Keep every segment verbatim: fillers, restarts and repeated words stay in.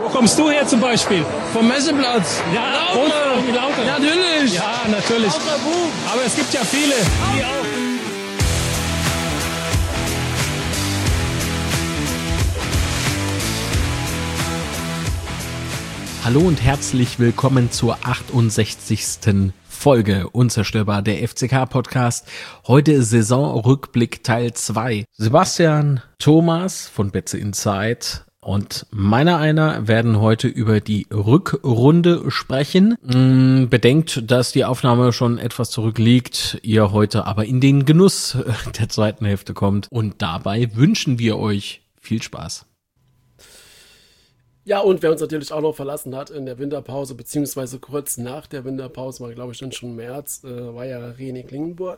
Wo kommst du her zum Beispiel? Vom Messeplatz. Ja, Lauter. Lauter. Natürlich. Ja, natürlich. Lauter Buch. Aber es gibt ja viele, die auch. Hallo und herzlich willkommen zur achtundsechzigsten Folge Unzerstörbar, der F C K-Podcast. Heute Saisonrückblick Teil zwei. Sebastian, Thomas von Betze Inside und meiner einer werden heute über die Rückrunde sprechen. Hm, bedenkt, dass die Aufnahme schon etwas zurückliegt, ihr heute aber in den Genuss der zweiten Hälfte kommt. Und dabei wünschen wir euch viel Spaß. Ja, und wer uns natürlich auch noch verlassen hat in der Winterpause, beziehungsweise kurz nach der Winterpause, war glaube ich dann schon März, äh, war ja René Klingenburg.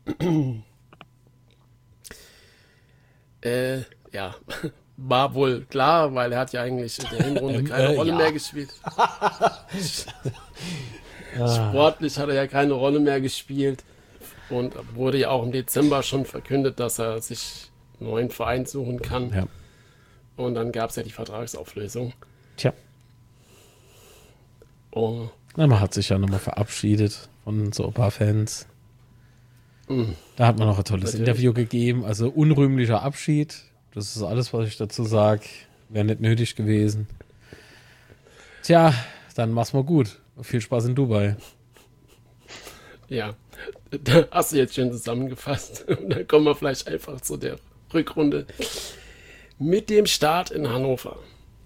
äh, ja, war wohl klar, weil er hat ja eigentlich in der Hinrunde keine äh, Rolle ja. mehr gespielt. Sportlich hat er ja keine Rolle mehr gespielt und wurde ja auch im Dezember schon verkündet, dass er sich einen neuen Verein suchen kann. Ja. Und dann gab es ja die Vertragsauflösung. Tja. Oh. Na, man hat sich ja nochmal verabschiedet von so ein paar Fans. Mm. Da hat man noch ein tolles Natürlich. Interview gegeben. Also unrühmlicher Abschied. Das ist alles, was ich dazu sage. Wäre nicht nötig gewesen. Tja, dann mach's mal gut. Viel Spaß in Dubai. Ja, da hast du jetzt schön zusammengefasst. Und dann kommen wir vielleicht einfach zu der Rückrunde. Mit dem Start in Hannover.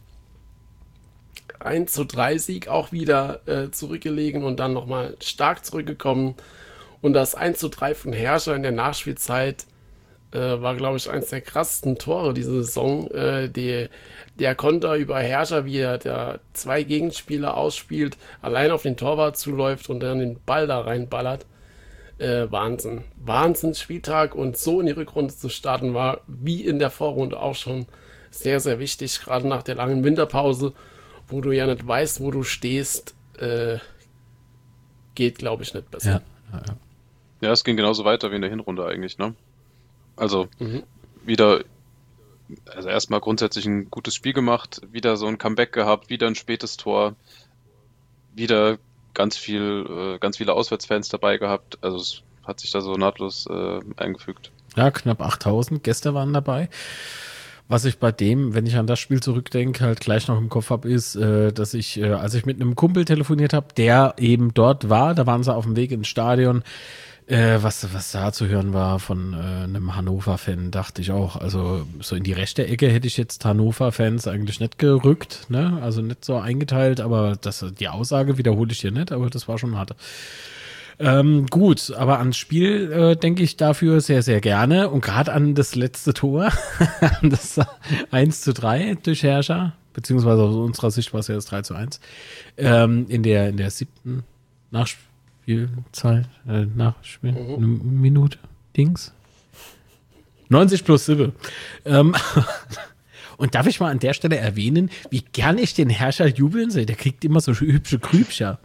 eins zu drei Sieg auch wieder äh, zurückgelegen und dann nochmal stark zurückgekommen. Und das eins zu drei von Herrscher in der Nachspielzeit äh, war, glaube ich, eines der krassesten Tore diese Saison. Äh, die, der Konter über Herrscher, wie er der zwei Gegenspieler ausspielt, allein auf den Torwart zuläuft und dann den Ball da reinballert. Äh, Wahnsinn. Wahnsinns-Spieltag und so in die Rückrunde zu starten war, wie in der Vorrunde auch schon, sehr, sehr wichtig, gerade nach der langen Winterpause, wo du ja nicht weißt, wo du stehst, äh, geht, glaube ich, nicht besser. Ja, ja, ja. Ja, es ging genauso weiter wie in der Hinrunde eigentlich, ne? Also Mhm. wieder, also erstmal grundsätzlich ein gutes Spiel gemacht, wieder so ein Comeback gehabt, wieder ein spätes Tor, wieder ganz viel, äh, ganz viele Auswärtsfans dabei gehabt. Also es hat sich da so nahtlos äh, eingefügt. Ja, knapp achttausend Gäste waren dabei. Was ich bei dem, wenn ich an das Spiel zurückdenke, halt gleich noch im Kopf habe, ist, äh, dass ich, äh, als ich mit einem Kumpel telefoniert habe, der eben dort war, da waren sie auf dem Weg ins Stadion, äh, was, was da zu hören war von äh, einem Hannover-Fan, dachte ich auch. Also so in die rechte Ecke hätte ich jetzt Hannover-Fans eigentlich nicht gerückt, ne? Also nicht so eingeteilt, aber das, die Aussage wiederhole ich hier nicht, aber das war schon hart. Ähm, gut, aber ans Spiel äh, denke ich dafür sehr, sehr gerne und gerade an das letzte Tor, an das eins zu drei durch Herrscher, beziehungsweise aus unserer Sicht war es ja das drei zu eins, ähm, in der in der siebten Nachspielzeit, äh, Nachspiel, Mhm. eine Minute, Dings, neunzig plus sieben. Ähm, und darf ich mal an der Stelle erwähnen, wie gern ich den Herrscher jubeln sehe, der kriegt immer so hübsche Grübscher.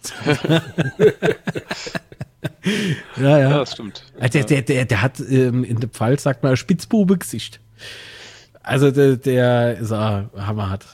ja, ja. Ja, das stimmt. Der, der, der, der hat ähm, in der Pfalz, sagt man, Spitzbube-Gesicht. Also der, der ist ah, hammerhart.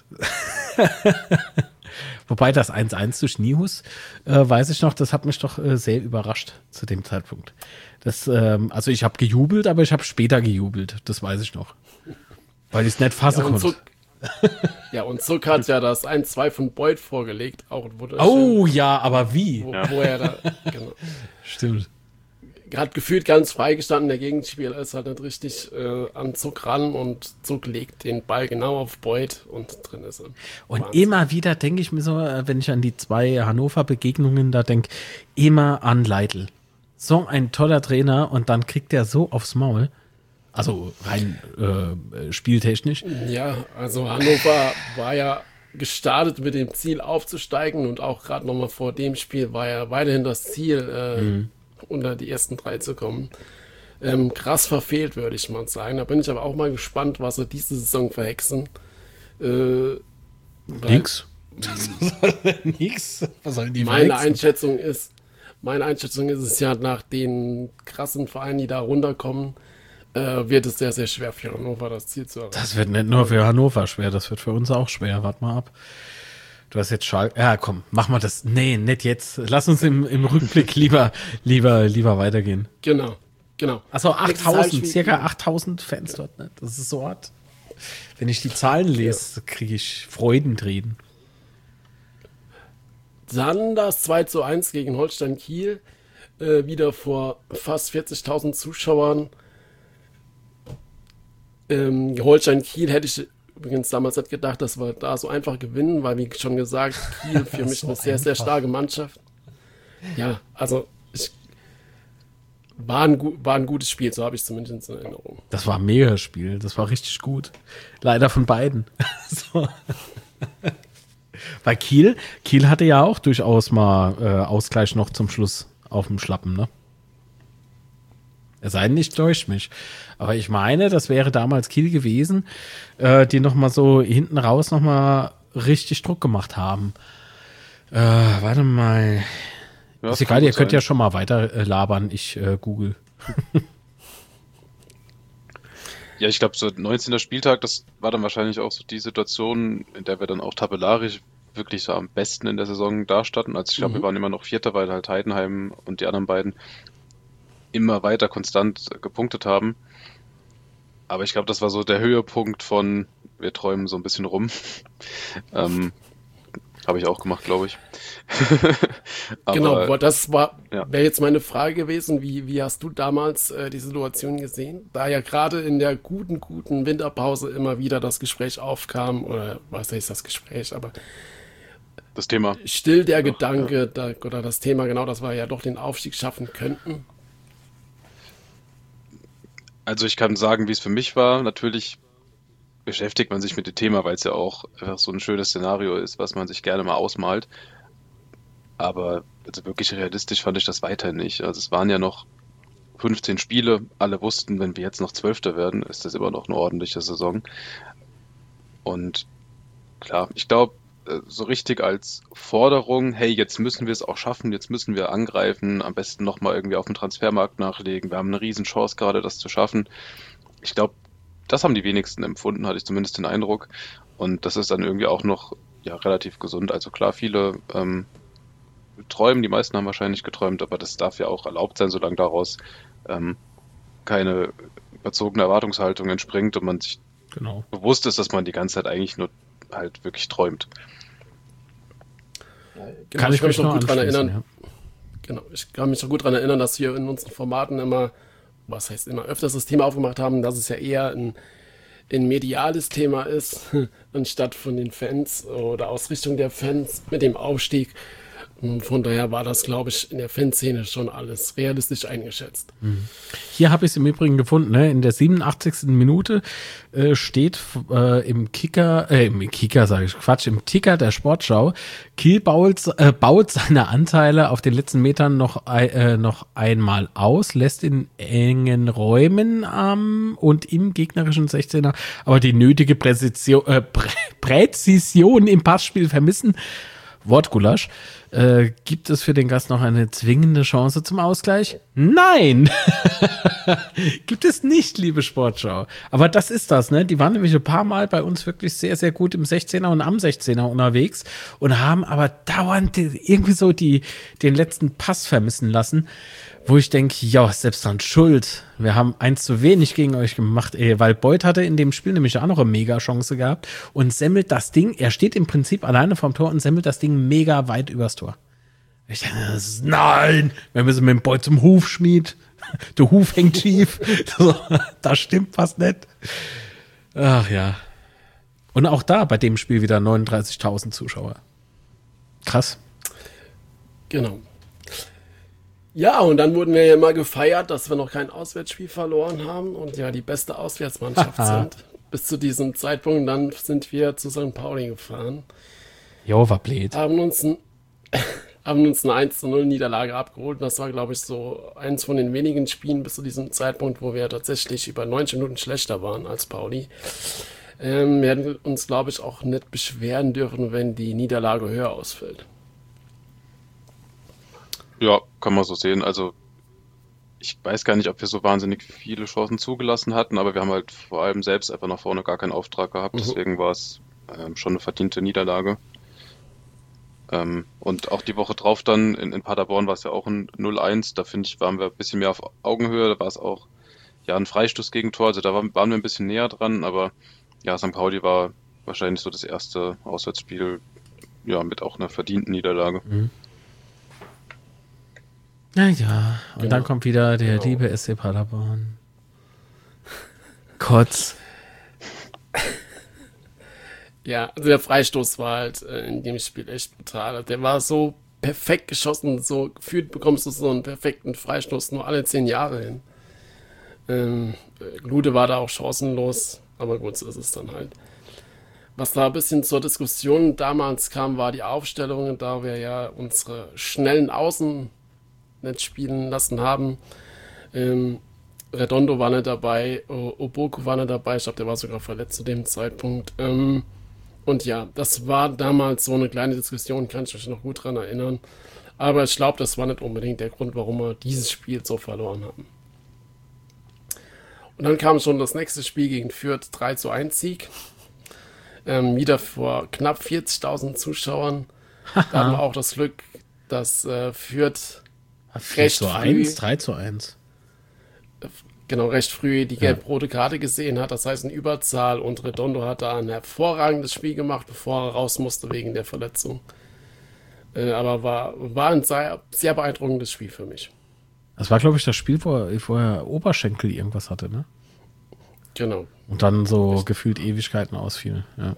Wobei das eins eins durch Nihus, äh, weiß ich noch, das hat mich doch äh, sehr überrascht zu dem Zeitpunkt. Das, ähm, also ich habe gejubelt, aber ich habe später gejubelt, das weiß ich noch. Weil ich es nicht fassen Ja, und konnte. Zuck, ja, und Zuck hat ja das eins zwei von Beuth vorgelegt, auch wurde Oh ja, aber wie? wo, wo er da, genau, Stimmt. hat gefühlt ganz freigestanden, der Gegenspieler ist halt nicht richtig äh, an Zuck ran und Zuck legt den Ball genau auf Beuth und drin ist er. Und Wahnsinn. immer wieder denke ich mir so, äh, wenn ich an die zwei Hannover-Begegnungen da denke, immer an Leitl. So ein toller Trainer und dann kriegt er so aufs Maul. Also rein äh, spieltechnisch. Ja, also Hannover war ja gestartet mit dem Ziel aufzusteigen und auch gerade nochmal vor dem Spiel war ja weiterhin das Ziel, äh, Mhm. unter die ersten drei zu kommen. Ähm, krass verfehlt, würde ich mal sagen. Da bin ich aber auch mal gespannt, was sie diese Saison verhexen. Äh, weil Nix. Nix. Was sollen die meine verhexen? Einschätzung ist, meine Einschätzung ist es ja nach den krassen Vereinen, die da runterkommen, äh, wird es sehr, sehr schwer für Hannover, das Ziel zu erreichen. Das wird nicht nur für Hannover schwer, das wird für uns auch schwer. Warte mal ab. Du hast jetzt Schalke. Ja, komm, mach mal das. Nee, nicht jetzt. Lass uns im, im Rückblick lieber, lieber, lieber weitergehen. Genau, genau. Also Nächstes achttausend, Heimspiel- circa achttausend Fans dort, ne? Das ist so hart. Wenn ich die Zahlen lese, kriege ich Freudentränen. Dann das zwei zu eins gegen Holstein Kiel. Äh, wieder vor fast vierzigtausend Zuschauern. Ähm, Holstein Kiel hätte ich übrigens damals nicht gedacht, dass wir da so einfach gewinnen, weil, wie schon gesagt, Kiel für mich So eine sehr, sehr einfach. starke Mannschaft. Ja, also ich, war, ein, gu- war ein gutes Spiel, so habe ich es zumindest in Erinnerung. Das war ein Mega-Spiel, das war richtig gut. Leider von beiden. So. Bei Kiel, Kiel hatte ja auch durchaus mal äh, Ausgleich noch zum Schluss auf dem Schlappen, ne? Es sei denn, ich täusche mich. Aber ich meine, das wäre damals Kiel gewesen, äh, die noch mal so hinten raus noch mal richtig Druck gemacht haben. Äh, warte mal. Ja, Ist das kann egal, ihr gut könnt sein. ja schon mal weiter äh, labern. Ich äh, google. Ja, ich glaube, so neunzehnter Spieltag, das war dann wahrscheinlich auch so die Situation, in der wir dann auch tabellarisch wirklich so am besten in der Saison dastanden. Also ich glaube, Mhm. wir waren immer noch Vierter, weil halt Heidenheim und die anderen beiden immer weiter konstant gepunktet haben. Aber ich glaube, das war so der Höhepunkt von, wir träumen so ein bisschen rum. ähm, Habe ich auch gemacht, glaube ich. Aber, Genau, aber das war ja. wäre jetzt meine Frage gewesen, wie, wie hast du damals äh, die Situation gesehen? Da ja gerade in der guten, guten Winterpause immer wieder das Gespräch aufkam, oder was heißt das Gespräch, aber das Thema. still der Gedanke, da, oder das Thema, genau, dass wir ja doch den Aufstieg schaffen könnten. Also ich kann sagen, wie es für mich war. Natürlich beschäftigt man sich mit dem Thema, weil es ja auch einfach so ein schönes Szenario ist, was man sich gerne mal ausmalt. Aber also wirklich realistisch fand ich das weiterhin nicht. Also es waren ja noch fünfzehn Spiele. Alle wussten, wenn wir jetzt noch Zwölfter werden, ist das immer noch eine ordentliche Saison. Und klar, ich glaube, so richtig als Forderung, hey, jetzt müssen wir es auch schaffen, jetzt müssen wir angreifen, am besten nochmal irgendwie auf dem Transfermarkt nachlegen. Wir haben eine riesen Chance gerade, das zu schaffen. Ich glaube, das haben die wenigsten empfunden, hatte ich zumindest den Eindruck. Und das ist dann irgendwie auch noch ja, relativ gesund. Also klar, viele ähm, träumen, die meisten haben wahrscheinlich geträumt, aber das darf ja auch erlaubt sein, solange daraus ähm, keine überzogene Erwartungshaltung entspringt und man sich Genau. bewusst ist, dass man die ganze Zeit eigentlich nur halt wirklich träumt. Genau, Kann ich mich noch noch gut dran anschließen, erinnern. ja. Genau, ich kann mich noch gut daran erinnern, dass wir in unseren Formaten immer, was heißt immer, öfters das Thema aufgemacht haben, dass es ja eher ein, ein mediales Thema ist, anstatt von den Fans oder aus Richtung der Fans mit dem Aufstieg. Und von daher war das, glaube ich, in der Fanszene schon alles realistisch eingeschätzt. Hier habe ich es im Übrigen gefunden, ne? In der siebenundachtzigsten Minute äh, steht äh, im Kicker, äh, im Kicker sage ich, Quatsch, im Ticker der Sportschau, Kiel baut, äh, baut seine Anteile auf den letzten Metern noch, äh, noch einmal aus, lässt in engen Räumen ähm, und im gegnerischen sechzehner aber die nötige Präzision, äh, Prä Präzision im Passspiel vermissen. Wortgulasch. Äh, gibt es für den Gast noch eine zwingende Chance zum Ausgleich? Nein! Gibt es nicht, liebe Sportschau. Aber das ist das, ne? Die waren nämlich ein paar Mal bei uns wirklich sehr, sehr gut im sechzehner und am sechzehner unterwegs und haben aber dauernd irgendwie so die, den letzten Pass vermissen lassen, wo ich denke, ja, selbst dran schuld. Wir haben eins zu wenig gegen euch gemacht, ey, weil Beuth hatte in dem Spiel nämlich auch noch eine Mega-Chance gehabt und semmelt das Ding, er steht im Prinzip alleine vorm Tor und semmelt das Ding mega weit übers Tor. Ich dachte, das ist, nein, wir müssen mit dem Beuth zum Hufschmied. Der Huf hängt schief. So, das stimmt fast nicht. Ach ja. Und auch da bei dem Spiel wieder neununddreißigtausend Zuschauer. Krass. Genau. Ja, und dann wurden wir ja mal gefeiert, dass wir noch kein Auswärtsspiel verloren haben und ja die beste Auswärtsmannschaft sind. Bis zu diesem Zeitpunkt, dann sind wir zu Sankt Pauli gefahren, Jo, war blöd. haben uns, ein, haben uns eine eins zu null Niederlage abgeholt. Und das war, glaube ich, so eins von den wenigen Spielen bis zu diesem Zeitpunkt, wo wir tatsächlich über neunzig Minuten schlechter waren als Pauli. Ähm, wir hätten uns, glaube ich, auch nicht beschweren dürfen, wenn die Niederlage höher ausfällt. Ja, kann man so sehen. Also ich weiß gar nicht, ob wir so wahnsinnig viele Chancen zugelassen hatten, aber wir haben halt vor allem selbst einfach nach vorne gar keinen Auftrag gehabt, Mhm. deswegen war es ähm, schon eine verdiente Niederlage. Ähm, und auch die Woche drauf dann in, in Paderborn war es ja auch ein null eins, da finde ich, waren wir ein bisschen mehr auf Augenhöhe, da war es auch ja ein Freistoßgegentor, also da waren, waren wir ein bisschen näher dran, aber ja, Sankt Pauli war wahrscheinlich so das erste Auswärtsspiel, ja, mit auch einer verdienten Niederlage. Naja, und Genau. dann kommt wieder der Genau. liebe S C Paderborn. Kotz. Ja, also der Freistoß war halt äh, in dem Spiel echt brutal. Der war so perfekt geschossen, so gefühlt bekommst du so einen perfekten Freistoß nur alle zehn Jahre hin. Ähm, äh, Glude war da auch chancenlos, aber gut, so ist es dann halt. Was da ein bisschen zur Diskussion damals kam, war die Aufstellung, da wir ja unsere schnellen Außen nicht spielen lassen haben. Ähm, Redondo war nicht dabei, O- Oboku war nicht dabei, ich glaube, der war sogar verletzt zu dem Zeitpunkt. Ähm, und ja, das war damals so eine kleine Diskussion, kann ich mich noch gut dran erinnern. Aber ich glaube, das war nicht unbedingt der Grund, warum wir dieses Spiel so verloren haben. Und dann kam schon das nächste Spiel gegen Fürth, drei zu eins Sieg. Ähm, wieder vor knapp vierzigtausend Zuschauern. Da hatten wir auch das Glück, dass äh, Fürth vier recht zu früh- eins, drei zu eins. genau recht früh die gelb-rote Karte gesehen hat. Das heißt, in Überzahl, und Redondo hat da ein hervorragendes Spiel gemacht, bevor er raus musste wegen der Verletzung. Äh, aber war, war ein sehr, sehr beeindruckendes Spiel für mich. Das war, glaube ich, das Spiel, wo er, wo er Oberschenkel irgendwas hatte, ne? Genau. Und dann so gefühlt Ewigkeiten ausfiel. Ja.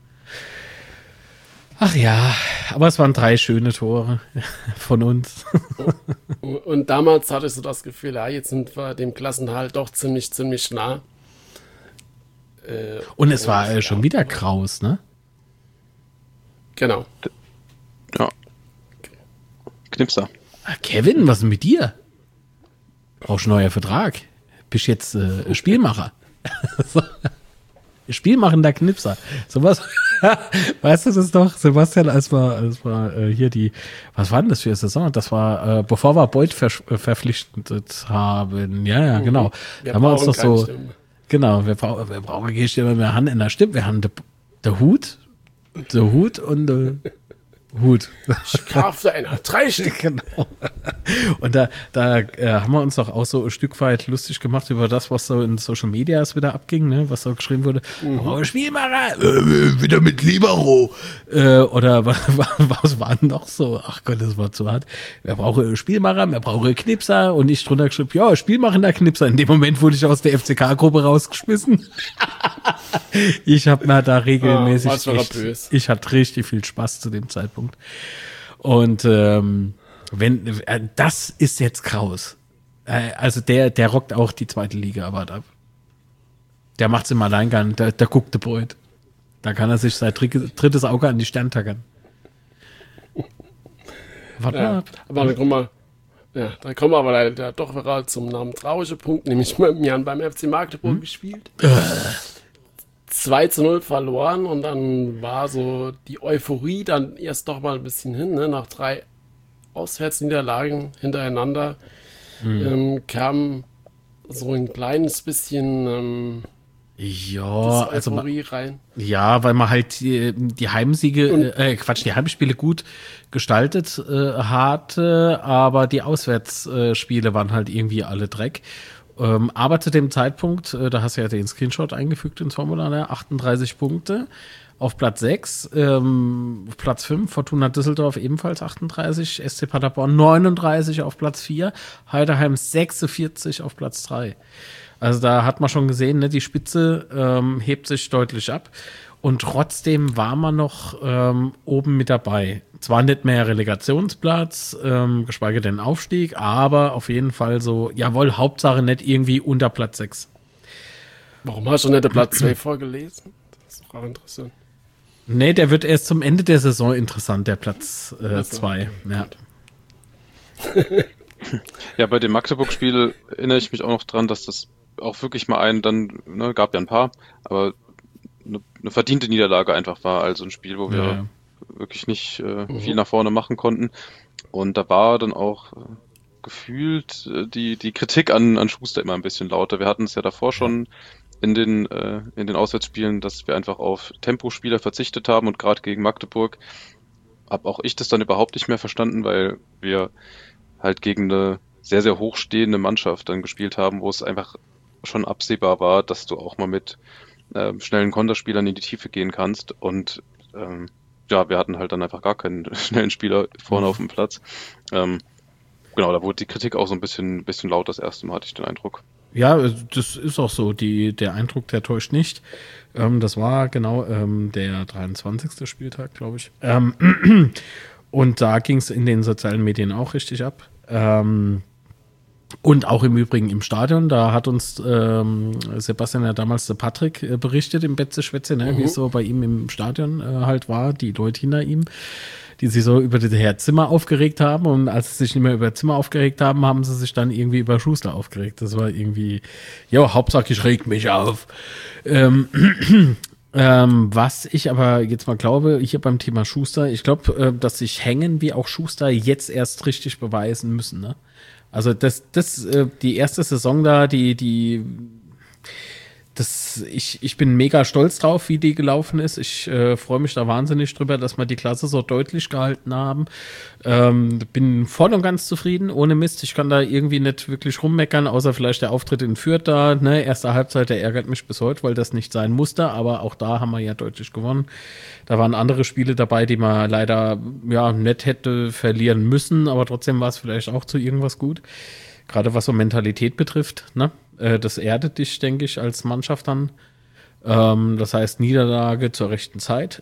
Ach ja, aber es waren drei schöne Tore von uns. Und damals hatte ich so das Gefühl, ja, jetzt sind wir dem Klassenhalt doch ziemlich, ziemlich nah. Äh, Und es war ja, äh, schon wieder Kraus, ne? Genau. Ja. Knipser. Ah, Kevin, was ist denn mit dir? Brauchst du einen neuen Vertrag? Bist jetzt äh, Spielmacher. So. Spielmachender Knipser. Sowas. Weißt du das doch, Sebastian, als wir, als wir äh, hier die, was war denn das für eine Saison? Das war, äh, bevor wir Beuth vers äh, verpflichtet haben. Ja, ja, genau. Wir Da haben wir uns brauchen doch keine so, Stimme. genau, wir, brauchen wir brauchen keine Stimme mehr Hand in der Stimme. Wir haben der Hut, der Hut und der Hut. Graf einer, drei Stück. Genau. Und da, da äh, haben wir uns doch auch so ein Stück weit lustig gemacht über das, was so in Social Medias wieder abging, ne? Was so geschrieben wurde. Oh, Spielmacher, äh, wieder mit Libero. Äh, oder was, was war denn noch so? Ach Gott, das war zu hart. Wir brauchen Spielmacher, wir brauchen Knipser. Und ich drunter geschrieben, ja, Spielmachender Knipser. In dem Moment wurde ich aus der F C K-Gruppe rausgeschmissen. Ich habe mir da regelmäßig, Oh, was war echt, böse. ich hatte richtig viel Spaß zu dem Zeitpunkt. Und ähm, wenn äh, das ist jetzt Kraus. Äh, also der, der rockt auch die zweite Liga aber ab. Der macht's im Alleingang, der, der guckt der Beut. Da kann er sich sein dritte- drittes Auge an die Stirn tackern. Warte mal Ja, ab. aber dann kommen wir, ja, dann kommen wir aber leider doch wieder zum Namen traurigen Punkt, nämlich mit Jan beim F C Magdeburg gespielt. zwei zu null verloren, und dann war so die Euphorie dann erst doch mal ein bisschen hin, ne? Nach drei Auswärtsniederlagen hintereinander ähm, kam so ein kleines bisschen ähm, Ja, das also ma- Euphorie rein. ja, weil man halt die, die Heimsiege, äh, Quatsch, die Heimspiele gut gestaltet äh, hatte, aber die Auswärtsspiele waren halt irgendwie alle Dreck. Ähm, aber zu dem Zeitpunkt, äh, da hast du ja den Screenshot eingefügt ins Formular, ne? achtunddreißig Punkte auf Platz sechs, ähm, Platz fünf, Fortuna Düsseldorf ebenfalls achtunddreißig, S C Paderborn neununddreißig auf Platz vier, Heidenheim sechsundvierzig auf Platz drei. Also da hat man schon gesehen, ne, die Spitze ähm, hebt sich deutlich ab. Und trotzdem war man noch ähm, oben mit dabei. Zwar nicht mehr Relegationsplatz, ähm, geschweige denn Aufstieg, aber auf jeden Fall so, jawohl, Hauptsache nicht irgendwie unter Platz sechs. Warum hast du nicht den Platz zwei vorgelesen? Das ist doch auch interessant. Nee, der wird erst zum Ende der Saison interessant, der Platz Ach so, zwei. okay, Ja. Ja, bei dem Magdeburg-Spiel erinnere ich mich auch noch dran, dass das auch wirklich mal einen dann, ne, gab ja ein paar, aber eine, eine verdiente Niederlage einfach war. Also ein Spiel, wo wir Ja, ja. wirklich nicht äh, viel nach vorne machen konnten. Und da war dann auch äh, gefühlt äh, die, die Kritik an, an Schuster immer ein bisschen lauter. Wir hatten es ja davor schon in den, äh, in den Auswärtsspielen, dass wir einfach auf Tempospieler verzichtet haben und gerade gegen Magdeburg habe auch ich das dann überhaupt nicht mehr verstanden, weil wir halt gegen eine sehr, sehr hochstehende Mannschaft dann gespielt haben, wo es einfach schon absehbar war, dass du auch mal mit äh, schnellen Konterspielern in die Tiefe gehen kannst und ähm, ja, wir hatten halt dann einfach gar keinen schnellen Spieler vorne auf dem Platz. Ähm, genau, da wurde die Kritik auch so ein bisschen, bisschen laut das erste Mal, hatte ich den Eindruck. Ja, das ist auch so. Die, der Eindruck, der täuscht nicht. Ähm, das war genau ähm, der dreiundzwanzigste Spieltag, glaube ich. Ähm, und da ging es in den sozialen Medien auch richtig ab. Ähm, und auch im Übrigen im Stadion. Da hat uns ähm, Sebastian ja damals der Patrick äh, berichtet im Betze-Schwätze, ne, mhm. wie es so bei ihm im Stadion äh, halt war, die Leute hinter ihm, die sich so über das Herr Zimmer aufgeregt haben, und als sie sich nicht mehr über Zimmer aufgeregt haben, haben sie sich dann irgendwie über Schuster aufgeregt. Das war irgendwie, ja, Hauptsache ich reg mich auf. Ähm, ähm, was ich aber jetzt mal glaube, hier beim Thema Schuster, ich glaube, äh, dass sich Hängen wie auch Schuster jetzt erst richtig beweisen müssen, ne? Also das, das, äh, die erste Saison da, die, die Das, ich, ich bin mega stolz drauf, wie die gelaufen ist. Ich äh, freue mich da wahnsinnig drüber, dass wir die Klasse so deutlich gehalten haben. Ähm, bin voll und ganz zufrieden, ohne Mist. Ich kann da irgendwie nicht wirklich rummeckern, außer vielleicht der Auftritt in Fürth da. Ne? Erste Halbzeit, der ärgert mich bis heute, weil das nicht sein musste. Aber auch da haben wir ja deutlich gewonnen. Da waren andere Spiele dabei, die man leider ja nicht hätte verlieren müssen. Aber trotzdem war es vielleicht auch zu irgendwas gut. Gerade was so Mentalität betrifft, ne? Das erdet dich, denke ich, als Mannschaft dann. Ähm, das heißt, Niederlage zur rechten Zeit.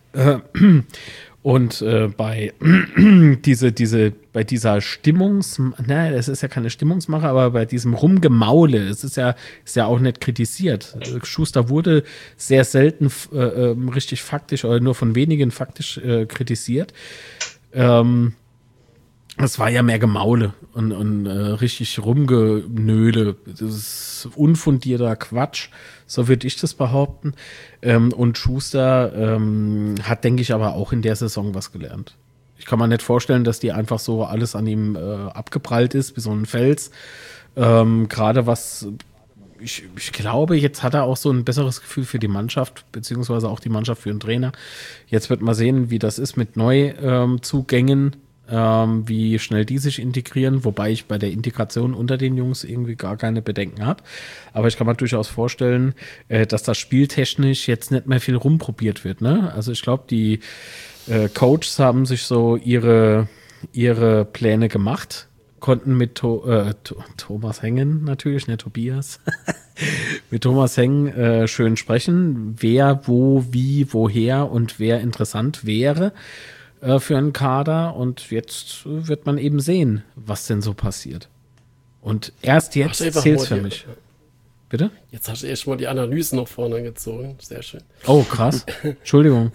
Und äh, bei diese, diese, bei dieser Stimmungs, ne, es ist ja keine Stimmungsmache, aber bei diesem Rumgemaule, es ist ja, ist ja auch nicht kritisiert. Schuster wurde sehr selten äh, richtig faktisch oder nur von wenigen faktisch äh, kritisiert. Ähm, Es war ja mehr Gemaule und, und äh, richtig Rumgenöle. Das ist unfundierter Quatsch, so würde ich das behaupten. Ähm, und Schuster ähm, hat, denke ich, aber auch in der Saison was gelernt. Ich kann mir nicht vorstellen, dass die einfach so alles an ihm äh, abgeprallt ist, wie so ein Fels. Ähm, Gerade was, ich, ich glaube, jetzt hat er auch so ein besseres Gefühl für die Mannschaft, beziehungsweise auch die Mannschaft für den Trainer. Jetzt wird man sehen, wie das ist mit Neuzugängen. Ähm, Ähm, wie schnell die sich integrieren, wobei ich bei der Integration unter den Jungs irgendwie gar keine Bedenken habe. Aber ich kann mir durchaus vorstellen, äh, dass das spieltechnisch jetzt nicht mehr viel rumprobiert wird. Ne? Also ich glaube, die äh, Coaches haben sich so ihre, ihre Pläne gemacht, konnten mit to- äh, to- Thomas Hengen natürlich, ne Tobias, mit Thomas Hengen äh, schön sprechen, wer, wo, wie, woher und wer interessant wäre für einen Kader, und jetzt wird man eben sehen, was denn so passiert. Und erst jetzt zählt es für mich. Bitte? Jetzt hast du erst mal die Analysen noch vorne gezogen. Sehr schön. Oh, krass. Entschuldigung.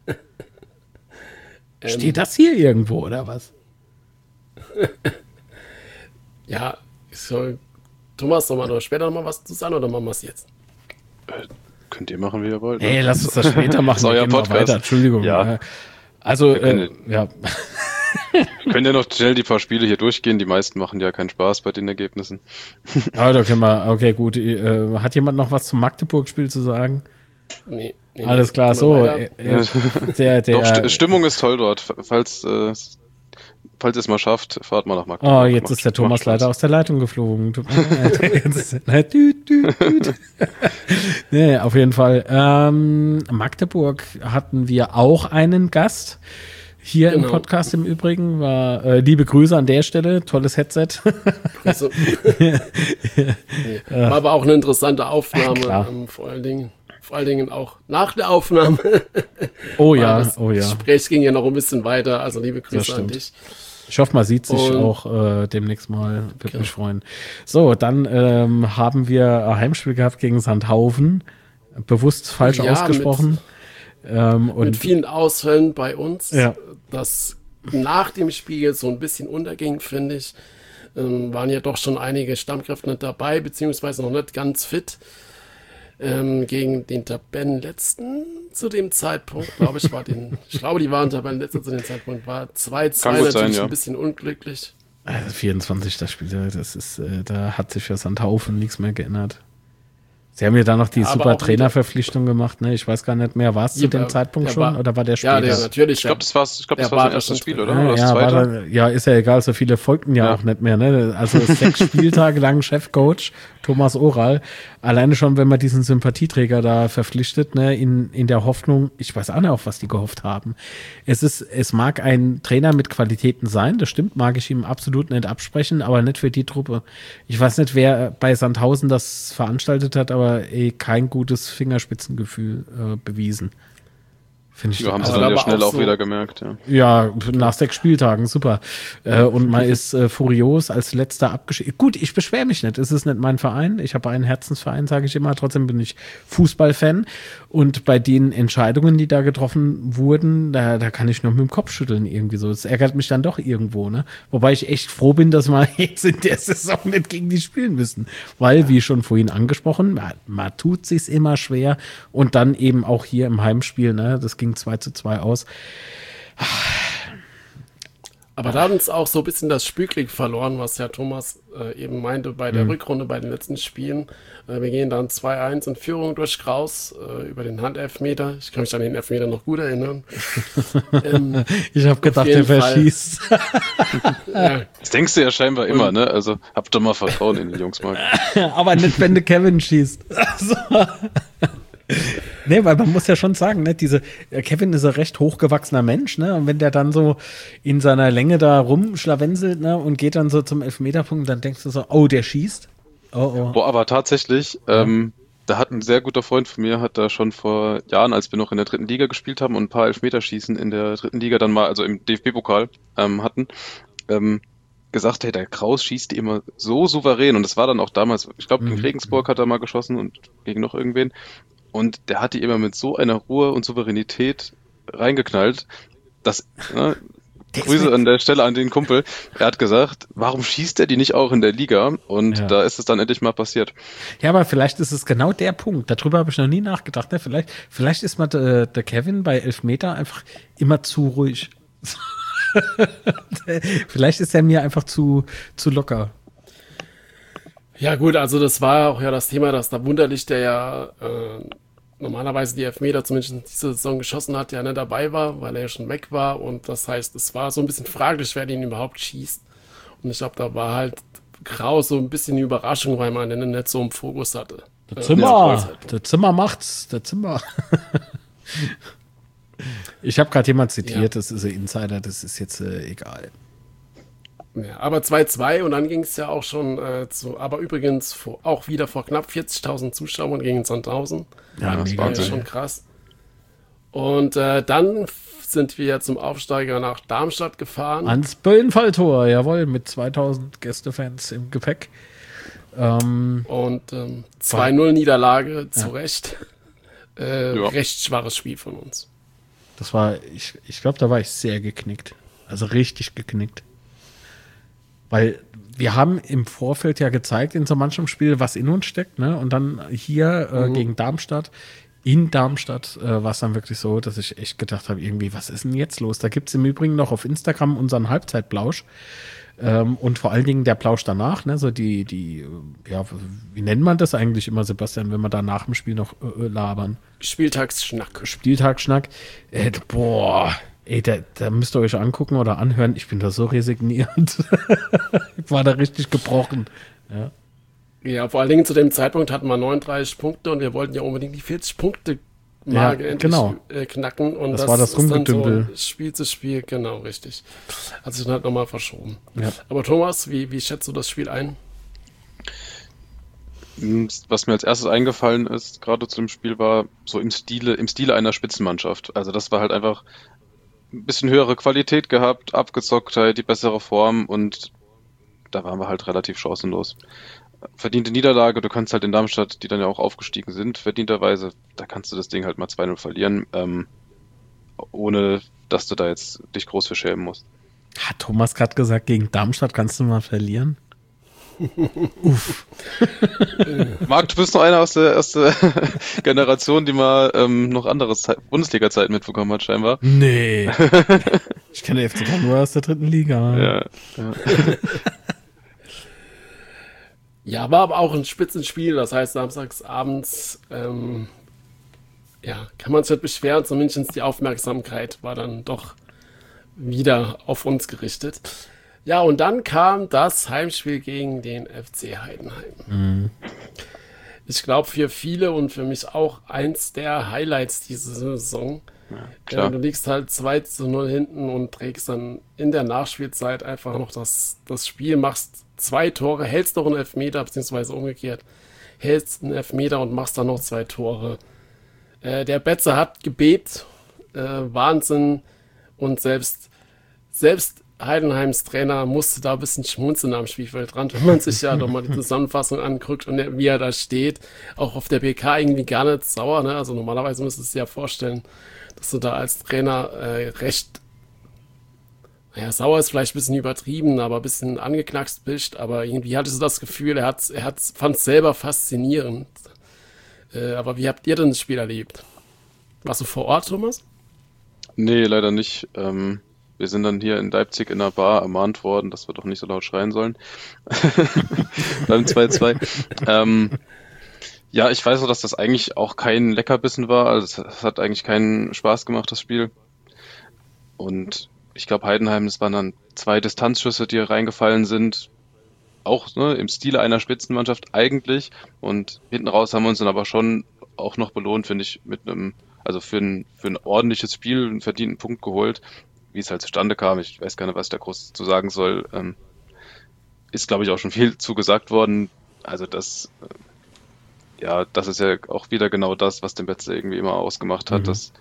ähm, Steht das hier irgendwo, oder was? Ja, soll, Thomas, soll man doch später noch mal was zu sagen, oder machen wir es jetzt? Äh, könnt ihr machen, wie ihr wollt. Ey, lass uns das später machen. Das ist euer Podcast. Weiter. Entschuldigung. Ja. Also, äh, ja. Wir können ja noch schnell die paar Spiele hier durchgehen. Die meisten machen ja keinen Spaß bei den Ergebnissen. Ah, da können wir, okay, gut. Äh, hat jemand noch was zum Magdeburg-Spiel zu sagen? Nee. nee Alles klar, so. Äh, äh, der, der, Doch, St- Stimmung ist toll dort. Falls, äh, falls ihr es mal schafft, fahrt mal nach Magdeburg. Oh, jetzt macht, ist der Thomas leider aus der Leitung geflogen. Nee, auf jeden Fall. Ähm, Magdeburg hatten wir auch einen Gast. Hier genau. Im Podcast im Übrigen war, äh, liebe Grüße an der Stelle, tolles Headset. Also, nee. War aber auch eine interessante Aufnahme, ja, ähm, vor allen Dingen, vor allen Dingen auch nach der Aufnahme. Oh ja, das oh ja. Das Gespräch ging ja noch ein bisschen weiter, also liebe Grüße an dich. Ich hoffe, man sieht sich Und, auch äh, demnächst mal, würde okay. mich freuen. So, dann ähm, haben wir ein Heimspiel gehabt gegen Sandhausen, bewusst falsch ja, ausgesprochen. Mit, Ähm, und mit vielen Ausfällen bei uns, ja. das nach dem Spiel so ein bisschen unterging, finde ich. Ähm, waren ja doch schon einige Stammkräfte nicht dabei, beziehungsweise noch nicht ganz fit. Ähm, gegen den Tabellenletzten zu dem Zeitpunkt, glaube ich, war den, ich glaube, die waren Tabellenletzter zu dem Zeitpunkt, war zwei zwei natürlich sein, ja. ein bisschen unglücklich. Also vierundzwanzig, das Spiel, das ist, äh, da hat sich für Sandhaufen nichts mehr geändert. Sie haben ja dann noch die Ja, aber super auch Trainerverpflichtung gemacht, ne? Ich weiß gar nicht mehr, war es zu Ja, dem aber Zeitpunkt er schon war- oder war der Ja, später? der, natürlich. Ich glaube, das war, ich glaub, das der war war sein erstes schon Spiel, drin. oder? Ja, Oder das ja, zweite? war da, ja, ist ja egal, so viele folgten ja, Ja. auch nicht mehr. Ne? Also sechs Spieltage lang Chefcoach Thomas Oral. Alleine schon, wenn man diesen Sympathieträger da verpflichtet, ne, in, in der Hoffnung, ich weiß auch nicht, auf was die gehofft haben. Es ist, es mag ein Trainer mit Qualitäten sein, das stimmt, mag ich ihm absolut nicht absprechen, aber nicht für die Truppe. Ich weiß nicht, wer bei Sandhausen das veranstaltet hat, aber eh kein gutes Fingerspitzengefühl äh, bewiesen. Finde ich Wir haben es Aber dann ja aber schnell auch auch so- wieder gemerkt, ja. Ja, nach sechs Spieltagen, super. Äh, und man ist äh, furios als letzter abgeschieden. Gut, ich beschwere mich nicht. Es ist nicht mein Verein. Ich habe einen Herzensverein, sage ich immer. Trotzdem bin ich Fußballfan. Und bei den Entscheidungen, die da getroffen wurden, da, da kann ich nur mit dem Kopf schütteln irgendwie so. Das ärgert mich dann doch irgendwo, ne? Wobei ich echt froh bin, dass wir jetzt in der Saison nicht gegen die spielen müssen. Weil, wie schon vorhin angesprochen, man, man tut sich's immer schwer. Und dann eben auch hier im Heimspiel, ne? Das ging zwei zu zwei aus. Aber da hat uns auch so ein bisschen das Spielglück verloren, was ja Thomas äh, eben meinte bei der Rückrunde, bei den letzten Spielen. Äh, wir gehen dann zwei eins in Führung durch Kraus äh, über den Handelfmeter. Ich kann mich an den Elfmeter noch gut erinnern. ähm, Ich habe gedacht, jeden der Fall. verschießt. ja, Das denkst du ja scheinbar immer, ne? Also habt doch mal Vertrauen in die Jungs, Marc. Aber nicht, wenn der Kevin schießt. Also. Nee, weil man muss ja schon sagen, ne, diese, Kevin ist ein recht hochgewachsener Mensch, ne, und wenn der dann so in seiner Länge da rumschlawenselt, ne, und geht dann so zum Elfmeterpunkt, dann denkst du so, oh, der schießt. Oh, oh. Boah, aber tatsächlich, ähm, da hat ein sehr guter Freund von mir, hat da schon vor Jahren, als wir noch in der dritten Liga gespielt haben und ein paar Elfmeterschießen in der dritten Liga dann mal, also im D F B-Pokal ähm, hatten, ähm, gesagt, hey, der Kraus schießt die immer so souverän und das war dann auch damals, ich glaube, gegen Mhm. Regensburg hat er mal geschossen und gegen noch irgendwen und der hat die immer mit so einer Ruhe und Souveränität reingeknallt, dass, ne, Der ist Grüße mit- an der Stelle an den Kumpel, er hat gesagt, warum schießt er die nicht auch in der Liga? Und Ja. da ist es dann endlich mal passiert. Ja, aber vielleicht ist es genau der Punkt. Darüber habe ich noch nie nachgedacht. Ne? Vielleicht, vielleicht ist mal der, der Kevin bei Elfmeter einfach immer zu ruhig. Vielleicht ist er mir einfach zu, zu locker. ja gut, also das war auch ja das Thema, dass da Wunderlich, der ja äh, normalerweise die Elfmeter zumindest in dieser Saison geschossen hat, ja nicht dabei war, weil er ja schon weg war. Und das heißt, es war so ein bisschen fraglich, wer den überhaupt schießt. Und ich glaube, da war halt Kraus so ein bisschen die Überraschung, weil man den nicht so im Fokus hatte. Der Äh, Zimmer, ja, der Zimmer macht's, der Zimmer. Ich habe gerade jemand zitiert, Ja. das ist ein Insider, das ist jetzt äh, egal. Ja, aber zwei zwei und dann ging es ja auch schon äh, zu, aber übrigens vor, auch wieder vor knapp vierzigtausend Zuschauern gegen Sandhausen. Ja, das mega war Das geil. ist schon krass. Und äh, dann f- sind wir zum Aufsteiger nach Darmstadt gefahren. Ans Böllenfalltor, jawohl, mit zweitausend Gästefans im Gepäck. Ähm, Und ähm, zwei null Niederlage, zu Ja. Recht. Äh, Ja. Recht schwaches Spiel von uns. das war, ich, ich glaube, da war ich sehr geknickt. Also richtig geknickt. Weil wir haben im Vorfeld ja gezeigt in so manchem Spiel, was in uns steckt, ne? Und dann hier äh, Mhm. gegen Darmstadt, in Darmstadt äh, war es dann wirklich so, dass ich echt gedacht habe, irgendwie, was ist denn jetzt los? Da gibt es im Übrigen noch auf Instagram unseren Halbzeitplausch. Ähm, und vor allen Dingen der Plausch danach, ne? So die, die, äh, ja, wie nennt man das eigentlich immer, Sebastian, wenn wir da nach dem Spiel noch äh, labern? Spieltagsschnack. Spieltagsschnack. Äh, boah, ey, da, da müsst ihr euch angucken oder anhören. Ich bin da so resigniert. Ich war da richtig gebrochen. Ja. Ja, vor allen Dingen zu dem Zeitpunkt hatten wir neununddreißig Punkte und wir wollten ja unbedingt die vierzig Punkte Marke Ja, endlich genau. äh, knacken. Und Das war das ist dann Rumgedümpel. So Spiel zu Spiel, genau, richtig. Hat sich dann halt nochmal verschoben. Ja. Aber Thomas, wie, wie schätzt du das Spiel ein? Was mir als erstes eingefallen ist, gerade zu dem Spiel, war so im Stile, im Stile einer Spitzenmannschaft. Also das war halt einfach ein bisschen höhere Qualität gehabt, Abgezocktheit, die bessere Form und da waren wir halt relativ chancenlos. Verdiente Niederlage, du kannst halt in Darmstadt, die dann ja auch aufgestiegen sind, verdienterweise, da kannst du das Ding halt mal zwei null verlieren, ähm, ohne dass du da jetzt dich groß für schämen musst. Hat Thomas gerade gesagt, gegen Darmstadt kannst du mal verlieren? Uff. Marc, du bist noch einer aus der, aus der Generation, die mal ähm, noch andere Zeit, Bundesliga-Zeiten mitbekommen hat, scheinbar. Nee. Ich kenne den F C K nur aus der dritten Liga. Ja, ja. Ja, war aber auch ein Spitzenspiel, das heißt samstags abends, ähm, ja, kann man sich nicht beschweren, zumindest die Aufmerksamkeit war dann doch wieder auf uns gerichtet. Ja, und dann kam das Heimspiel gegen den F C Heidenheim. Mhm. Ich glaube, für viele und für mich auch eins der Highlights dieser Saison. Klar. Äh, du liegst halt zwei zu null hinten und trägst dann in der Nachspielzeit einfach noch das, das Spiel, machst zwei Tore, hältst noch einen Elfmeter, beziehungsweise umgekehrt, hältst einen Elfmeter und machst dann noch zwei Tore. Äh, der Betze hat gebebt, äh, Wahnsinn, und selbst, selbst Heidenheims Trainer musste da ein bisschen schmunzeln am Spielfeldrand, wenn man sich ja doch mal die Zusammenfassung anguckt und er, wie er da steht, auch auf der P K irgendwie gar nicht sauer, ne? Also normalerweise müsstest du dir ja vorstellen, dass du da als Trainer äh, recht, naja, sauer ist vielleicht ein bisschen übertrieben, aber ein bisschen angeknackst bist, aber irgendwie hattest du das Gefühl, er hat, er hat, fand es selber faszinierend. Äh, aber wie habt ihr denn das Spiel erlebt? Warst du vor Ort, Thomas? Nee, leider nicht. Ähm, wir sind dann hier in Leipzig in einer Bar ermahnt worden, dass wir doch nicht so laut schreien sollen. Beim zwei zwei. ähm, ja, ich weiß auch, dass das eigentlich auch kein Leckerbissen war. Also es hat eigentlich keinen Spaß gemacht, das Spiel. Und ich glaube, Heidenheim, das waren dann zwei Distanzschüsse, die reingefallen sind. Auch ne, im Stile einer Spitzenmannschaft eigentlich. Und hinten raus haben wir uns dann aber schon auch noch belohnt, finde ich, mit einem, also für ein, für ein ordentliches Spiel einen verdienten Punkt geholt. Wie es halt zustande kam, ich weiß gar nicht, was ich da groß zu sagen soll, ähm, ist, glaube ich, auch schon viel zugesagt worden. Also das, äh, ja, das ist ja auch wieder genau das, was den Betze irgendwie immer ausgemacht hat, mhm. dass,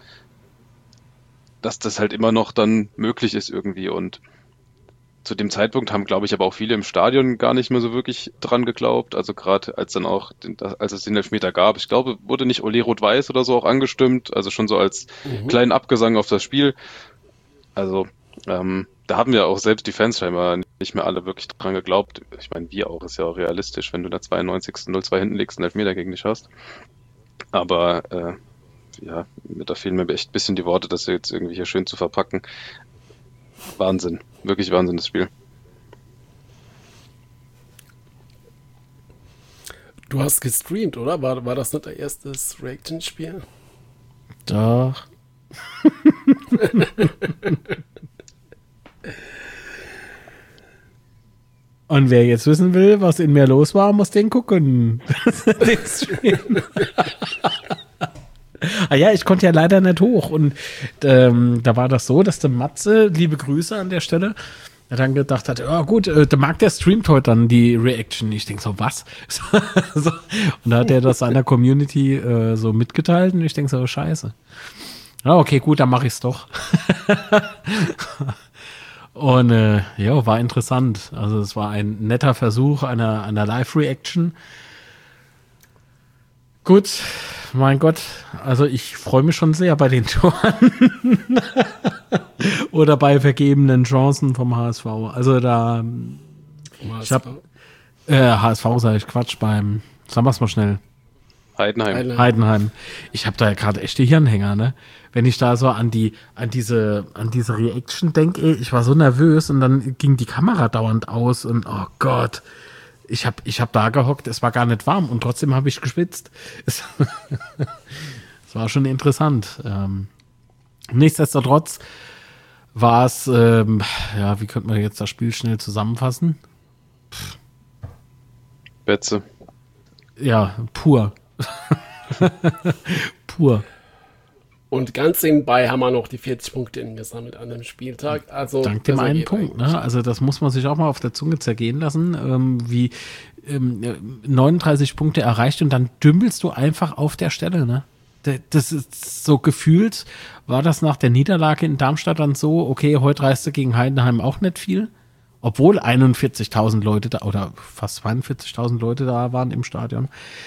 dass das halt immer noch dann möglich ist irgendwie. Und zu dem Zeitpunkt haben, glaube ich, aber auch viele im Stadion gar nicht mehr so wirklich dran geglaubt. Also gerade als dann auch, den, als es den Elfmeter gab, ich glaube, wurde nicht Ole Rot-Weiß oder so auch angestimmt, also schon so als mhm. kleinen Abgesang auf das Spiel. Also ähm, da haben ja auch selbst die Fans scheinbar nicht mehr alle wirklich dran geglaubt. Ich meine, wir auch, ist ja auch realistisch, wenn du in der zweiundneunzigsten null zwei hinten liegst und einen Elfmeter gegen dich hast. Aber äh, ja, da fehlen mir echt ein bisschen die Worte, das jetzt irgendwie hier schön zu verpacken. Wahnsinn, wirklich Wahnsinn, das Spiel. Du hast gestreamt, oder? War, war das nicht dein erstes Reaction-Spiel? Doch. Und wer jetzt wissen will, was in mir los war, muss den gucken. Den Stream. Ah ja, ich konnte ja leider nicht hoch. Und ähm, da war das so, dass der Matze, liebe Grüße an der Stelle, dann gedacht hat, ja oh, gut, äh, der Marc, der streamt heute dann die Reaction. Ich denke so, was? so, und da hat er das seiner Community äh, so mitgeteilt und ich denke so, scheiße. Ja, okay, gut, dann mache ich es doch. Und äh, ja, war interessant. Also es war ein netter Versuch einer, einer Live-Reaction. Gut, mein Gott, also ich freue mich schon sehr bei den Toren. Oder bei vergebenen Chancen vom H S V. Also da, ich habe äh, H S V sage ich, Quatsch, beim, sagen wir es mal schnell. Heidenheim. Heidenheim. Heidenheim. Ich habe da ja gerade echte Hirnhänger, ne? Wenn ich da so an die, an diese, an diese Reaction denke, ich war so nervös und dann ging die Kamera dauernd aus und oh Gott, ich habe, ich habe da gehockt, es war gar nicht warm und trotzdem habe ich geschwitzt. Es, es war schon interessant. Ähm, nichtsdestotrotz war es, ähm, ja, wie könnte man jetzt das Spiel schnell zusammenfassen? Pff. Betze. Ja, pur. Pur. Und ganz nebenbei haben wir noch die vierzig Punkte gesammelt an dem Spieltag. Also dank dem einen Punkt, ne? Also das muss man sich auch mal auf der Zunge zergehen lassen, ähm, wie ähm, neununddreißig Punkte erreicht und dann dümpelst du einfach auf der Stelle, ne? Das ist so gefühlt, war das nach der Niederlage in Darmstadt dann so, okay, heute reist du gegen Heidenheim auch nicht viel, obwohl einundvierzigtausend Leute da, oder fast zweiundvierzigtausend Leute da waren im Stadion.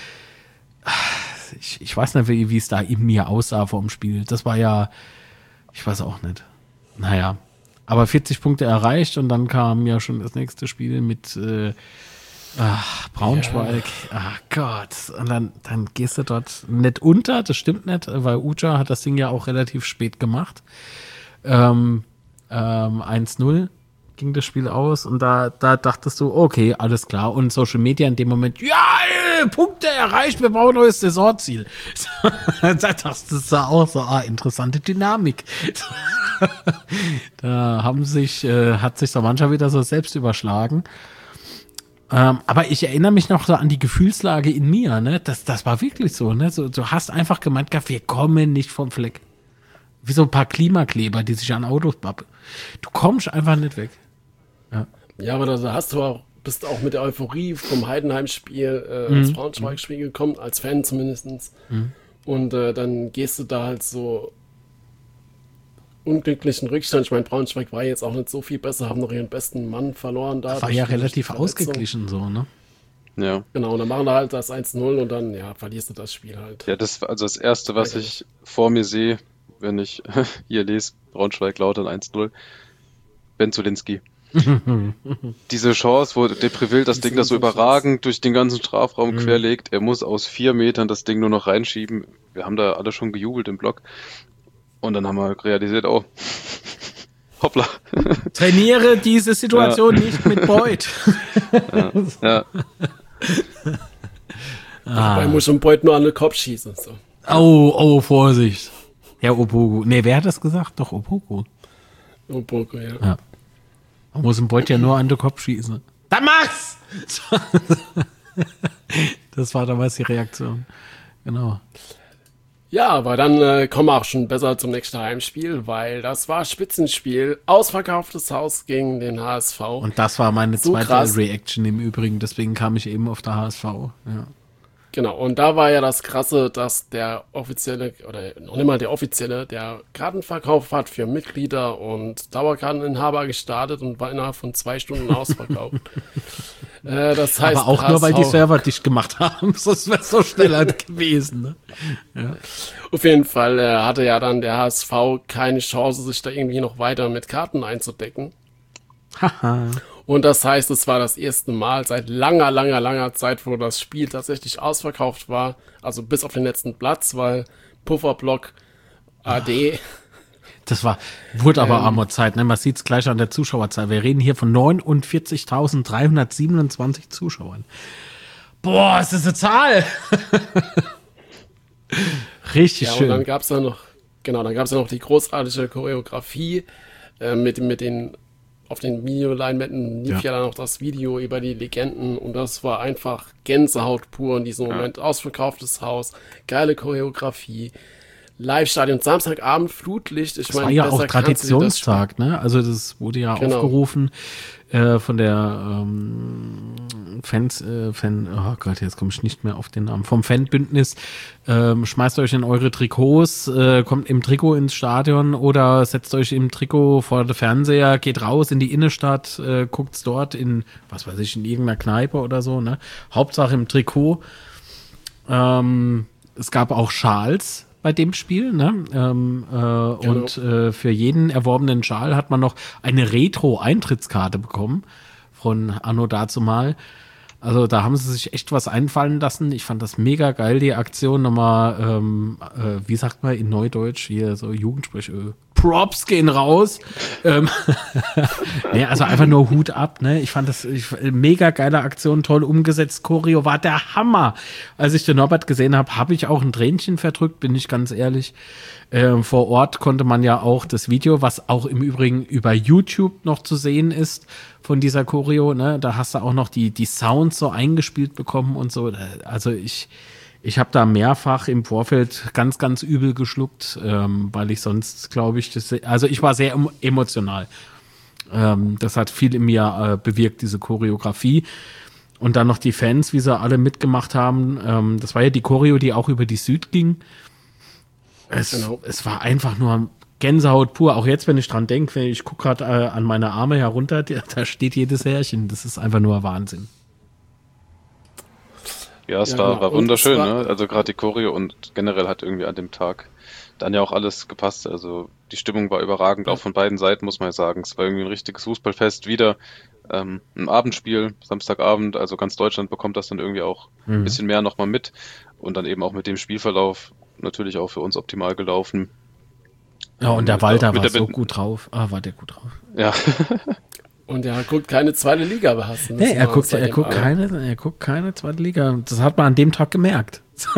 Ich, ich weiß nicht, wie, wie es da in mir aussah vor dem Spiel. Das war ja, ich weiß auch nicht. Naja, aber vierzig Punkte erreicht und dann kam ja schon das nächste Spiel mit äh, ach, Braunschweig. Ja. Ach Gott. Und dann, dann gehst du dort nicht unter, das stimmt nicht, weil Uja hat das Ding ja auch relativ spät gemacht. Ähm, ähm, eins null ging das Spiel aus und da, da dachtest du, okay, alles klar. Und Social Media in dem Moment, ja, ey, Punkte erreicht, wir brauchen ein neues Saisonziel. Da dachtest du so auch so, ah, interessante Dynamik. Da haben sich, äh, hat sich so mancher wieder so selbst überschlagen. Ähm, aber ich erinnere mich noch so an die Gefühlslage in mir, ne? Das, das war wirklich so, ne? So, du hast einfach gemeint, wir kommen nicht vom Fleck. Wie so ein paar Klimakleber, die sich an Autos bappen. Du kommst einfach nicht weg. Ja, ja, aber da hast du auch, bist auch mit der Euphorie vom Heidenheim-Spiel äh, mhm. ins Braunschweig-Spiel gekommen, als Fan zumindest. Mhm. Und äh, dann gehst du da halt so unglücklichen Rückstand. Ich meine, Braunschweig war jetzt auch nicht so viel besser, haben noch ihren besten Mann verloren da. Das war ja relativ ausgeglichen so, ne? Ja. Genau, und dann machen wir halt das eins null und dann, ja, verlierst du das Spiel halt. Ja, das war also das Erste, was ich vor mir sehe, wenn ich hier lese, Braunschweig Lautern eins null, Ben Zulinski. Diese Chance, wo Depreville das Ding da so überragend durch den ganzen Strafraum mhm. querlegt, er muss aus vier Metern das Ding nur noch reinschieben. Wir haben da alle schon gejubelt im Block. Und dann haben wir realisiert, oh, hoppla. Trainiere diese Situation ja. nicht mit Beuth. Ja. ja. Ah. Dabei muss schon Beuth nur an den Kopf schießen. So. Oh, oh, Vorsicht. Herr Opoku. Nee, wer hat das gesagt? Doch, Opoku. Opoku, ja. ja. Man muss dem Beuth ja nur an den Kopf schießen. Dann mach's! Das war damals die Reaktion. Genau. Ja, aber dann äh, kommen wir auch schon besser zum nächsten Heimspiel, weil das war Spitzenspiel, ausverkauftes Haus gegen den H S V. Und das war meine so zweite krass. Reaction im Übrigen, deswegen kam ich eben auf der H S V. Ja. Genau, und da war ja das Krasse, dass der offizielle, oder noch nicht mal der offizielle, der Kartenverkauf hat für Mitglieder und Dauerkarteninhaber gestartet und war innerhalb von zwei Stunden ausverkauft. äh, das heißt, aber auch H S V, nur, weil die Server dicht gemacht haben, sonst wäre es so schneller gewesen. Ne? Ja. Auf jeden Fall äh, hatte ja dann der H S V keine Chance, sich da irgendwie noch weiter mit Karten einzudecken. Haha. Und das heißt, es war das erste Mal seit langer, langer, langer Zeit, wo das Spiel tatsächlich ausverkauft war. Also bis auf den letzten Platz, weil Pufferblock A D. Das war, wurde aber ähm, armer Zeit, ne? Man sieht es gleich an der Zuschauerzahl. Wir reden hier von neunundvierzigtausenddreihundertsiebenundzwanzig Zuschauern. Boah, ist das eine Zahl! Richtig ja, schön. Und dann gab es ja noch, genau, dann gab es ja noch die großartige Choreografie äh, mit, mit den auf den Videoleinwänden lief ja. ja dann noch das Video über die Legenden und das war einfach Gänsehaut pur in diesem Moment. Ja. Ausverkauftes Haus, geile Choreografie, Live-Stadion, Samstagabend, Flutlicht. Ich das mein, war ja auch Traditionstag, ne? Also das wurde ja genau. aufgerufen äh, von der ähm, Fans, äh, Fan, oh Gott, jetzt komme ich nicht mehr auf den Namen, vom Fanbündnis. Ähm, schmeißt euch in eure Trikots, äh, kommt im Trikot ins Stadion oder setzt euch im Trikot vor den Fernseher, geht raus in die Innenstadt, äh, guckt's dort in, was weiß ich, in irgendeiner Kneipe oder so, ne? Hauptsache im Trikot. Ähm, es gab auch Schals bei dem Spiel, ne? Ähm, äh, genau. Und äh, für jeden erworbenen Schal hat man noch eine Retro-Eintrittskarte bekommen von Anno dazumal. Also da haben sie sich echt was einfallen lassen. Ich fand das mega geil, die Aktion nochmal, ähm, äh, wie sagt man in Neudeutsch, hier so Jugendsprech, äh, Props gehen raus. ähm, nee, also einfach nur Hut ab, ne? Ich fand das ich, mega geile Aktion, toll umgesetzt. Choreo war der Hammer. Als ich den Norbert gesehen habe, habe ich auch ein Tränchen verdrückt, bin ich ganz ehrlich. Ähm, vor Ort konnte man ja auch das Video, was auch im Übrigen über YouTube noch zu sehen ist, von dieser Choreo, ne? Da hast du auch noch die, die Sounds so eingespielt bekommen und so. Also ich, ich habe da mehrfach im Vorfeld ganz, ganz übel geschluckt, ähm, weil ich sonst, glaube ich, das, also ich war sehr emotional. Ähm, das hat viel in mir äh, bewirkt, diese Choreografie. Und dann noch die Fans, wie sie alle mitgemacht haben. Ähm, das war ja die Choreo, die auch über die Süd ging. Es, genau. es war einfach nur Gänsehaut pur. Auch jetzt, wenn ich dran denke, ich gucke gerade äh, an meine Arme herunter, da steht jedes Härchen. Das ist einfach nur Wahnsinn. Ja, es ja, war, war wunderschön, war, ne? Also gerade die Choreo und generell hat irgendwie an dem Tag dann ja auch alles gepasst. Also die Stimmung war überragend, ja. Auch von beiden Seiten, muss man ja sagen. Es war irgendwie ein richtiges Fußballfest. Wieder ähm, ein Abendspiel, Samstagabend. Also ganz Deutschland bekommt das dann irgendwie auch mhm. ein bisschen mehr nochmal mit. Und dann eben auch mit dem Spielverlauf natürlich auch für uns optimal gelaufen. Ja, und der Walter mit war der so Be- gut drauf. Ah, war der gut drauf. Ja, Und er guckt keine zweite Liga, aber hast du Nee, er guckt, er guckt keine, er guckt keine zweite Liga. Das hat man an dem Tag gemerkt.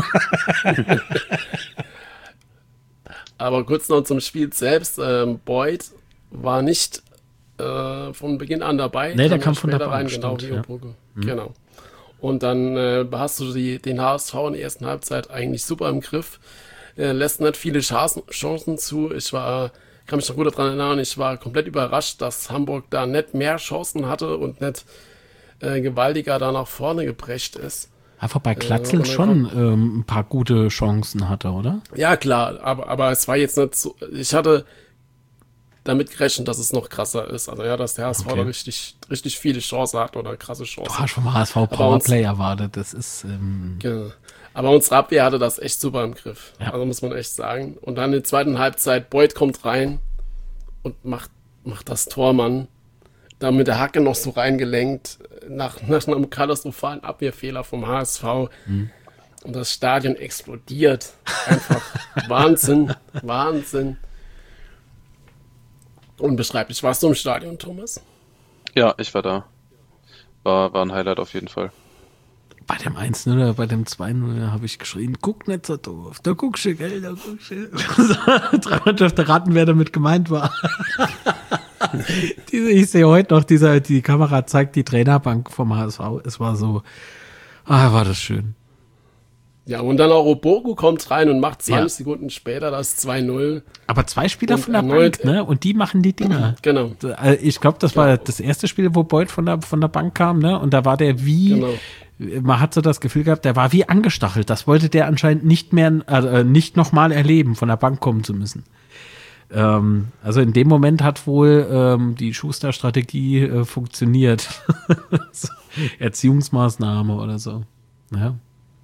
Aber kurz noch zum Spiel selbst. Ähm, Boyd war nicht äh, von Beginn an dabei. Nee, der ja kam von der später Bank, rein, genau stimmt, wie ja. Obrugge. Genau. Und dann äh, hast du die, den H S V in der ersten Halbzeit eigentlich super im Griff. Äh, lässt nicht viele Chancen, Chancen zu. Ich war, kann mich noch gut daran erinnern, ich war komplett überrascht, dass Hamburg da nicht mehr Chancen hatte und nicht äh, gewaltiger da nach vorne geprescht ist. Einfach bei Glatzel und dann schon ähm, ein paar gute Chancen hatte, oder? Ja, klar, aber, aber es war jetzt nicht so. Ich hatte damit gerechnet, dass es noch krasser ist. Also ja, dass der H S V Okay. da richtig, richtig viele Chancen hat oder krasse Chancen. Du hast vom H S V Powerplay erwartet. Das ist, ähm, Genau. Aber unsere Abwehr hatte das echt super im Griff. Ja. Also muss man echt sagen. Und dann in der zweiten Halbzeit, Boyd kommt rein und macht, macht das Tor, Mann. Da mit der Hacke noch so reingelenkt, nach, nach einem katastrophalen Abwehrfehler vom H S V. Mhm. Und das Stadion explodiert. Einfach Wahnsinn, Wahnsinn. Unbeschreiblich. Warst du im Stadion, Thomas? ja, ich war da. War, war ein Highlight auf jeden Fall. bei dem eins null oder bei dem zwei null habe ich geschrien, guck nicht so doof, da guckst du, gell, da guckst du. Dreimal dürfte raten, wer damit gemeint war. Diese, ich sehe heute noch, dieser, die Kamera zeigt die Trainerbank vom H S V. Es war so, ah, war das schön. Ja, und dann auch Obogu kommt rein und macht zwanzig Ja. Sekunden später das zwei null. Aber zwei Spieler Und von der erneut- Bank, ne? Und die machen die Dinger. Genau. Ich glaube, das war das erste Spiel, wo Boyd von der, von der Bank kam, ne? Und da war der wie, Genau. man hat so das Gefühl gehabt, der war wie angestachelt. Das wollte der anscheinend nicht mehr, also nicht nochmal erleben, von der Bank kommen zu müssen. Ähm, also in dem Moment hat wohl ähm, die Schuster-Strategie äh, funktioniert. So, Erziehungsmaßnahme oder so. Ja.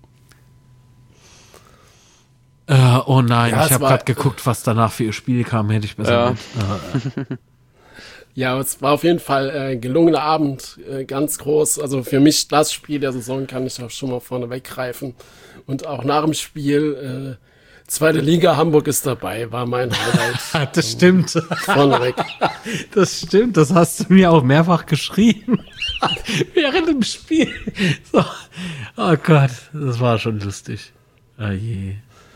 Äh, oh nein, Ja, ich es habe war- gerade geguckt, was danach für ihr Spiel kam, hätte ich besser Ja. mit. Äh, Ja, es war auf jeden Fall äh, gelungener Abend, äh, ganz groß. Also für mich das Spiel der Saison kann ich auch schon mal vorne weggreifen. Und auch nach dem Spiel, äh, zweite Liga Hamburg ist dabei, war mein Highlight. das stimmt. Vorneweg. Das stimmt, das hast du mir auch mehrfach geschrieben. Während dem Spiel. So. Oh Gott, das war schon lustig. Oh je.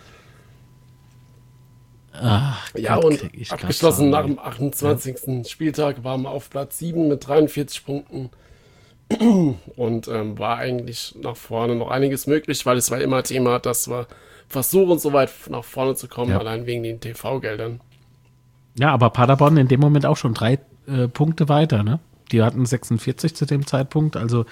Ach, Ja, Gott, und krieg ich grad abgeschlossen nach Zahnweh. dem achtundzwanzigsten Spieltag waren wir auf Platz sieben mit dreiundvierzig Punkten. Und ähm, war eigentlich nach vorne noch einiges möglich, weil es war immer Thema, dass wir versuchen, so weit nach vorne zu kommen, Ja. allein wegen den T V-Geldern. Ja, aber Paderborn in dem Moment auch schon drei äh, Punkte weiter, ne? Die hatten sechsundvierzig zu dem Zeitpunkt, also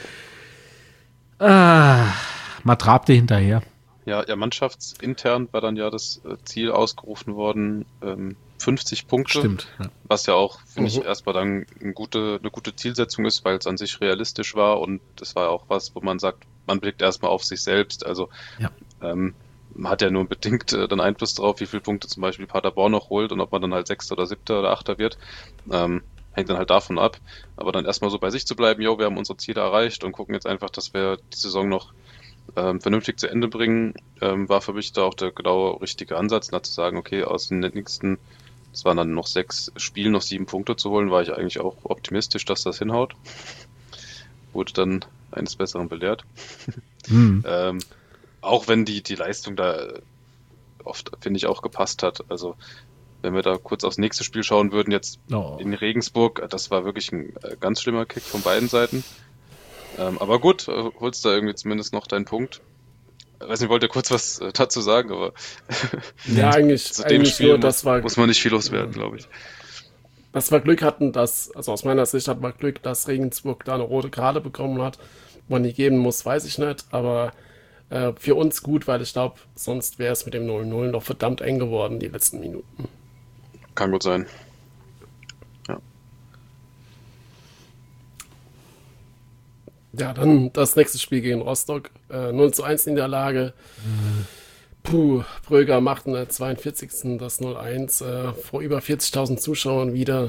ah, man trabte hinterher. Ja, ja, mannschaftsintern war dann ja das äh, Ziel ausgerufen worden, ähm, fünfzig Punkte. Stimmt. Ja. Was ja auch, finde ich, Mhm. erstmal dann eine gute, eine gute Zielsetzung ist, weil es an sich realistisch war und das war auch was, wo man sagt, man blickt erstmal auf sich selbst. Also Ja. ähm, man hat ja nur bedingt äh, dann Einfluss darauf, wie viele Punkte zum Beispiel Paderborn noch holt und ob man dann halt Sechster oder Siebter oder Achter wird. Ähm, hängt dann halt davon ab. Aber dann erstmal so bei sich zu bleiben, jo, wir haben unsere Ziele erreicht und gucken jetzt einfach, dass wir die Saison noch ähm, vernünftig zu Ende bringen, ähm, war für mich da auch der genau richtige Ansatz, da zu sagen, okay, aus den nächsten, das waren dann noch sechs Spielen, noch sieben Punkte zu holen, war ich eigentlich auch optimistisch, dass das hinhaut. Wurde dann eines Besseren belehrt. Hm. Ähm, auch wenn die, die Leistung da oft, finde ich, auch gepasst hat. Also, wenn wir da kurz aufs nächste Spiel schauen würden, jetzt Oh. in Regensburg, das war wirklich ein äh, ganz schlimmer Kick von beiden Seiten. Ähm, aber gut, äh, holst da irgendwie zumindest noch deinen Punkt. Ich weiß nicht, wollt ihr kurz was äh, dazu sagen, aber Ja, eigentlich, zu dem eigentlich Spiel nur, muss, das war, muss man nicht viel loswerden, glaube ich. dass wir Glück hatten, dass, also aus meiner Sicht hatten wir Glück, dass Regensburg da eine rote Karte bekommen hat. Wann die geben muss, weiß ich nicht, aber äh, für uns gut, weil ich glaube, sonst wäre es mit dem null null noch verdammt eng geworden, die letzten Minuten. Kann gut sein. Ja, dann das nächste Spiel gegen Rostock, äh, null zu eins Niederlage. Puh, Bröger macht in der zweiundvierzigsten das null eins äh, vor über vierzigtausend Zuschauern wieder.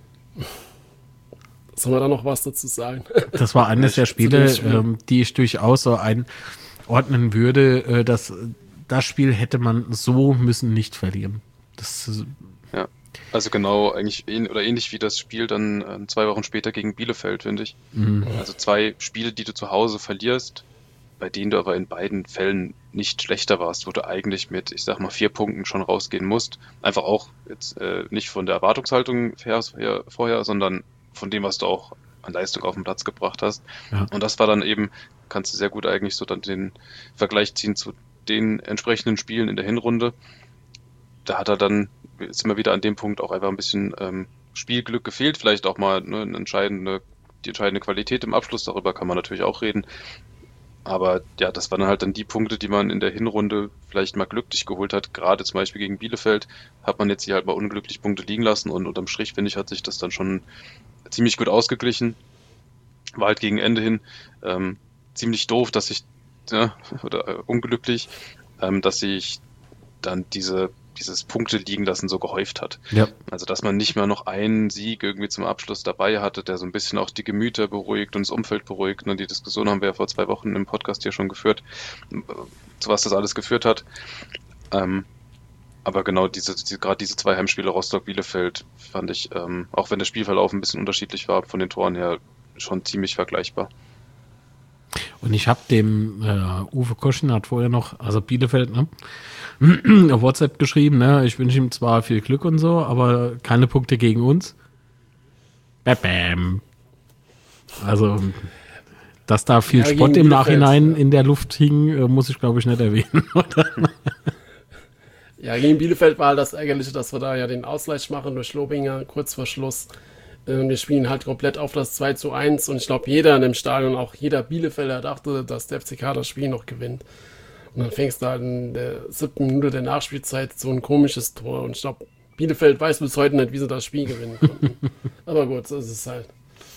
Sollen wir da noch was dazu sagen? Das war eines der Zu Spiele, dem Spiel. ähm, die ich durchaus so einordnen würde, äh, dass das Spiel hätte man so müssen nicht verlieren. Das Ja, also genau, eigentlich ähn oder ähnlich wie das Spiel dann äh, zwei Wochen später gegen Bielefeld, finde ich. Mhm. Also zwei Spiele, die du zu Hause verlierst, bei denen du aber in beiden Fällen nicht schlechter warst, wo du eigentlich mit, ich sag mal, vier Punkten schon rausgehen musst. Einfach auch jetzt äh, nicht von der Erwartungshaltung her, her, vorher, sondern von dem, was du auch an Leistung auf den Platz gebracht hast. Ja. Und das war dann eben, kannst du sehr gut eigentlich so dann den Vergleich ziehen zu den entsprechenden Spielen in der Hinrunde. Da hat er dann, ist immer wieder an dem Punkt auch einfach ein bisschen ähm, Spielglück gefehlt, vielleicht auch mal ne, eine entscheidende, die entscheidende Qualität im Abschluss, darüber kann man natürlich auch reden. Aber ja, das waren halt dann die Punkte, die man in der Hinrunde vielleicht mal glücklich geholt hat. Gerade zum Beispiel gegen Bielefeld hat man jetzt hier halt mal unglücklich Punkte liegen lassen und unterm Strich, finde ich, hat sich das dann schon ziemlich gut ausgeglichen. War halt gegen Ende hin ähm, ziemlich doof, dass ich, ja, oder äh, unglücklich, ähm, dass sich dann diese dieses Punkte liegen lassen so gehäuft hat. Ja. Also, dass man nicht mal noch einen Sieg irgendwie zum Abschluss dabei hatte, der so ein bisschen auch die Gemüter beruhigt und das Umfeld beruhigt. Und die Diskussion haben wir ja vor zwei Wochen im Podcast hier schon geführt, zu was das alles geführt hat. Ähm, aber genau diese, die, gerade diese zwei Heimspiele Rostock-Bielefeld fand ich, ähm, auch wenn der Spielverlauf ein bisschen unterschiedlich war, von den Toren her schon ziemlich vergleichbar. Und ich habe dem äh, Uwe Koschin hat vorher noch, also Bielefeld, ne, auf WhatsApp geschrieben, ne, ich wünsche ihm zwar viel Glück und so, aber keine Punkte gegen uns. Bam, bam. Also, dass da viel Ja, Spott gegen im Bielefeld, Nachhinein ja. in der Luft hing, äh, muss ich glaube ich nicht erwähnen, oder? Ja, gegen Bielefeld war halt das Ärgerliche, dass wir da ja den Ausgleich machen durch Lobinger kurz vor Schluss. Äh, Wir spielen halt komplett auf das zwei zu eins und ich glaube, jeder in dem Stadion, auch jeder Bielefelder dachte, dass der F C K das Spiel noch gewinnt. Und dann fängst du halt in der siebten Minute der Nachspielzeit so ein komisches Tor und ich glaube, Bielefeld weiß bis heute nicht, wie sie das Spiel gewinnen konnten. Aber gut, so ist es halt.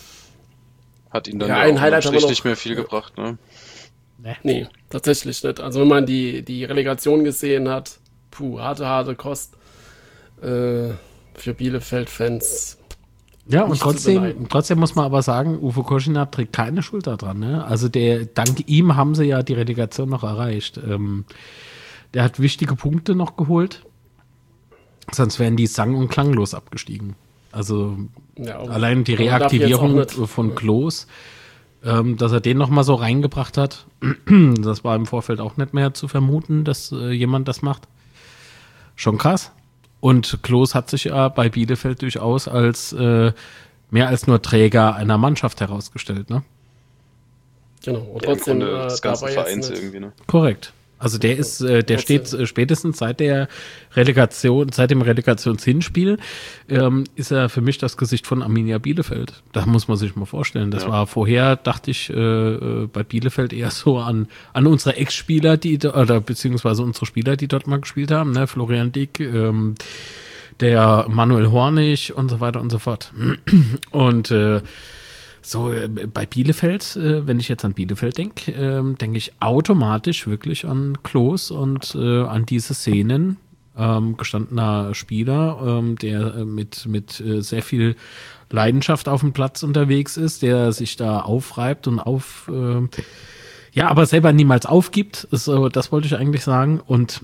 Hat ihn dann Ja, ja, ein auch Highlight unterm haben wir Strich noch. nicht mehr viel Ja. gebracht, ne? Nee, tatsächlich nicht. Also wenn man die, die Relegation gesehen hat, puh, harte, harte Kost äh, für Bielefeld-Fans. Ja, und Nicht zu trotzdem, beneiden. trotzdem muss man aber sagen, Uwe Koschina trägt keine Schuld daran. Ne? Also der, dank ihm haben sie ja die Relegation noch erreicht. Ähm, der hat wichtige Punkte noch geholt. Sonst wären die sang- und klanglos abgestiegen. Also Ja, aber- allein die aber darf jetzt Reaktivierung auch nicht- von Klos, ähm, dass er den noch mal so reingebracht hat, das war im Vorfeld auch nicht mehr zu vermuten, dass äh, jemand das macht. Schon krass. Und Klos hat sich ja bei Bielefeld durchaus als äh, mehr als nur Träger einer Mannschaft herausgestellt, ne? Genau, und Ja, im trotzdem Grunde äh, des ganzen dabei jetzt Vereins nicht. irgendwie, ne? Korrekt. Also der ist, äh, der Trotzdem. steht äh, spätestens seit der Relegation, seit dem Relegationshinspiel, ähm, ist er für mich das Gesicht von Arminia Bielefeld. Das muss man sich mal vorstellen. Das Ja. war vorher, dachte ich, äh, äh, bei Bielefeld eher so an, an unsere Ex-Spieler, die, da- oder beziehungsweise unsere Spieler, die dort mal gespielt haben, ne? Florian Dick, ähm, der Manuel Hornig und so weiter und so fort. Und äh, so äh, bei Bielefeld, äh, wenn ich jetzt an Bielefeld denke, ähm, denke ich automatisch wirklich an Klos und äh, an diese Szenen. Ähm, gestandener Spieler, ähm, der äh, mit, mit äh, sehr viel Leidenschaft auf dem Platz unterwegs ist, der sich da aufreibt und auf, äh, ja, aber selber niemals aufgibt. So, das wollte ich eigentlich sagen. Und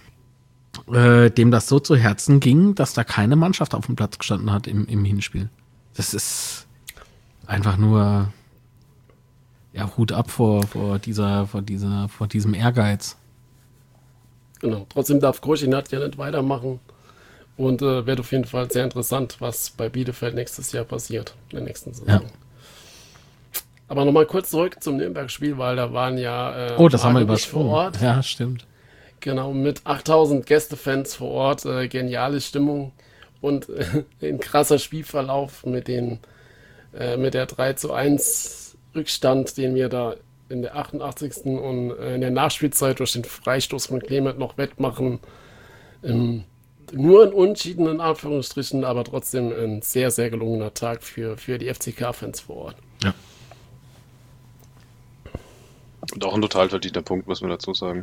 äh, dem das so zu Herzen ging, dass da keine Mannschaft auf dem Platz gestanden hat im, im Hinspiel. Das ist einfach nur ja, Hut ab vor, vor dieser, vor dieser, vor diesem Ehrgeiz. Genau, trotzdem darf Koschinat ja nicht weitermachen. Und äh, wird auf jeden Fall sehr interessant, was bei Bielefeld nächstes Jahr passiert, in der nächsten Saison. Ja. Aber nochmal kurz zurück zum Nürnberg-Spiel, weil da waren ja äh, Oh, das haben wir Marc und ich vor übersprungen. Ort. Ja, stimmt. Genau, mit achttausend Gästefans vor Ort, äh, geniale Stimmung und äh, ein krasser Spielverlauf mit den äh, mit der drei zu eins Rückstand, den wir da in der achtundachtzigsten und äh, in der Nachspielzeit durch den Freistoß von Clement noch wettmachen. Ähm, nur ein Unentschieden in Anführungsstrichen, aber trotzdem ein sehr, sehr gelungener Tag für, für die F C K-Fans vor Ort. Ja. Und auch ein total verdienter Punkt, muss man dazu sagen.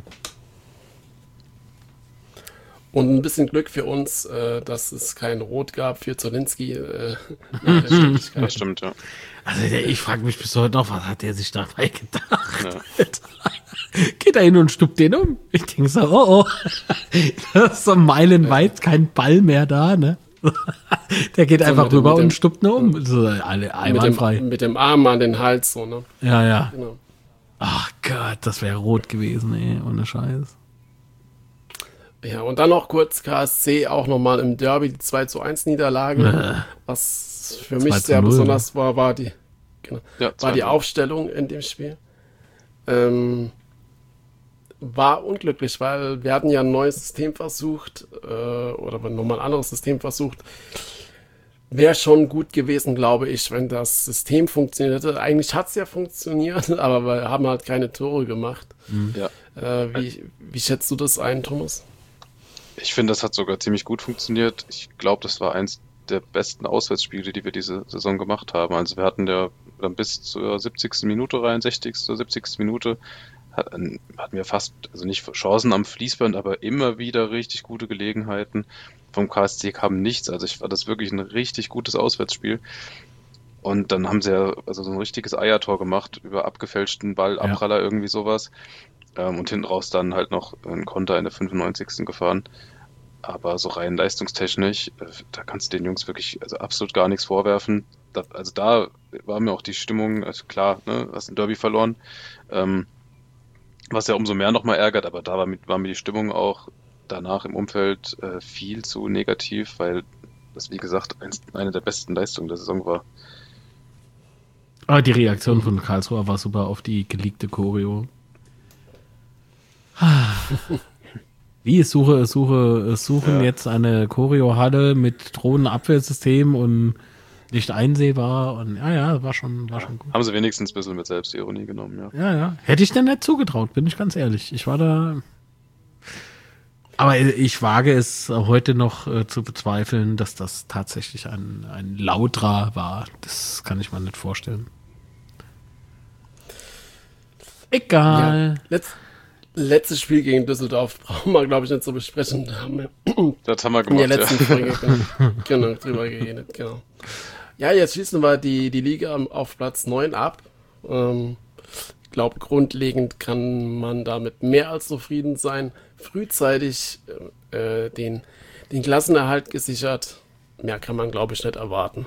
Und ein bisschen Glück für uns, äh, dass es kein Rot gab für Zolinski. Äh, nach der Schwierigkeit. Das stimmt, ja. Also der, ich frage mich bis heute noch, was hat der sich dabei gedacht? Ja. Geht er hin und stuppt den um. Ich denke so, oh, oh. Das ist so meilenweit kein Ball mehr da, ne? Der geht So einfach mit dem- rüber mit dem- und stuppt nur um. So, alle Mit einwandfrei. dem, mit dem Arm an den Hals, so, ne? Ja, ja. Genau. Ach Gott, das wäre rot gewesen, ey, ohne Scheiß. Ja, und dann noch kurz K S C, auch nochmal im Derby, die zwei zu eins Niederlage. Was für mich zwei zu sehr null, besonders war, war die, genau, Ja, war die zwei- Aufstellung in dem Spiel. Ähm, war unglücklich, weil wir hatten ja ein neues System versucht, äh, oder nochmal ein anderes System versucht. Wäre schon gut gewesen, glaube ich, wenn das System funktioniert hätte. Eigentlich hat es ja funktioniert, aber wir haben halt keine Tore gemacht. Ja. Äh, wie, wie schätzt du das ein, Thomas? Ich finde, das hat sogar ziemlich gut funktioniert. Ich glaube, das war eins der besten Auswärtsspiele, die wir diese Saison gemacht haben. Also wir hatten ja dann bis zur siebzigsten Minute rein, sechzigsten siebzigsten Minute, hatten wir fast, also nicht Chancen am Fließband, aber immer wieder richtig gute Gelegenheiten. Vom K S C kam nichts. Also ich war das wirklich ein richtig gutes Auswärtsspiel. Und dann haben sie ja also so ein richtiges Eiertor gemacht über abgefälschten Ball, Abpraller, irgendwie sowas. Ähm, und hinten raus dann halt noch ein Konter in der fünfundneunzigsten gefahren. Aber so rein leistungstechnisch, äh, da kannst du den Jungs wirklich also absolut gar nichts vorwerfen. Da, also da war mir auch die Stimmung, also klar, ne, hast ein Derby verloren, ähm, was ja umso mehr nochmal ärgert, aber da war, mit, war mir die Stimmung auch danach im Umfeld äh, viel zu negativ, weil das, wie gesagt, eins, eine der besten Leistungen der Saison war. Aber die Reaktion von Karlsruhe war super auf die geleakte Choreo. Wie, ich suche, ich suche, ich suchen Ja. jetzt eine Choreo-Halle mit Drohnenabwehrsystem und nicht einsehbar und ja, ja, war schon, war schon gut. Haben sie wenigstens ein bisschen mit Selbstironie genommen, ja. Ja, ja. Hätte ich denn nicht zugetraut, bin ich ganz ehrlich. Ich war da. Aber ich wage es heute noch äh, zu bezweifeln, dass das tatsächlich ein, ein Lautra war. Das kann ich mir nicht vorstellen. Egal. Ja, letz, letztes Spiel gegen Düsseldorf brauchen wir, glaube ich, nicht zu besprechen. Da haben wir Das haben wir in der gemacht, letzten ja. Folge genau, genau, drüber geredet. Genau. Ja, jetzt schließen wir die, die Liga auf Platz neun ab. Ähm, ich glaube, grundlegend kann man damit mehr als zufrieden sein. Frühzeitig äh, den, den Klassenerhalt gesichert. Mehr kann man, glaube ich, nicht erwarten.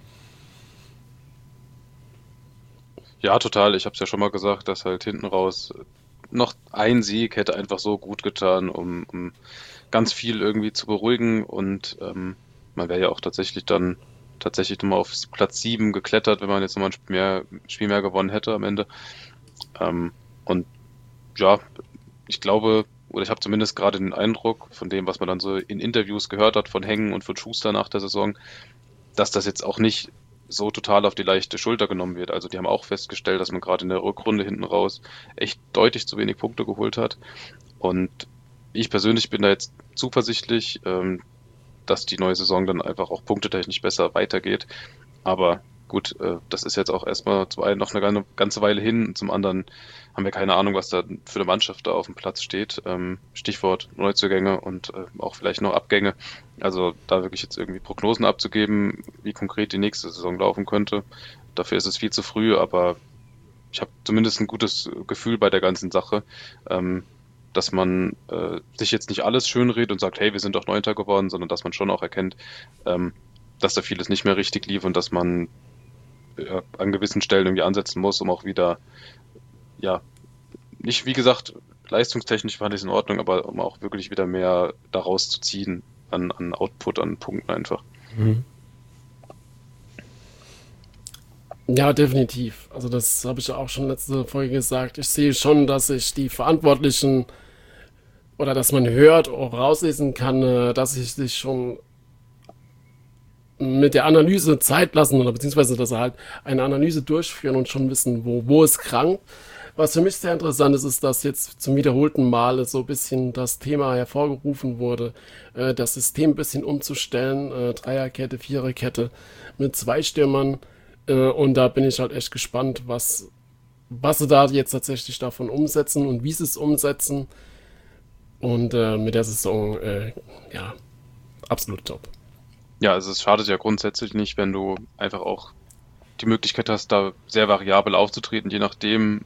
Ja, total. Ich habe es ja schon mal gesagt, dass halt hinten raus noch ein Sieg hätte einfach so gut getan, um, um ganz viel irgendwie zu beruhigen. Und ähm, man wäre ja auch tatsächlich dann tatsächlich nochmal auf Platz sieben geklettert, wenn man jetzt nochmal ein Spiel mehr, Spiel mehr gewonnen hätte am Ende. Ähm, und ja, ich glaube, oder ich habe zumindest gerade den Eindruck von dem, was man dann so in Interviews gehört hat von Hengen und von Schuster nach der Saison, dass das jetzt auch nicht so total auf die leichte Schulter genommen wird. Also die haben auch festgestellt, dass man gerade in der Rückrunde hinten raus echt deutlich zu wenig Punkte geholt hat. Und ich persönlich bin da jetzt zuversichtlich, ähm, dass die neue Saison dann einfach auch punktetechnisch besser weitergeht. Aber gut, äh, das ist jetzt auch erstmal zum einen noch eine ganze Weile hin. Zum anderen haben wir keine Ahnung, was da für eine Mannschaft da auf dem Platz steht. Ähm, Stichwort Neuzugänge und äh, auch vielleicht noch Abgänge. Also da wirklich jetzt irgendwie Prognosen abzugeben, wie konkret die nächste Saison laufen könnte. Dafür ist es viel zu früh, aber ich habe zumindest ein gutes Gefühl bei der ganzen Sache, ähm, dass man äh, sich jetzt nicht alles schönredet und sagt, hey, wir sind doch Neunter geworden, sondern dass man schon auch erkennt, ähm, dass da vieles nicht mehr richtig lief und dass man äh, an gewissen Stellen irgendwie ansetzen muss, um auch wieder, ja, nicht, wie gesagt, leistungstechnisch fand ich es in Ordnung, aber um auch wirklich wieder mehr daraus zu ziehen an, an Output, an Punkten einfach. Mhm. Ja, definitiv. Also das habe ich ja auch schon letzte Folge gesagt. Ich sehe schon, dass sich die Verantwortlichen oder dass man hört, auch rauslesen kann, äh, dass sich sich schon mit der Analyse Zeit lassen oder beziehungsweise, dass sie halt eine Analyse durchführen und schon wissen, wo, wo es krankt. Was für mich sehr interessant ist, ist, dass jetzt zum wiederholten Male so ein bisschen das Thema hervorgerufen wurde, äh, das System ein bisschen umzustellen, äh, Dreierkette, Viererkette mit zwei Stürmern. Äh, und da bin ich halt echt gespannt, was, was sie da jetzt tatsächlich davon umsetzen und wie sie es umsetzen. Und äh, mit der Saison, äh, ja, absolut top. Ja, also es schadet ja grundsätzlich nicht, wenn du einfach auch die Möglichkeit hast, da sehr variabel aufzutreten, je nachdem,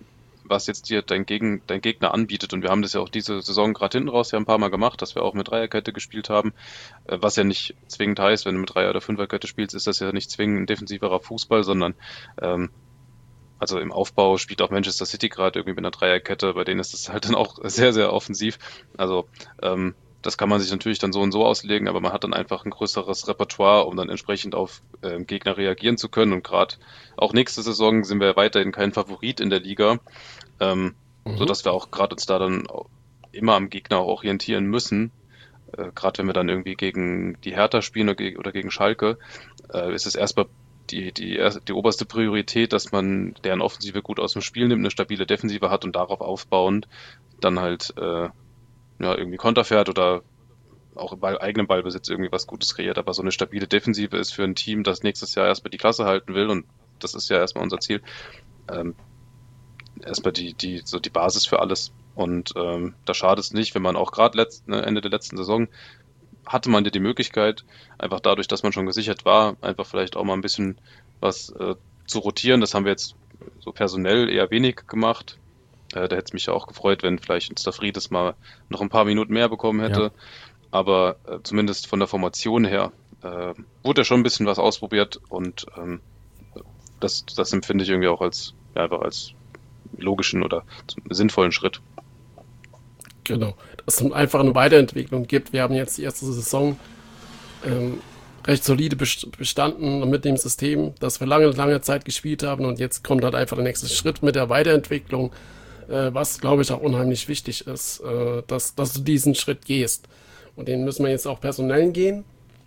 was jetzt dir dein, Gegen, dein Gegner anbietet. Und wir haben das ja auch diese Saison gerade hinten raus ja ein paar Mal gemacht, dass wir auch mit Dreierkette gespielt haben. Äh, was ja nicht zwingend heißt, wenn du mit Dreier- oder Fünferkette spielst, ist das ja nicht zwingend ein defensiverer Fußball, sondern ähm, also im Aufbau spielt auch Manchester City gerade irgendwie mit einer Dreierkette, bei denen ist es halt dann auch sehr, sehr offensiv. Also ähm, das kann man sich natürlich dann so und so auslegen, aber man hat dann einfach ein größeres Repertoire, um dann entsprechend auf ähm, Gegner reagieren zu können. Und gerade auch nächste Saison sind wir weiterhin kein Favorit in der Liga, ähm, mhm. sodass wir auch gerade uns da dann immer am Gegner auch orientieren müssen. Äh, gerade wenn wir dann irgendwie gegen die Hertha spielen oder, ge- oder gegen Schalke, äh, ist es erstmal die, die, die oberste Priorität, dass man deren Offensive gut aus dem Spiel nimmt, eine stabile Defensive hat und darauf aufbauend dann halt äh, ja, irgendwie Konter fährt oder auch im Ball, eigenen Ballbesitz irgendwie was Gutes kreiert. Aber so eine stabile Defensive ist für ein Team, das nächstes Jahr erstmal die Klasse halten will, und das ist ja erstmal unser Ziel, ähm, erstmal die, die, so die Basis für alles. Und ähm, da schadet es nicht, wenn man auch gerade ne, Ende der letzten Saison hatte man ja die Möglichkeit, einfach dadurch, dass man schon gesichert war, einfach vielleicht auch mal ein bisschen was äh, zu rotieren. Das haben wir jetzt so personell eher wenig gemacht. Äh, da hätte es mich ja auch gefreut, wenn vielleicht uns der Friedes mal noch ein paar Minuten mehr bekommen hätte. Ja. Aber äh, zumindest von der Formation her äh, wurde ja schon ein bisschen was ausprobiert, und ähm, das, das empfinde ich irgendwie auch als, ja, einfach als logischen oder sinnvollen Schritt. Genau, dass es einfach eine Weiterentwicklung gibt. Wir haben jetzt die erste Saison ähm, recht solide bestanden mit dem System, das wir lange, lange Zeit gespielt haben, und jetzt kommt halt einfach der nächste Schritt mit der Weiterentwicklung, äh, was, glaube ich, auch unheimlich wichtig ist, äh, dass, dass du diesen Schritt gehst. Und den müssen wir jetzt auch personell gehen,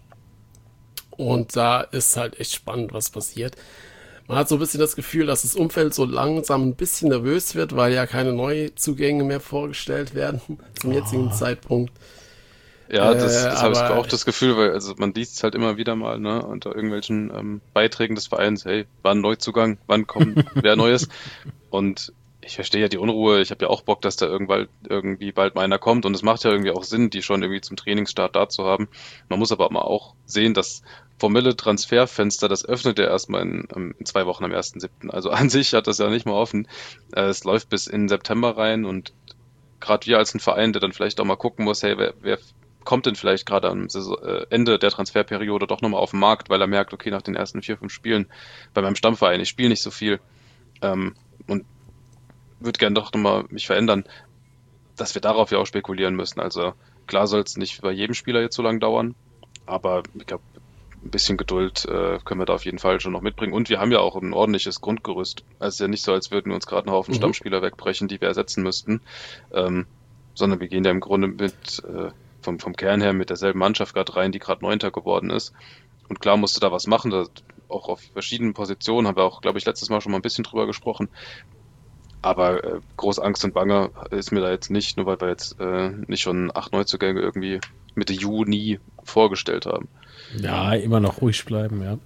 und da ist halt echt spannend, was passiert. Man hat so ein bisschen das Gefühl, dass das Umfeld so langsam ein bisschen nervös wird, weil ja keine Neuzugänge mehr vorgestellt werden zum jetzigen oh. Zeitpunkt. Ja, das, das äh, habe ich auch das Gefühl, weil also man liest es halt immer wieder mal, ne, unter irgendwelchen ähm, Beiträgen des Vereins, hey, wann Neuzugang, wann kommt wer Neues? Und ich verstehe ja die Unruhe, ich habe ja auch Bock, dass da irgendwann irgendwie bald mal einer kommt, und es macht ja irgendwie auch Sinn, die schon irgendwie zum Trainingsstart da zu haben. Man muss aber auch sehen, dass formelle Transferfenster, das öffnet ja erstmal in, in zwei Wochen am ersten siebten Also an sich hat das ja nicht mal offen. Es läuft bis in September rein, und gerade wir als ein Verein, der dann vielleicht auch mal gucken muss, hey, wer, wer kommt denn vielleicht gerade am Ende der Transferperiode doch nochmal auf den Markt, weil er merkt, okay, nach den ersten vier, fünf Spielen bei meinem Stammverein, ich spiele nicht so viel ähm, und würde gerne doch nochmal mich verändern, dass wir darauf ja auch spekulieren müssen. Also klar soll es nicht bei jedem Spieler jetzt so lange dauern, aber ich glaube, ein bisschen Geduld äh, können wir da auf jeden Fall schon noch mitbringen. Und wir haben ja auch ein ordentliches Grundgerüst. Also es ist ja nicht so, als würden wir uns gerade einen Haufen mhm. Stammspieler wegbrechen, die wir ersetzen müssten, ähm, sondern wir gehen ja im Grunde mit äh, vom, vom Kern her mit derselben Mannschaft gerade rein, die gerade Neunter geworden ist. Und klar musste da was machen, da, auch auf verschiedenen Positionen, haben wir auch, glaube ich, letztes Mal schon mal ein bisschen drüber gesprochen. Aber äh, groß Angst und Bange ist mir da jetzt nicht, nur weil wir jetzt äh, nicht schon acht Neuzugänge irgendwie Mitte Juni vorgestellt haben. Ja, immer noch ruhig bleiben, ja.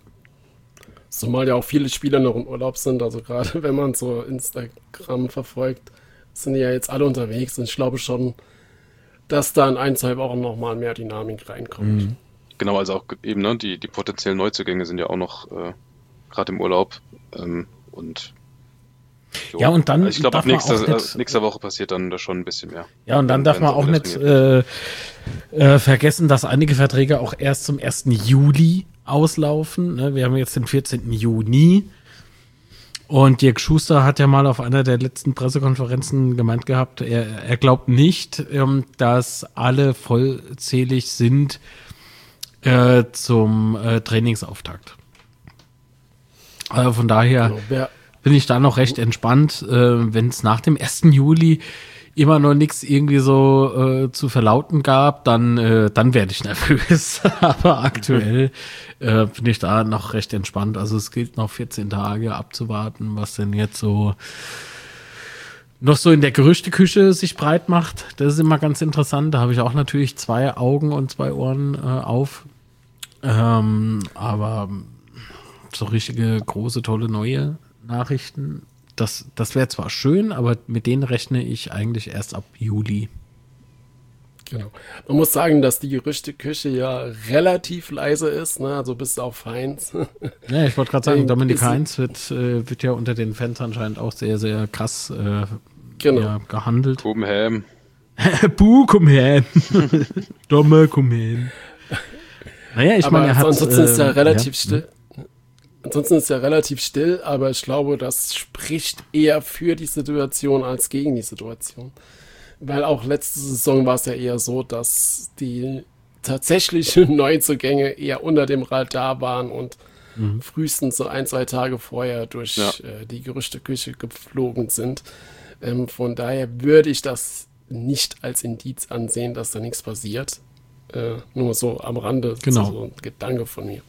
Zumal ja auch viele Spieler noch im Urlaub sind, also gerade wenn man so Instagram verfolgt, sind die ja jetzt alle unterwegs, und ich glaube schon, dass da in ein, zwei Wochen nochmal mehr Dynamik reinkommt. Mhm. Genau, also auch eben, ne, die, die potenziellen Neuzugänge sind ja auch noch äh, gerade im Urlaub, ähm, und jo, ja, und dann ich glaube, ab man nächster, auch nicht, äh, nächster Woche passiert dann da schon ein bisschen mehr. Ja, und dann darf man auch nicht äh, äh, vergessen, dass einige Verträge auch erst zum ersten Juli auslaufen. Ne? Wir haben jetzt den vierzehnten Juni. Und Dirk Schuster hat ja mal auf einer der letzten Pressekonferenzen gemeint gehabt, er, er glaubt nicht, ähm, dass alle vollzählig sind äh, zum äh, Trainingsauftakt. Also von daher genau, wer bin ich da noch recht entspannt, äh, wenn es nach dem ersten Juli immer noch nichts irgendwie so äh, zu verlauten gab, dann, äh, dann werde ich nervös. Aber aktuell äh, bin ich da noch recht entspannt. Also es gilt noch vierzehn Tage abzuwarten, was denn jetzt so noch so in der Gerüchteküche sich breit macht. Das ist immer ganz interessant. Da habe ich auch natürlich zwei Augen und zwei Ohren äh, auf. Ähm, aber so richtige große, tolle neue Nachrichten, das, das wäre zwar schön, aber mit denen rechne ich eigentlich erst ab Juli. Genau. Man muss sagen, dass die Gerüchteküche ja relativ leise ist, ne? Also bis auf Heinz. Ja, ich wollte gerade sagen, Ist- Dominik Heinz wird, äh, wird ja unter den Fans anscheinend auch sehr, sehr krass äh, Genau. ja, gehandelt. Bubenham. Buh, komm her. Domme, komm her. Naja, ich aber meine, er hat... ansonsten ist er äh, relativ ja. still. Ansonsten ist er relativ still, aber ich glaube, das spricht eher für die Situation als gegen die Situation. Weil auch letzte Saison war es ja eher so, dass die tatsächlichen Neuzugänge eher unter dem Radar waren und Mhm. frühestens so ein, zwei Tage vorher durch Ja. äh, die Gerüchteküche geflogen sind. Ähm, von daher würde ich das nicht als Indiz ansehen, dass da nichts passiert. Äh, nur so am Rande, Genau. so, so ein Gedanke von mir.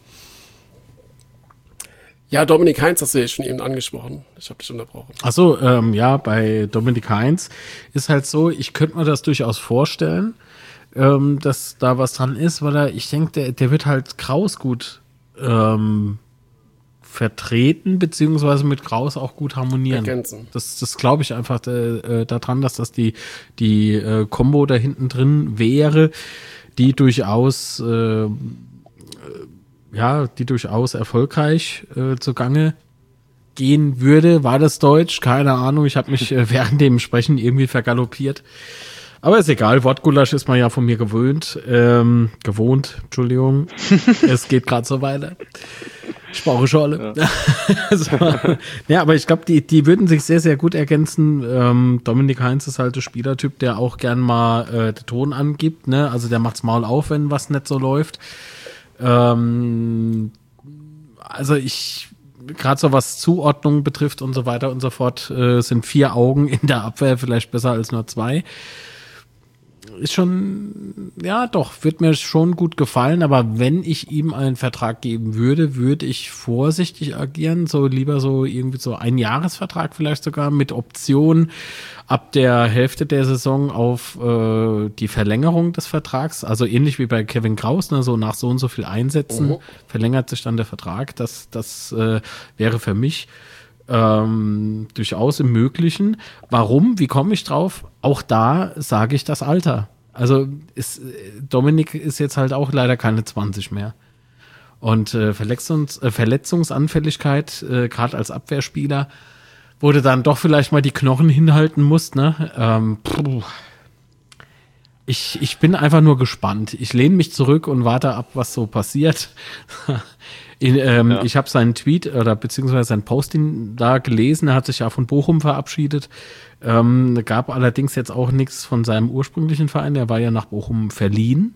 Ja, Dominik Heinz hast du ja schon eben angesprochen. Ich habe dich unterbrochen. Achso, ähm, ja, bei Dominik Heinz ist halt so, ich könnte mir das durchaus vorstellen, ähm, dass da was dran ist, weil er, ich denke, der, der wird halt Kraus gut ähm, vertreten, beziehungsweise mit Kraus auch gut harmonieren. Ergänzen. Das, das glaube ich einfach äh, daran, dass das die, die äh, Kombo da hinten drin wäre, die durchaus äh, ja, die durchaus erfolgreich äh, zugange gehen würde. War das Deutsch? Keine Ahnung. Ich habe mich äh, während dem Sprechen irgendwie vergaloppiert. Aber ist egal. Wortgulasch ist man ja von mir gewöhnt. Ähm, gewohnt, Entschuldigung. Es geht gerade so weiter. Ich brauche Schorle. Ja. so. Ja, aber ich glaube, die, die würden sich sehr, sehr gut ergänzen. Ähm, Dominik Heinz ist halt der Spielertyp, der auch gern mal äh, den Ton angibt. Ne? Also der macht's Maul auf, wenn was nicht so läuft. Ähm, also ich, gerade so was Zuordnung betrifft und so weiter und so fort, äh, sind vier Augen in der Abwehr vielleicht besser als nur zwei. Ist schon, ja doch, wird mir schon gut gefallen, aber wenn ich ihm einen Vertrag geben würde, würde ich vorsichtig agieren, so lieber so irgendwie so ein Jahresvertrag vielleicht sogar mit Option ab der Hälfte der Saison auf äh, die Verlängerung des Vertrags, also ähnlich wie bei Kevin Kraus, ne, so nach so und so viel Einsätzen Mhm. verlängert sich dann der Vertrag, das, das äh, wäre für mich Ähm, durchaus im Möglichen. Warum? Wie komme ich drauf? Auch da sage ich das Alter. Also ist, Dominik ist jetzt halt auch leider keine zwanzig mehr. Und äh, Verletzungs äh, Verletzungsanfälligkeit, äh, gerade als Abwehrspieler, wo du dann doch vielleicht mal die Knochen hinhalten musst, ne? Ähm, puh. Ich, ich bin einfach nur gespannt. Ich lehne mich zurück und warte ab, was so passiert. In, ähm, Ja. Ich habe seinen Tweet oder beziehungsweise sein Posting da gelesen. Er hat sich ja von Bochum verabschiedet. Ähm, gab allerdings jetzt auch nichts von seinem ursprünglichen Verein. Er war ja nach Bochum verliehen.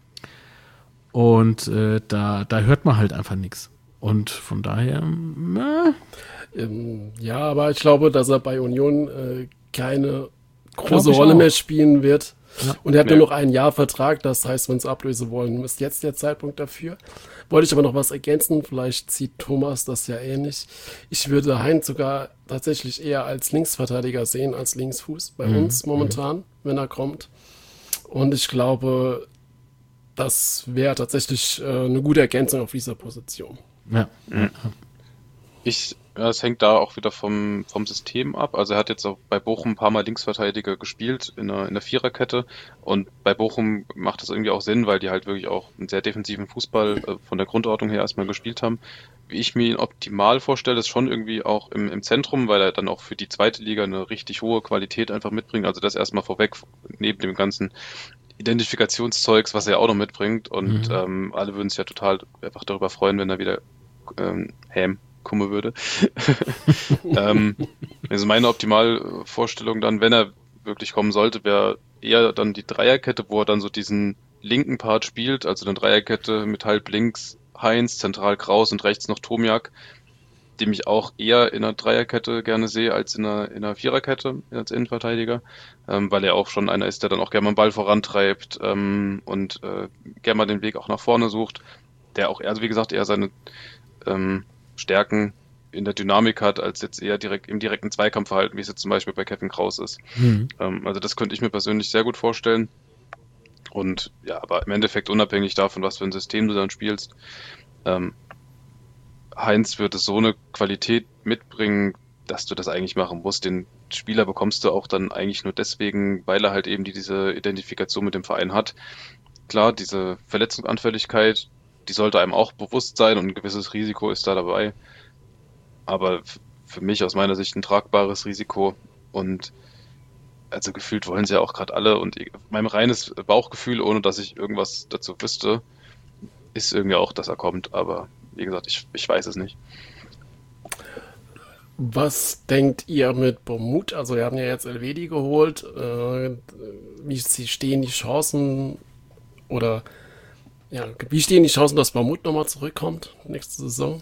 Und äh, da, da hört man halt einfach nichts. Und von daher, äh, Ähm, ja, aber ich glaube, dass er bei Union äh, keine Glaub große ich Rolle auch. mehr spielen wird. Ja. Und er hat Nee. nur noch ein Jahr Vertrag, das heißt, wenn sie ablösen wollen, ist jetzt der Zeitpunkt dafür. Wollte ich aber noch was ergänzen, vielleicht sieht Thomas das ja ähnlich. Ich würde Heinz sogar tatsächlich eher als Linksverteidiger sehen, als Linksfuß bei Mhm. uns momentan, wenn er kommt. Und ich glaube, das wäre tatsächlich äh, eine gute Ergänzung auf dieser Position. ja. Ich, ja, es hängt da auch wieder vom, vom System ab. Also er hat jetzt auch bei Bochum ein paar Mal Linksverteidiger gespielt in der, in der Viererkette und bei Bochum macht das irgendwie auch Sinn, weil die halt wirklich auch einen sehr defensiven Fußball äh, von der Grundordnung her erstmal gespielt haben. Wie ich mir ihn optimal vorstelle, ist schon irgendwie auch im, im Zentrum, weil er dann auch für die zweite Liga eine richtig hohe Qualität einfach mitbringt. Also das erstmal vorweg, neben dem ganzen Identifikationszeugs, was er auch noch mitbringt. Und Mhm. ähm, alle würden sich ja total einfach darüber freuen, wenn er wieder ähm, Ham kommen würde. ähm, also meine Optimalvorstellung dann, wenn er wirklich kommen sollte, wäre eher dann die Dreierkette, wo er dann so diesen linken Part spielt, also eine Dreierkette mit halb links Heinz, zentral Kraus und rechts noch Tomiak, dem ich auch eher in einer Dreierkette gerne sehe als in einer, in einer Viererkette als Innenverteidiger, ähm, weil er auch schon einer ist, der dann auch gerne mal den Ball vorantreibt ähm, und äh, gerne mal den Weg auch nach vorne sucht, der auch, also wie gesagt, eher seine ähm, Stärken in der Dynamik hat, als jetzt eher direkt im direkten Zweikampfverhalten, wie es jetzt zum Beispiel bei Kevin Kraus ist. Mhm. Ähm, also das könnte ich mir persönlich sehr gut vorstellen. Und ja, aber im Endeffekt unabhängig davon, was für ein System du dann spielst, ähm, Heinz würde so eine Qualität mitbringen, dass du das eigentlich machen musst. Den Spieler bekommst du auch dann eigentlich nur deswegen, weil er halt eben die, diese Identifikation mit dem Verein hat. Klar, diese Verletzungsanfälligkeit, die sollte einem auch bewusst sein und ein gewisses Risiko ist da dabei. Aber f- für mich aus meiner Sicht ein tragbares Risiko und also gefühlt wollen sie ja auch gerade alle und ich- mein reines Bauchgefühl, ohne dass ich irgendwas dazu wüsste, ist irgendwie auch, dass er kommt. Aber wie gesagt, ich, ich weiß es nicht. Was denkt ihr mit Bormut? Also, wir haben ja jetzt Elvedi geholt. Äh, wie sie stehen die Chancen oder ja, wie stehen die Chancen, dass Bormut nochmal zurückkommt nächste Saison?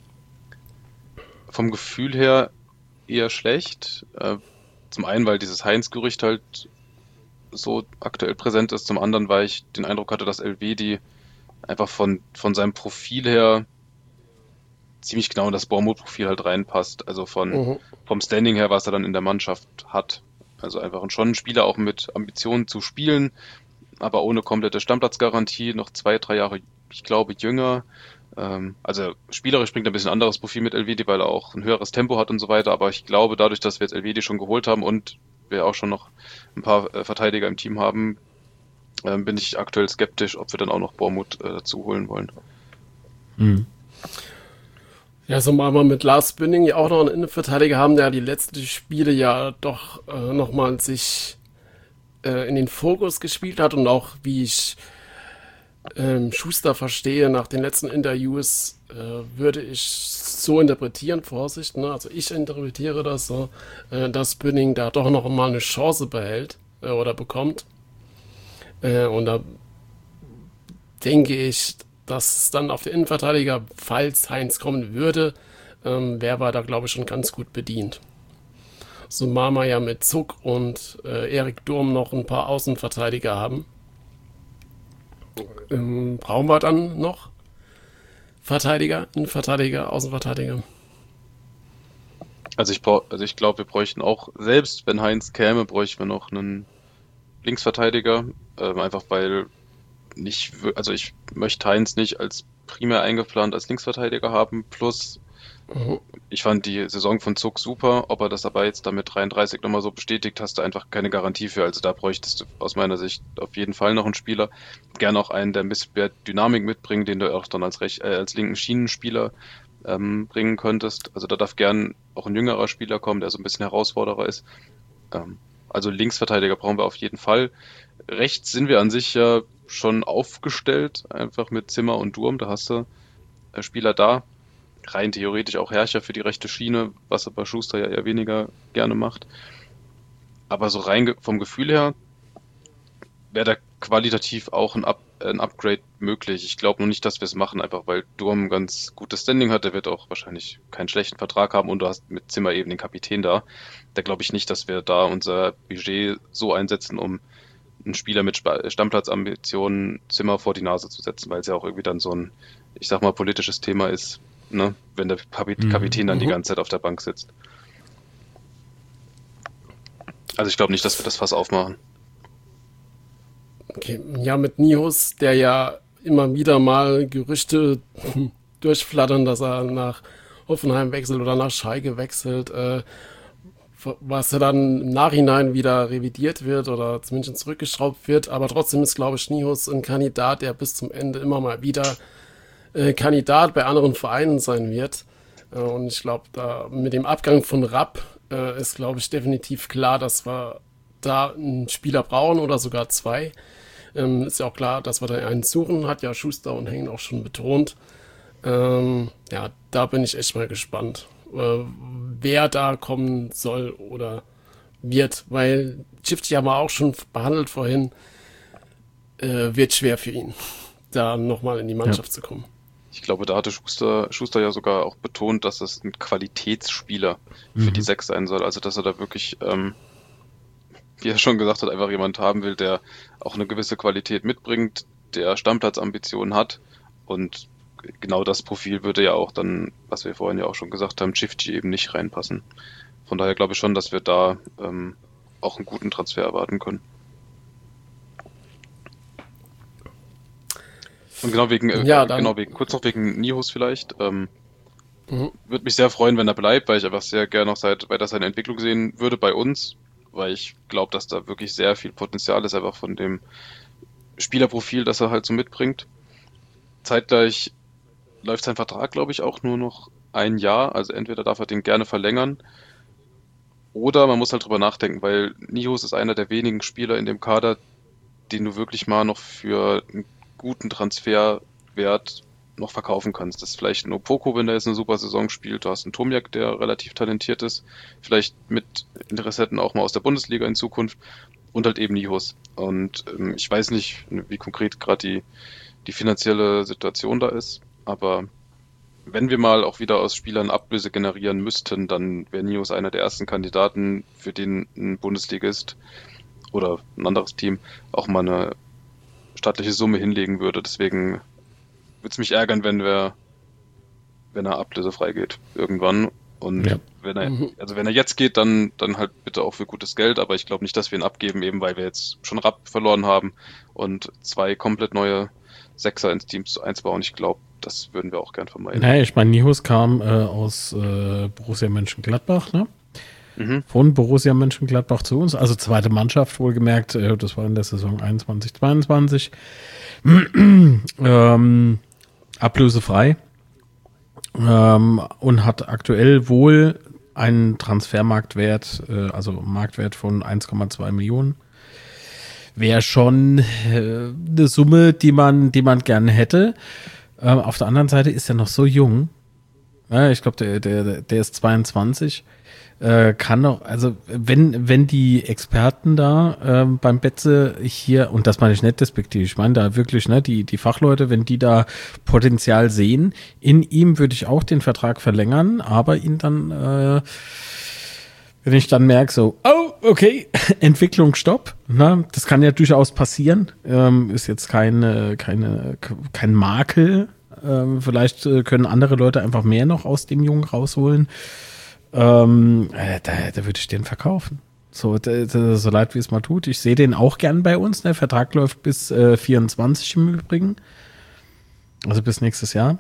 Vom Gefühl her eher schlecht. Äh, zum einen, weil dieses Heinz-Gerücht halt so aktuell präsent ist. Zum anderen, weil ich den Eindruck hatte, dass Elvedi einfach von, von seinem Profil her ziemlich genau in das Bormut-Profil halt reinpasst. Also von, Mhm. vom Standing her, was er dann in der Mannschaft hat. Also einfach ein- schon ein Spieler auch mit Ambitionen zu spielen, aber ohne komplette Stammplatzgarantie, noch zwei, drei Jahre, ich glaube, jünger. Ähm, also spielerisch bringt er ein bisschen anderes Profil mit Elvedi, weil er auch ein höheres Tempo hat und so weiter. Aber ich glaube, dadurch, dass wir jetzt Elvedi schon geholt haben und wir auch schon noch ein paar äh, Verteidiger im Team haben, ähm, bin ich aktuell skeptisch, ob wir dann auch noch Bormut äh, dazu holen wollen. Mhm. Ja, so mal mit Lars Bünding ja auch noch einen Innenverteidiger haben, der die letzten Spiele ja doch äh, nochmal sich äh, in den Fokus gespielt hat und auch, wie ich ähm, Schuster verstehe, nach den letzten Interviews äh, würde ich so interpretieren, Vorsicht, ne? Also ich interpretiere das so, äh, dass Bünding da doch noch mal eine Chance behält äh, oder bekommt. Äh, und da denke ich, dass es dann auf den Innenverteidiger, falls Heinz kommen würde, ähm, wäre wir da, glaube ich, schon ganz gut bedient. Zumal wir ja mit Zuck und äh, Erik Durm noch ein paar Außenverteidiger haben. Ähm, brauchen wir dann noch Verteidiger, Innenverteidiger, Außenverteidiger? Also ich brauch, also ich glaube, wir bräuchten auch, selbst wenn Heinz käme, bräuchten wir noch einen Linksverteidiger, ähm, einfach weil nicht, wir- also ich möchte Heinz nicht als primär eingeplant als Linksverteidiger haben, plus Mhm. ich fand die Saison von Zuck super, ob er das aber jetzt damit dreiunddreißig nochmal so bestätigt, hast du einfach keine Garantie für, also da bräuchtest du aus meiner Sicht auf jeden Fall noch einen Spieler, gerne auch einen, der ein bisschen mehr Dynamik mitbringt, den du auch dann als, Rech äh, als linken Schienenspieler ähm, bringen könntest, also da darf gern auch ein jüngerer Spieler kommen, der so ein bisschen Herausforderer ist. Ähm, also Linksverteidiger brauchen wir auf jeden Fall. Rechts sind wir an sich ja schon aufgestellt, einfach mit Zimmer und Durm, da hast du äh, Spieler da. Rein theoretisch auch Herrscher für die rechte Schiene, was aber Schuster ja eher weniger gerne macht. Aber so rein ge- vom Gefühl her wäre da qualitativ auch ein, Up ein Upgrade möglich. Ich glaube nur nicht, dass wir es machen, einfach weil Durm ein ganz gutes Standing hat. Der wird auch wahrscheinlich keinen schlechten Vertrag haben und du hast mit Zimmer eben den Kapitän da. Da glaube ich nicht, dass wir da unser Budget so einsetzen, um einen Spieler mit Spa- Stammplatzambitionen Zimmer vor die Nase zu setzen, weil es ja auch irgendwie dann so ein, ich sag mal, politisches Thema ist, ne? Wenn der Kapi- Mhm. Kapitän dann die Mhm. ganze Zeit auf der Bank sitzt. Also ich glaube nicht, dass wir das Fass aufmachen. Okay. Ja, mit Nihus, der ja immer wieder mal Gerüchte durchflattern, dass er nach Hoffenheim wechselt oder nach Schalke wechselt, äh, was ja dann im Nachhinein wieder revidiert wird oder zumindest zurückgeschraubt wird. Aber trotzdem ist, glaube ich, Nihus ein Kandidat, der bis zum Ende immer mal wieder äh, Kandidat bei anderen Vereinen sein wird. Äh, und ich glaube, da mit dem Abgang von Rapp äh, ist, glaube ich, definitiv klar, dass wir da einen Spieler brauchen oder sogar zwei. Ähm, ist ja auch klar, dass wir da einen suchen, hat ja Schuster und Hengen auch schon betont. Ähm, ja, da bin ich echt mal gespannt, äh, wer da kommen soll oder wird, weil Chifty haben wir auch schon behandelt vorhin, äh, wird schwer für ihn, da nochmal in die Mannschaft zu kommen. Ich glaube, da hatte Schuster, Schuster ja sogar auch betont, dass es ein Qualitätsspieler für die Mhm. Sechs sein soll. Also dass er da wirklich, ähm, wie er schon gesagt hat, einfach jemand haben will, der auch eine gewisse Qualität mitbringt, der Stammplatzambitionen hat. Und genau das Profil würde ja auch dann, was wir vorhin ja auch schon gesagt haben, Chifty eben nicht reinpassen. Von daher glaube ich schon, dass wir da ähm, auch einen guten Transfer erwarten können. Und genau wegen, äh, Ja, dann- genau wegen, kurz noch wegen Nihus vielleicht. Ähm, Mhm. Würde mich sehr freuen, wenn er bleibt, weil ich einfach sehr gerne noch seit, weiter seine Entwicklung sehen würde bei uns, weil ich glaube, dass da wirklich sehr viel Potenzial ist, einfach von dem Spielerprofil, das er halt so mitbringt. Zeitgleich läuft sein Vertrag, glaube ich, auch nur noch ein Jahr, also entweder darf er den gerne verlängern oder man muss halt drüber nachdenken, weil Nihus ist einer der wenigen Spieler in dem Kader, den du wirklich mal noch für einen guten Transferwert noch verkaufen kannst. Das ist vielleicht ein Opoko, wenn der jetzt eine super Saison spielt. Du hast einen Tomiak, der relativ talentiert ist. Vielleicht mit Interessenten auch mal aus der Bundesliga in Zukunft. Und halt eben Nihus. Und ähm, ich weiß nicht, wie konkret gerade die, die finanzielle Situation da ist. Aber wenn wir mal auch wieder aus Spielern Ablöse generieren müssten, dann wäre Nihus einer der ersten Kandidaten, für den ein Bundesligist oder ein anderes Team auch mal eine stattliche Summe hinlegen würde. Deswegen würde es mich ärgern, wenn wir, wenn er ablösefrei geht irgendwann. Und Ja. wenn er, also wenn er jetzt geht, dann, dann halt bitte auch für gutes Geld. Aber ich glaube nicht, dass wir ihn abgeben, eben weil wir jetzt schon Rapp verloren haben und zwei komplett neue Sechser ins Team einzubauen. Ich glaube, das würden wir auch gern vermeiden. Naja, ich meine, Nihus kam äh, aus äh, Borussia Mönchengladbach, ne? Mhm. Von Borussia Mönchengladbach zu uns, also zweite Mannschaft wohlgemerkt, äh, das war in der Saison einundzwanzig zweiundzwanzig. ähm, ablösefrei ähm, und hat aktuell wohl einen Transfermarktwert, äh, also Marktwert von eins Komma zwei Millionen. Wäre schon äh, eine Summe, die man, die man gerne hätte. Ähm, auf der anderen Seite ist er noch so jung. Ja, ich glaube, der, der, der ist zweiundzwanzig. Äh, kann doch, also wenn wenn die Experten da ähm, beim Betze hier, und das meine ich nicht despektiert, ich meine da wirklich, ne, die die Fachleute, wenn die da Potenzial sehen, in ihm würde ich auch den Vertrag verlängern, aber ihn dann, äh, wenn ich dann merke, so, oh, okay, Entwicklung, stopp, ne, das kann ja durchaus passieren, ähm, ist jetzt keine, keine, kein Makel, ähm, vielleicht äh, können andere Leute einfach mehr noch aus dem Jungen rausholen. Ähm, äh, da, da würde ich den verkaufen. So, da, da, so leid wie es mal tut. Ich sehe den auch gern bei uns. Der Vertrag läuft bis äh, vierundzwanzig im Übrigen. Also bis nächstes Jahr.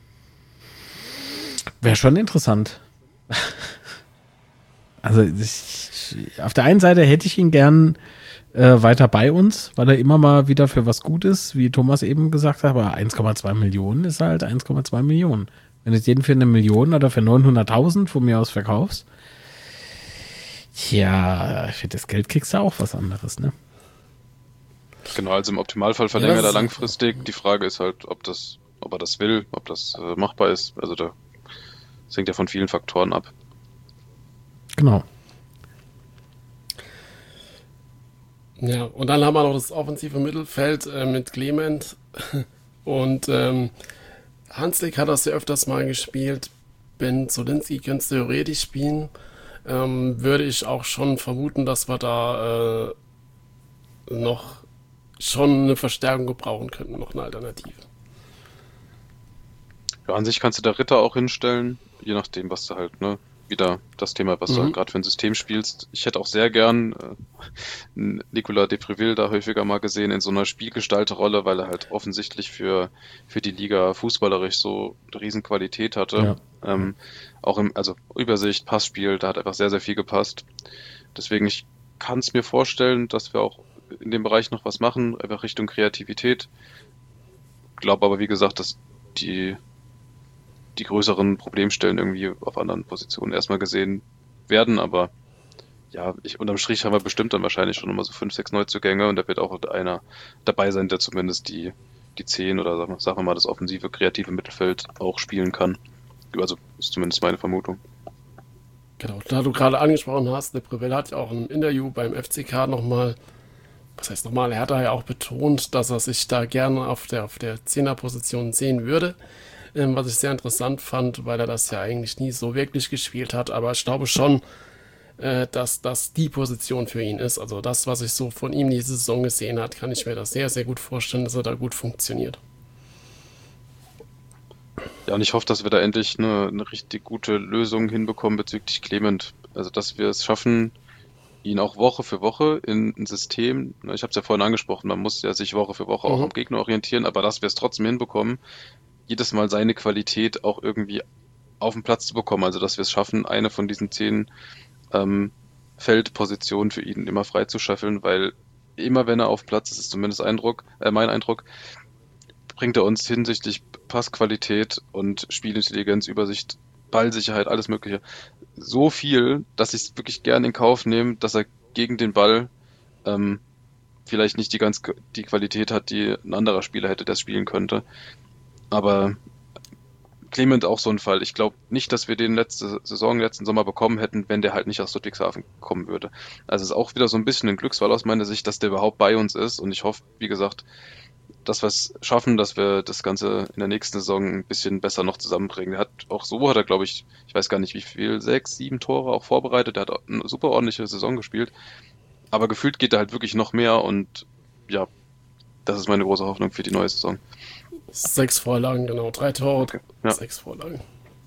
Wäre schon interessant. Also ich, auf der einen Seite hätte ich ihn gern äh, weiter bei uns, weil er immer mal wieder für was gut ist, wie Thomas eben gesagt hat, aber eins Komma zwei Millionen ist halt eins Komma zwei Millionen. Wenn du den für eine Million oder für neunhunderttausend von mir aus verkaufst, tja, für das Geld kriegst du auch was anderes, ne? Genau, also im Optimalfall verlängert Ja, er das- langfristig. Die Frage ist halt, ob das, ob er das will, ob das äh, machbar ist. Also da das hängt ja von vielen Faktoren ab. Genau. Ja, und dann haben wir noch das offensive Mittelfeld äh, mit Clement und ähm, Hanslik hat das ja öfters mal gespielt. Ben Zolinski könnte es theoretisch spielen. Ähm, würde ich auch schon vermuten, dass wir da äh, noch schon eine Verstärkung gebrauchen könnten, noch eine Alternative. Ja, an sich kannst du da Ritter auch hinstellen, je nachdem, was du halt, ne, wieder das Thema, was du Mhm. halt gerade für ein System spielst. Ich hätte auch sehr gern äh, einen Nicolas Depreville da häufiger mal gesehen in so einer Spielgestalterrolle, weil er halt offensichtlich für, für die Liga fußballerisch so eine Riesenqualität hatte. Ähm, auch im, also Übersicht, Passspiel, da hat einfach sehr, sehr viel gepasst. Deswegen, ich kann es mir vorstellen, dass wir auch in dem Bereich noch was machen, einfach Richtung Kreativität. Glaube aber, wie gesagt, dass die die größeren Problemstellen irgendwie auf anderen Positionen erstmal gesehen werden, aber ja, ich, unterm Strich haben wir bestimmt dann wahrscheinlich schon immer so fünf, sechs Neuzugänge und da wird auch einer dabei sein, der zumindest die, die zehn oder sagen wir, sagen wir mal das offensive, kreative Mittelfeld auch spielen kann. Also ist zumindest meine Vermutung. Genau, da du gerade angesprochen hast, der Preville hat ja auch im Interview beim F C K nochmal, was heißt nochmal, er hat da ja auch betont, dass er sich da gerne auf der, auf der Zehnerposition sehen würde. Ähm, was ich sehr interessant fand, weil er das ja eigentlich nie so wirklich gespielt hat. Aber ich glaube schon, äh, dass das die Position für ihn ist. Also das, was ich so von ihm diese Saison gesehen habe, kann ich mir das sehr, sehr gut vorstellen, dass er da gut funktioniert. Ja, und ich hoffe, dass wir da endlich eine, eine richtig gute Lösung hinbekommen bezüglich Clement. Also, dass wir es schaffen, ihn auch Woche für Woche in ein System, ich habe es ja vorhin angesprochen, man muss ja sich Woche für Woche auch Mhm. am Gegner orientieren, aber dass wir es trotzdem hinbekommen, jedes Mal seine Qualität auch irgendwie auf den Platz zu bekommen. Also dass wir es schaffen, eine von diesen zehn ähm, Feldpositionen für ihn immer frei zu scheffeln, weil immer wenn er auf Platz ist, ist zumindest Eindruck, äh, mein Eindruck, bringt er uns hinsichtlich Passqualität und Spielintelligenz, Übersicht, Ballsicherheit, alles Mögliche so viel, dass ich es wirklich gern in Kauf nehme, dass er gegen den Ball ähm, vielleicht nicht die ganz die Qualität hat, die ein anderer Spieler hätte, der es spielen könnte. Aber Clement auch so ein Fall. Ich glaube nicht, dass wir den letzte Saison, letzten Sommer bekommen hätten, wenn der halt nicht aus Ludwigshafen kommen würde. Also es ist auch wieder so ein bisschen ein Glücksfall aus meiner Sicht, dass der überhaupt bei uns ist. Und ich hoffe, wie gesagt, dass wir es schaffen, dass wir das Ganze in der nächsten Saison ein bisschen besser noch zusammenbringen. Er hat auch so, hat er glaube ich, ich weiß gar nicht wie viel, sechs, sieben Tore auch vorbereitet. Er hat auch eine super ordentliche Saison gespielt. Aber gefühlt geht er halt wirklich noch mehr und ja, das ist meine große Hoffnung für die neue Saison. Sechs Vorlagen, genau. Drei Tore, Okay, ja. Sechs Vorlagen.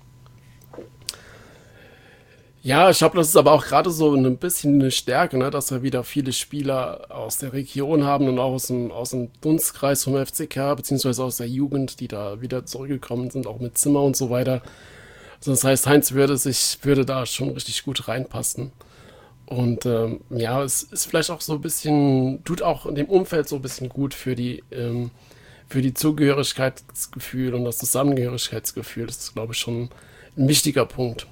Ja, ich glaube, das ist aber auch gerade so ein bisschen eine Stärke, ne, dass wir wieder viele Spieler aus der Region haben und auch aus dem, aus dem Dunstkreis vom F C K, beziehungsweise aus der Jugend, die da wieder zurückgekommen sind, auch mit Zimmer und so weiter. Also das heißt, Heinz würde sich, würde da schon richtig gut reinpassen. Und ähm, ja, es ist vielleicht auch so ein bisschen, tut auch in dem Umfeld so ein bisschen gut für die, ähm, für die Zugehörigkeitsgefühl und das Zusammengehörigkeitsgefühl. Das ist, glaube ich, schon ein wichtiger Punkt.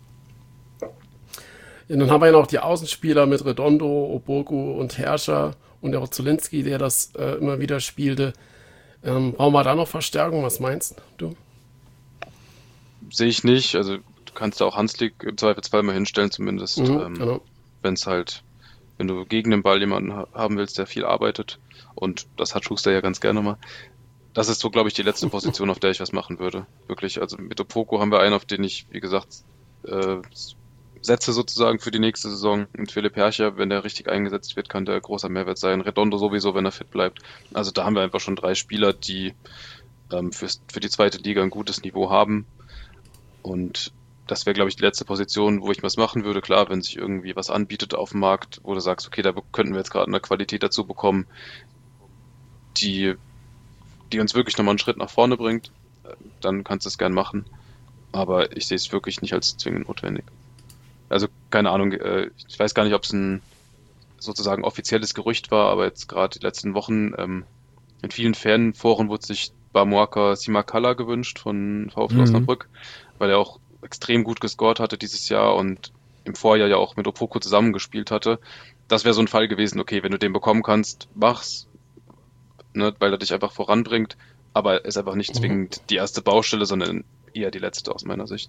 Ja, dann haben wir ja noch die Außenspieler mit Redondo, Oboku und Herrscher und auch Zulinski, der das äh, immer wieder spielte. Ähm, brauchen wir da noch Verstärkung? Was meinst du? Sehe ich nicht. Also du kannst da auch Hanslik im Zweifelsfall mal hinstellen, zumindest. Mhm, ähm, genau. Wenn es halt, wenn du gegen den Ball jemanden ha- haben willst, der viel arbeitet. Und das hat Schuster ja ganz gerne mal. Das ist so, glaube ich, die letzte Position, auf der ich was machen würde. Wirklich. Also mit Opoko haben wir einen, auf den ich, wie gesagt, äh, setze sozusagen für die nächste Saison. Und Philipp Herrscher, wenn der richtig eingesetzt wird, kann der großer Mehrwert sein. Redondo sowieso, wenn er fit bleibt. Also da haben wir einfach schon drei Spieler, die ähm, fürs, für die zweite Liga ein gutes Niveau haben. Und das wäre, glaube ich, die letzte Position, wo ich was machen würde. Klar, wenn sich irgendwie was anbietet auf dem Markt, wo du sagst, okay, da be- könnten wir jetzt gerade eine Qualität dazu bekommen, die, die uns wirklich nochmal einen Schritt nach vorne bringt, äh, dann kannst du es gern machen. Aber ich sehe es wirklich nicht als zwingend notwendig. Also, keine Ahnung, äh, ich weiß gar nicht, ob es ein sozusagen offizielles Gerücht war, aber jetzt gerade die letzten Wochen ähm, in vielen Fanforen wurde sich Bamuaka Simakala gewünscht von VfL Mhm. Osnabrück, weil er auch extrem gut gescored hatte dieses Jahr und im Vorjahr ja auch mit Opoko zusammengespielt hatte. Das wäre so ein Fall gewesen, okay, wenn du den bekommen kannst, mach's, ne, weil er dich einfach voranbringt, aber ist einfach nicht Mhm. zwingend die erste Baustelle, sondern eher die letzte aus meiner Sicht.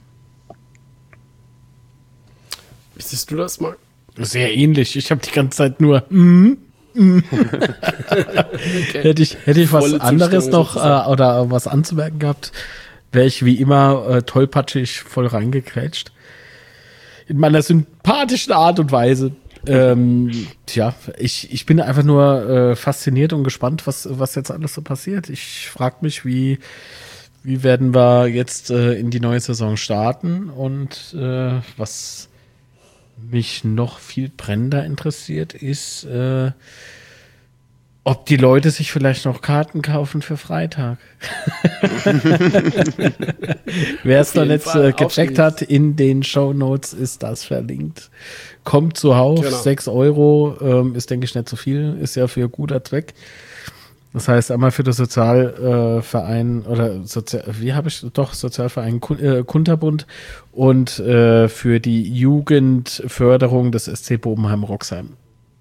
Wie siehst du das, Marc? Sehr ähnlich. Ich habe die ganze Zeit nur mm, mm. hätte ich hätte ich was Volle anderes Zustimmung noch sozusagen. äh, oder was anzumerken gehabt, wäre ich wie immer äh, tollpatschig voll reingekrätscht. In meiner sympathischen Art und Weise. Ähm, tja, ich, ich bin einfach nur äh, fasziniert und gespannt, was, was jetzt alles so passiert. Ich frage mich, wie, wie werden wir jetzt äh, in die neue Saison starten und äh, was mich noch viel brennender interessiert, ist, äh, ob die Leute sich vielleicht noch Karten kaufen für Freitag. Wer es Auf noch jeden nicht Fall. äh, gecheckt hat, in den Shownotes ist das verlinkt. Kommt zuhauf, Genau. sechs Euro, ähm, ist, denke ich, nicht so viel, ist ja für guter Zweck. Das heißt, einmal für den Sozialverein äh, oder Sozial, wie habe ich doch Sozialverein Kun- äh, Kunterbund und äh, für die Jugendförderung des S C Bobenheim-Roxheim.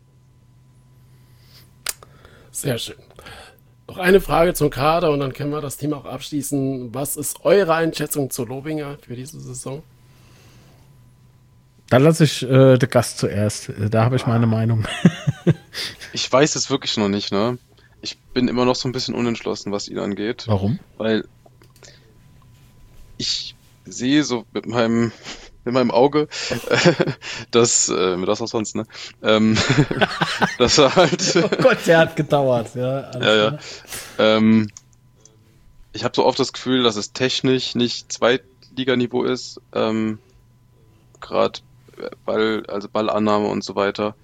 Sehr schön. Noch eine Frage zum Kader und dann können wir das Thema auch abschließen. Was ist eure Einschätzung zu Lobinger für diese Saison? Da lasse ich äh, den Gast zuerst. Äh, Da habe ich meine Meinung. Ich weiß es wirklich noch nicht, ne? Ich bin immer noch so ein bisschen unentschlossen, was ihn angeht, Warum? weil ich sehe so mit meinem in meinem Auge, äh, dass, äh, mit was auch sonst, ne? Ähm, dass er halt, Oh Gott, der hat gedauert. Ja, alles ja, ja. klar. Ähm, ich habe so oft das Gefühl, dass es technisch nicht Zweitliganiveau ist, ähm, gerade Ball, also Ballannahme und so weiter.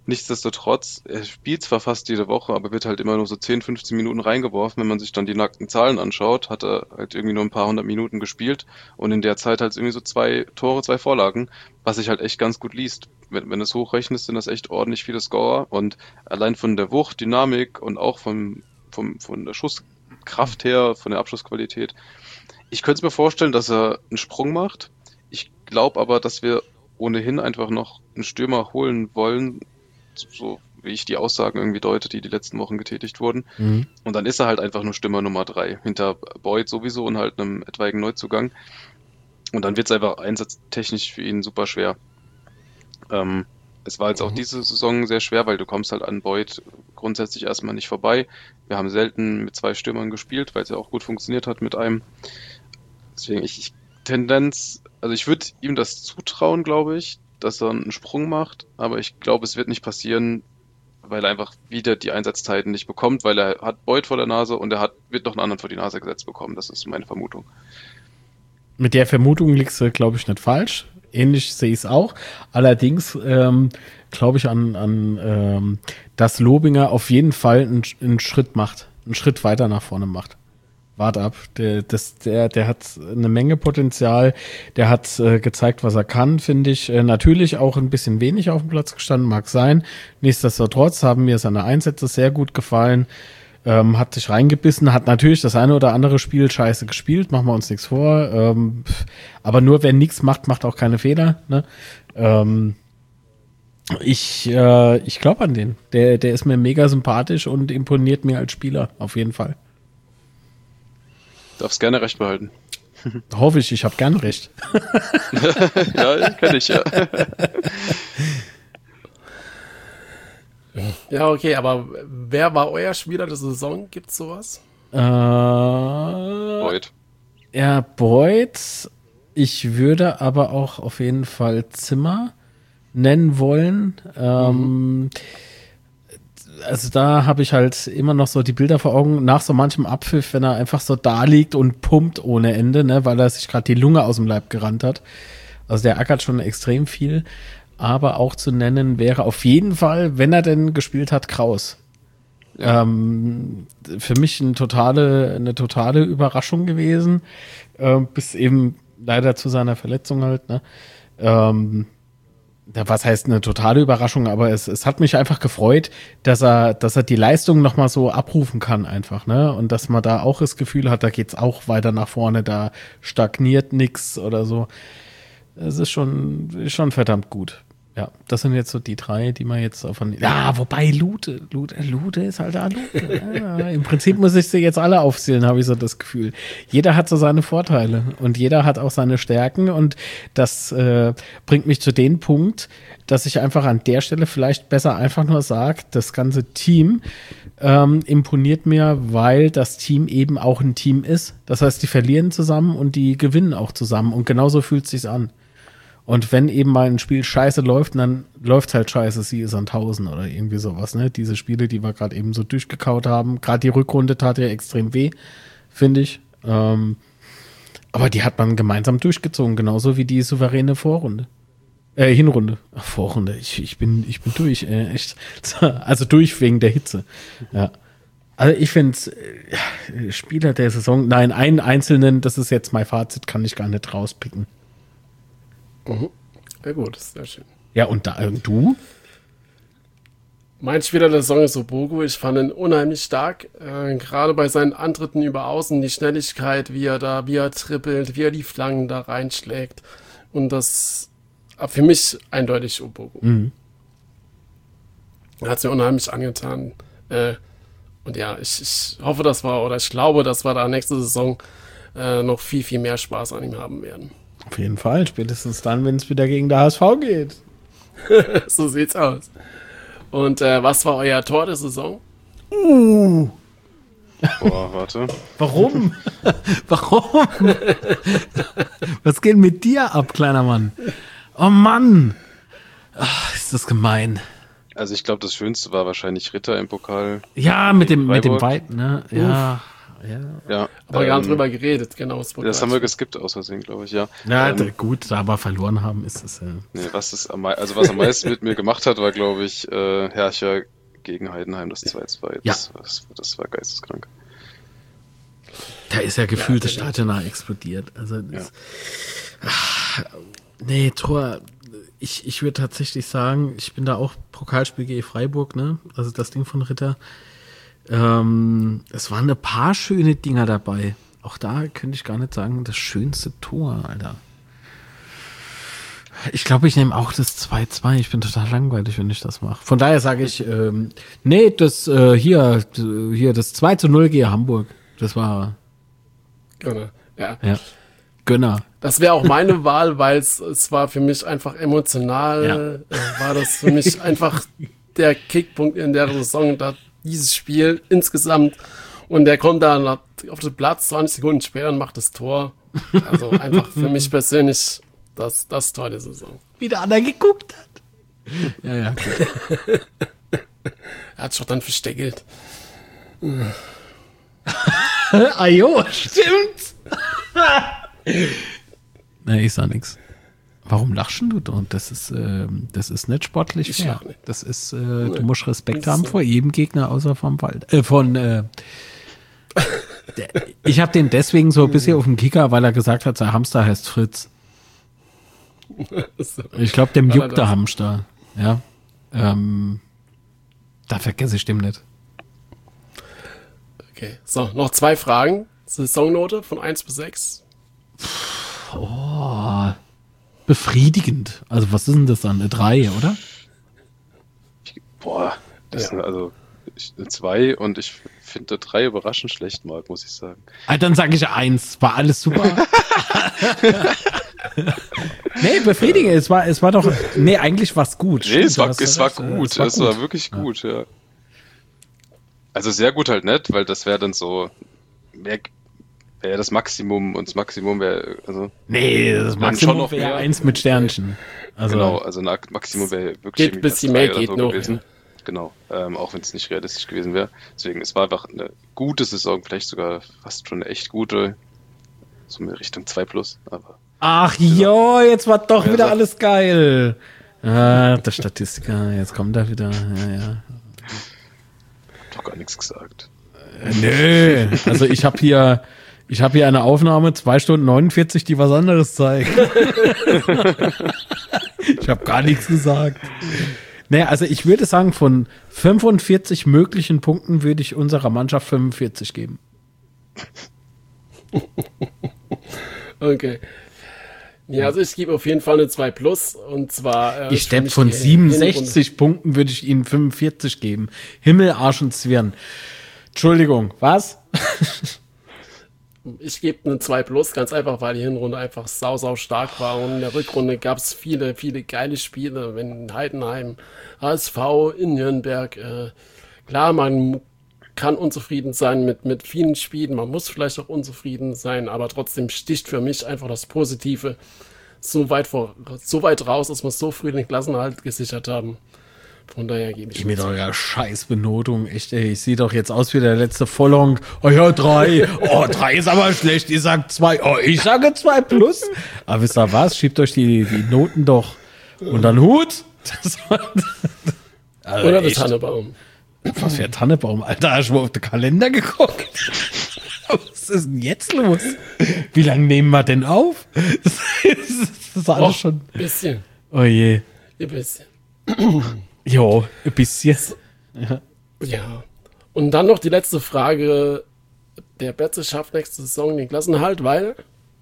Nichtsdestotrotz, er spielt zwar fast jede Woche, aber wird halt immer nur so zehn, fünfzehn Minuten reingeworfen. Wenn man sich dann die nackten Zahlen anschaut, hat er halt irgendwie nur ein paar hundert Minuten gespielt und in der Zeit halt irgendwie so zwei Tore, zwei Vorlagen, was sich halt echt ganz gut liest. Wenn, wenn du es hochrechnest, sind das echt ordentlich viele Scorer und allein von der Wucht, Dynamik und auch vom, vom, von der Schusskraft her, von der Abschlussqualität. Ich könnte es mir vorstellen, dass er einen Sprung macht. Ich glaube aber, dass wir ohnehin einfach noch einen Stürmer holen wollen, so wie ich die Aussagen irgendwie deute, die die letzten Wochen getätigt wurden. Mhm. Und dann ist er halt einfach nur Stürmer Nummer drei, hinter Boyd sowieso und halt einem etwaigen Neuzugang. Und dann wird es einfach einsatztechnisch für ihn super schwer. Ähm, es war jetzt mhm. auch diese Saison sehr schwer, weil du kommst halt an Boyd grundsätzlich erstmal nicht vorbei. Wir haben selten mit zwei Stürmern gespielt, weil es ja auch gut funktioniert hat mit einem. Deswegen ich, ich Tendenz, also ich würde ihm das zutrauen, glaube ich, dass er einen Sprung macht, aber ich glaube, es wird nicht passieren, weil er einfach wieder die Einsatzzeiten nicht bekommt, weil er hat Boyd vor der Nase und er hat, wird noch einen anderen vor die Nase gesetzt bekommen. Das ist meine Vermutung. Mit der Vermutung liegst du, glaube ich, nicht falsch. Ähnlich sehe ich es auch. Allerdings ähm, glaube ich an, an ähm, dass Lobinger auf jeden Fall einen, einen Schritt macht, einen Schritt weiter nach vorne macht. Wart ab, der, das, der, der hat eine Menge Potenzial, der hat äh, gezeigt, was er kann, finde ich. Äh, natürlich auch ein bisschen wenig auf dem Platz gestanden, mag sein. Nichtsdestotrotz haben mir seine Einsätze sehr gut gefallen, ähm, hat sich reingebissen, hat natürlich das eine oder andere Spiel scheiße gespielt, machen wir uns nichts vor. Ähm, aber nur wer nichts macht, macht auch keine Fehler. Ne? Ähm, ich äh, ich glaube an den. Der, der ist mir mega sympathisch und imponiert mir als Spieler, auf jeden Fall. Darfst gerne recht behalten. Hoffe ich, ich habe gern recht. Ja, kenne ich, ja. Ja, okay, aber wer war euer Spieler der Saison? Gibt's sowas? Äh, Boyd. Ja, Boyd. Ich würde aber auch auf jeden Fall Zimmer nennen wollen. Ähm, mhm. Also da habe ich halt immer noch so die Bilder vor Augen, nach so manchem Abpfiff, wenn er einfach so da liegt und pumpt ohne Ende, ne, weil er sich gerade die Lunge aus dem Leib gerannt hat. Also der ackert schon extrem viel. Aber auch zu nennen wäre auf jeden Fall, wenn er denn gespielt hat, Kraus. Ja. Ähm, für mich eine totale, eine totale Überraschung gewesen. Äh, bis eben leider zu seiner Verletzung halt, ne. Ähm, Was heißt eine totale Überraschung, aber es, es hat mich einfach gefreut, dass er, dass er die Leistung nochmal so abrufen kann einfach, ne? Und dass man da auch das Gefühl hat, da geht's auch weiter nach vorne, da stagniert nix oder so. Es ist schon, ist schon verdammt gut. Ja, das sind jetzt so die drei, die man jetzt von, ja, wobei Lute, Lute, Lute ist halt da Lute. Ja, im Prinzip muss ich sie jetzt alle aufzählen, habe ich so das Gefühl. Jeder hat so seine Vorteile und jeder hat auch seine Stärken und das äh, bringt mich zu dem Punkt, dass ich einfach an der Stelle vielleicht besser einfach nur sage, das ganze Team ähm, imponiert mir, weil das Team eben auch ein Team ist. Das heißt, die verlieren zusammen und die gewinnen auch zusammen und genauso fühlt es sich an. Und wenn eben mal ein Spiel scheiße läuft, dann läuft halt scheiße, sie ist an tausend oder irgendwie sowas, ne? Diese Spiele, die wir gerade eben so durchgekaut haben. Gerade die Rückrunde tat ja extrem weh, finde ich. Ähm, aber die hat man gemeinsam durchgezogen, genauso wie die souveräne Vorrunde. Äh, Hinrunde. Ach, Vorrunde. Ich, ich bin, ich bin durch, äh, echt. Also durch wegen der Hitze. Ja. Also ich finde äh, Spieler der Saison, nein, einen einzelnen, das ist jetzt mein Fazit, kann ich gar nicht rauspicken. Mhm. Ja gut, das ist sehr schön. Ja, und da, und du? Mein Spieler der Saison ist Obogo. Ich fand ihn unheimlich stark. Äh, gerade bei seinen Antritten über Außen, die Schnelligkeit, wie er da, wie er trippelt, wie er die Flanken da reinschlägt. Und das für mich eindeutig Obogo. Mhm. Hat es mir unheimlich angetan. Äh, und ja, ich, ich hoffe, dass wir, oder ich glaube, dass wir da nächste Saison äh, noch viel, viel mehr Spaß an ihm haben werden. Auf jeden Fall, spätestens dann, wenn es wieder gegen der H S V geht. So sieht's aus. Und äh, was war euer Tor der Saison? Uh. Boah, warte. Warum? Warum? Was geht mit dir ab, kleiner Mann? Oh Mann. Ach, ist das gemein. Also ich glaube, das Schönste war wahrscheinlich Ritter im Pokal. Ja, mit dem, mit dem Weiten, ne? Ja. Ja. Ja, Aber ähm, gar nicht drüber geredet, genau. Das haben wir geskippt aus Versehen, glaube ich, ja. Na, ähm, d- gut, da wir verloren haben, ist es ja. Nee, was es am, mei- also was am meisten mit mir gemacht hat, war, glaube ich, äh, Herrscher gegen Heidenheim, das zwei zwei. Das, das, das war geisteskrank. Da ist ja gefühlt das Stadion nach explodiert. Also das, ach, nee, Tor. Ich, ich würde tatsächlich sagen, ich bin da auch Pokalspiel gegen Freiburg, ne? Also das Ding von Ritter. Ähm, es waren ein paar schöne Dinger dabei. Auch da könnte ich gar nicht sagen, das schönste Tor, Alter. Ich glaube, ich nehme auch das zwei zwei. Ich bin total langweilig, wenn ich das mache. Von daher sage ich, ähm, nee, das äh, hier, d- hier, das zwei zu null gegen Hamburg. Das war, Genau. Ja. ja, Gönner. Das wäre auch meine Wahl, weil es es war für mich einfach emotional, äh, war das für mich einfach der Kickpunkt in der Saison, da dieses Spiel insgesamt. Und der kommt dann auf den Platz, zwanzig Sekunden später und macht das Tor. Also einfach für mich persönlich das, das Tor der Saison. Wie der andere geguckt hat. Ja, ja. Gut. Er hat sich doch dann versteckelt. Ah jo, stimmt. Nee, ich sag nix. Warum lachst du dort? Das ist, ähm, das ist nicht sportlich Ich fair. lach nicht. Das ist, äh, du musst Respekt Das haben ist so. vor jedem Gegner außer vom Wald. Äh, von, äh, der, ich habe den deswegen so ein bisschen auf dem Kicker, weil er gesagt hat, sein Hamster heißt Fritz. So. Ich glaube, dem War er juckt der das? Hamster. Ja. Ähm, da vergesse ich dem nicht. Okay, so, noch zwei Fragen. Saisonnote von eins bis sechs. Oh, befriedigend. Also was ist denn das dann? Eine drei, oder? Boah, das Ja. sind also ich, eine zwei und ich finde drei überraschend schlecht, Marc, muss ich sagen. Ah, dann sage ich eins. War alles super. Nee, befriedigend. Es war, es war doch. Nee, eigentlich war es gut. Nee, Stimmt, es du war, hast es ja war recht. gut, Es war es war gut. wirklich gut, ja. Also sehr gut halt nicht, weil das wäre dann so, wäre wär das Maximum und das Maximum wäre, also Nee, das Dann schon Maximum noch wäre mehr. eins mit Sternchen. Also, genau, also ein Maximum wäre wirklich Geht irgendwie bisschen Platz mehr, drei oder geht so noch, gewesen. ja. Genau, ähm, auch wenn es nicht realistisch gewesen wäre. Deswegen, es war einfach eine gute Saison, vielleicht sogar fast schon eine echt gute, so in Richtung zwei plus, aber Ach jo, jetzt war doch Wer wieder sagt- alles geil. Ah, der Statistiker, jetzt kommt er wieder. Ja, ja. doch gar nichts gesagt. Nö, also ich habe hier, ich habe hier eine Aufnahme, zwei Stunden neunundvierzig, die was anderes zeigt. Ich habe gar nichts gesagt. Naja, also ich würde sagen, von fünfundvierzig möglichen Punkten würde ich unserer Mannschaft fünfundvierzig geben. Okay. Ja, also ich gebe auf jeden Fall eine zwei plus und zwar. Äh, Ich für steppe mich von die siebenundsechzig Punkten würde ich ihnen fünfundvierzig geben. Himmel, Arsch und Zwirn. Entschuldigung, was? Ich gebe eine zwei plus, ganz einfach, weil die Hinrunde einfach sau, sau stark war. Und in der Rückrunde gab es viele, viele geile Spiele. Wenn Heidenheim, H S V, in Nürnberg. Äh, klar, man kann unzufrieden sein mit, mit vielen Spielen. Man muss vielleicht auch unzufrieden sein, aber trotzdem sticht für mich einfach das Positive so weit, vor, so weit raus, dass wir so früh den Klassenerhalt gesichert haben. Von daher gebe ich Mit eine eurer Scheißbenotung, echt, ey. Ich sehe doch jetzt aus wie der letzte Vollong. Oh ja, drei. Oh, drei ist aber schlecht. Ihr sagt zwei. Oh, ich sage zwei plus. Aber wisst ihr was? Schiebt euch die, die Noten doch. Und dann Hut. Das war, also Oder der echt. Tannebaum. Was für ein Tannebaum, Alter. Hast du mal auf den Kalender geguckt? Was ist denn jetzt los? Wie lange nehmen wir denn auf? Das ist, das ist alles Och, schon. bisschen, Oh je. ein bisschen. Jo, ein bisschen. Ja. Und dann noch die letzte Frage. Der Betze schafft nächste Saison den Klassenerhalt, weil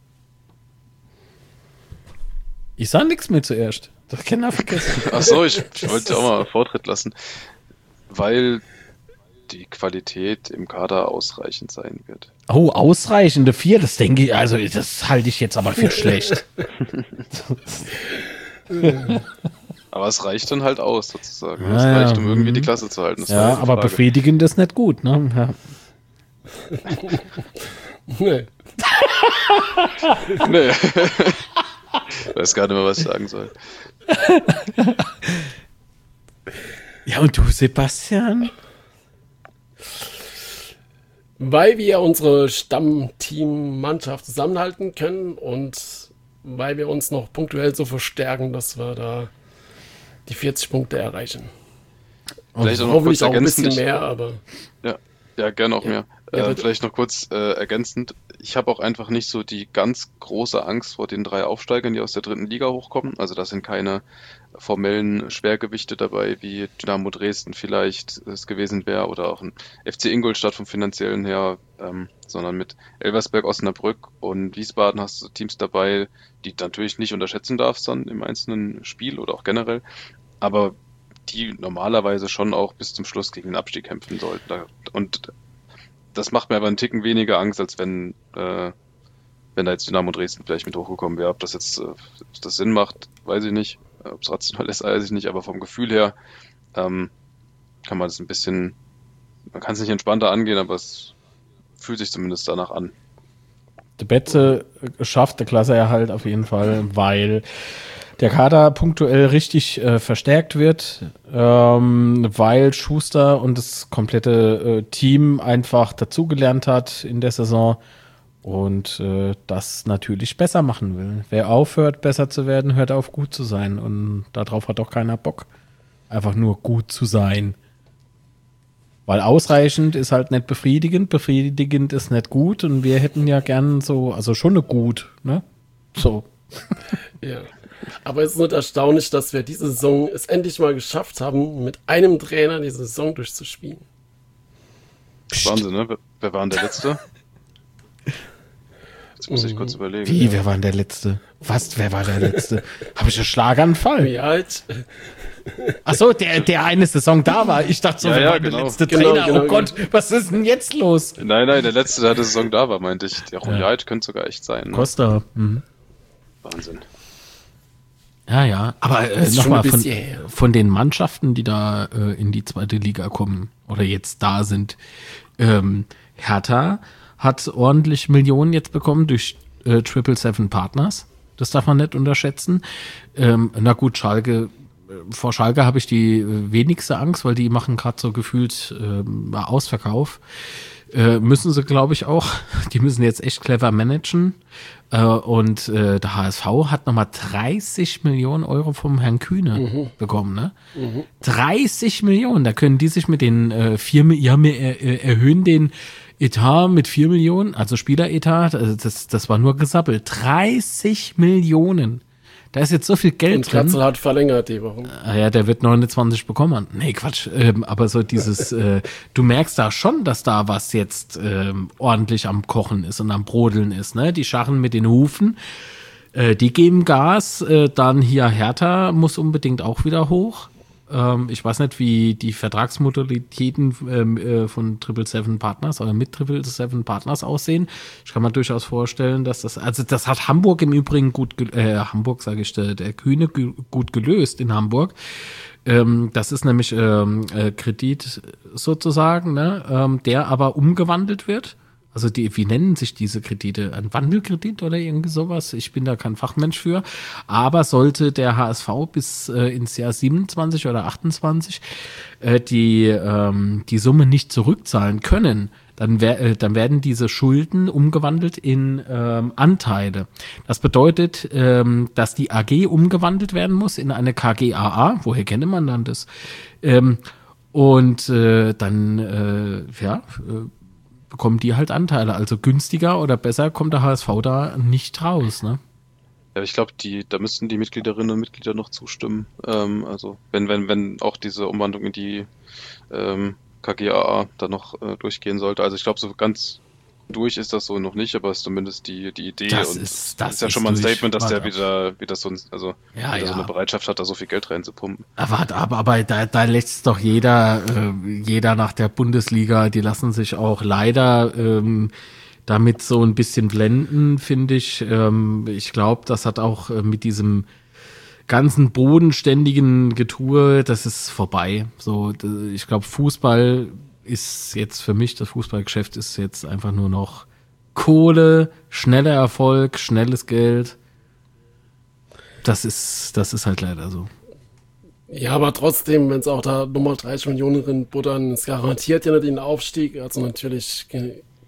Ich sah nichts mehr zuerst. Das kann er vergessen. Ach so, ich, ich wollte auch mal Vortritt lassen, weil die Qualität im Kader ausreichend sein wird. Oh, ausreichende vier, das denke ich, also das halte ich jetzt aber für schlecht. Aber es reicht dann halt aus, sozusagen. Ja, Es ja, reicht, um irgendwie mhm. die Klasse zu halten. Das war Ja, die aber Frage. befriedigend ist nicht gut, ne? Ja. nee. Nee. Ich weiß gar nicht mehr, was ich sagen soll. Ja, und du, Sebastian? Weil wir unsere Stammteam-Mannschaft zusammenhalten können und weil wir uns noch punktuell so verstärken, dass wir da die vierzig Punkte erreichen. Vielleicht auch noch Hoffentlich kurz auch ein bisschen ergänzend. mehr, aber Ja, ja, gerne auch Ja. mehr. Ja, Äh, bitte. vielleicht noch kurz äh, ergänzend. Ich habe auch einfach nicht so die ganz große Angst vor den drei Aufsteigern, die aus der dritten Liga hochkommen. Also da sind keine formellen Schwergewichte dabei, wie Dynamo Dresden vielleicht es gewesen wäre oder auch ein F C Ingolstadt vom finanziellen her, ähm, sondern mit Elversberg, Osnabrück und Wiesbaden hast du Teams dabei, die du natürlich nicht unterschätzen darfst dann im einzelnen Spiel oder auch generell, aber die normalerweise schon auch bis zum Schluss gegen den Abstieg kämpfen sollten. Da- Und das macht mir aber einen Ticken weniger Angst, als wenn, äh, wenn da jetzt Dynamo Dresden vielleicht mit hochgekommen wäre. Ob das jetzt äh, ob das Sinn macht, weiß ich nicht. Äh, Ob es rational ist, weiß ich nicht. Aber vom Gefühl her ähm, kann man das ein bisschen, man kann es nicht entspannter angehen, aber es fühlt sich zumindest danach an. Der Betze schafft der Klasseerhalt auf jeden Fall, weil der Kader punktuell richtig äh, verstärkt wird, ähm, weil Schuster und das komplette äh, Team einfach dazugelernt hat in der Saison und äh, das natürlich besser machen will. Wer aufhört, besser zu werden, hört auf, gut zu sein. Und darauf hat doch keiner Bock, einfach nur gut zu sein. Weil ausreichend ist halt nicht befriedigend, befriedigend ist nicht gut und wir hätten ja gern so, also schon eine gut, ne? So. ja. Aber es ist nicht erstaunlich, dass wir diese Saison es endlich mal geschafft haben, mit einem Trainer die Saison durchzuspielen. Wahnsinn, ne? Wer, wer war denn der Letzte? Jetzt muss ich kurz überlegen. Wie, wer war denn der Letzte? Was, wer war der Letzte? Habe ich einen Schlaganfall? Ja, halt. Ach so, der, der eine Saison da war. Ich dachte so, Ja, wer ja, war genau. der letzte Genau, Trainer? genau, Oh Gott, was ist denn jetzt los? Nein, nein, der Letzte, der der Saison da war, meinte ich. Der Royal könnte sogar echt sein. Ne? Costa. Mhm. Wahnsinn. Ja, ja. Aber äh, ist schon nochmal ein von, bisschen her. von den Mannschaften, die da äh, in die zweite Liga kommen oder jetzt da sind. Ähm, Hertha hat ordentlich Millionen jetzt bekommen durch äh, Triple Seven Partners. Das darf man nicht unterschätzen. Ähm, na gut, Schalke, äh, vor Schalke habe ich die äh, wenigste Angst, weil die machen gerade so gefühlt äh, Ausverkauf. Äh, müssen sie, glaube ich, auch. Die müssen jetzt echt clever managen. Äh, und äh, der H S V hat nochmal dreißig Millionen Euro vom Herrn Kühne Mhm. bekommen, ne? dreißig Millionen, da können die sich mit den äh, vier, Mi- ja, wir er, er, erhöhen den Etat mit vier Millionen, also Spieleretat, also das, das war nur gesappelt. dreißig Millionen. Da ist jetzt so viel Geld Und drin. Kratzel hat verlängert die Woche. Ah ja, der wird neunundzwanzig bekommen. Nee, Quatsch. Ähm, aber so dieses, äh, du merkst da schon, dass da was jetzt ähm, ordentlich am Kochen ist und am Brodeln ist. Ne? Die scharren mit den Hufen, äh, die geben Gas. Äh, dann hier Hertha muss unbedingt auch wieder hoch. Ähm, ich weiß nicht, wie die Vertragsmodalitäten ähm, äh, von Triple Seven Partners oder mit Triple Seven Partners aussehen. Ich kann mir durchaus vorstellen, dass das, also das hat Hamburg im Übrigen gut, ge- äh, Hamburg sage ich, der, der Kühne ge- gut gelöst in Hamburg. Ähm, das ist nämlich ähm, äh, Kredit sozusagen, ne? ähm, der aber umgewandelt wird. Also die, wie nennen sich diese Kredite? Ein Wandelkredit oder irgendwie sowas? Ich bin da kein Fachmensch für. Aber sollte der H S V bis äh, ins Jahr siebenundzwanzig oder achtundzwanzig äh, die, ähm, die Summe nicht zurückzahlen können, dann, wer, äh, dann werden diese Schulden umgewandelt in ähm, Anteile. Das bedeutet, ähm, dass die A G umgewandelt werden muss in eine K G A A. Woher kennt man dann das? Ähm, und äh, dann, äh, ja, äh, bekommen die halt Anteile. Also günstiger oder besser kommt der H S V da nicht raus, ne? Ja, ich glaube, die, da müssten die Mitgliederinnen und Mitglieder noch zustimmen. Ähm, also wenn, wenn, wenn auch diese Umwandlung in die ähm, K G A A da noch äh, durchgehen sollte. Also ich glaube, so ganz durch ist das so noch nicht, aber ist zumindest die, die Idee Das und ist- das ist ja ist schon mal ein durch. Statement, dass der Warte. wieder, wieder so, ein, also Ja, wieder so ja. eine Bereitschaft hat, da so viel Geld reinzupumpen. Aber, aber, aber da, da lässt doch jeder, äh, jeder nach der Bundesliga, die lassen sich auch leider ähm, damit so ein bisschen blenden, finde ich. Ähm, ich glaube, das hat auch äh, mit diesem ganzen bodenständigen Getue, das ist vorbei. So, d- ich glaube, Fußball ist jetzt für mich, das Fußballgeschäft ist jetzt einfach nur noch Kohle, schneller Erfolg, schnelles Geld. Das ist, das ist halt leider so. Ja, aber trotzdem, wenn es auch da nochmal dreißig Millionen drin buttern, es garantiert ja nicht den Aufstieg. Also natürlich ge-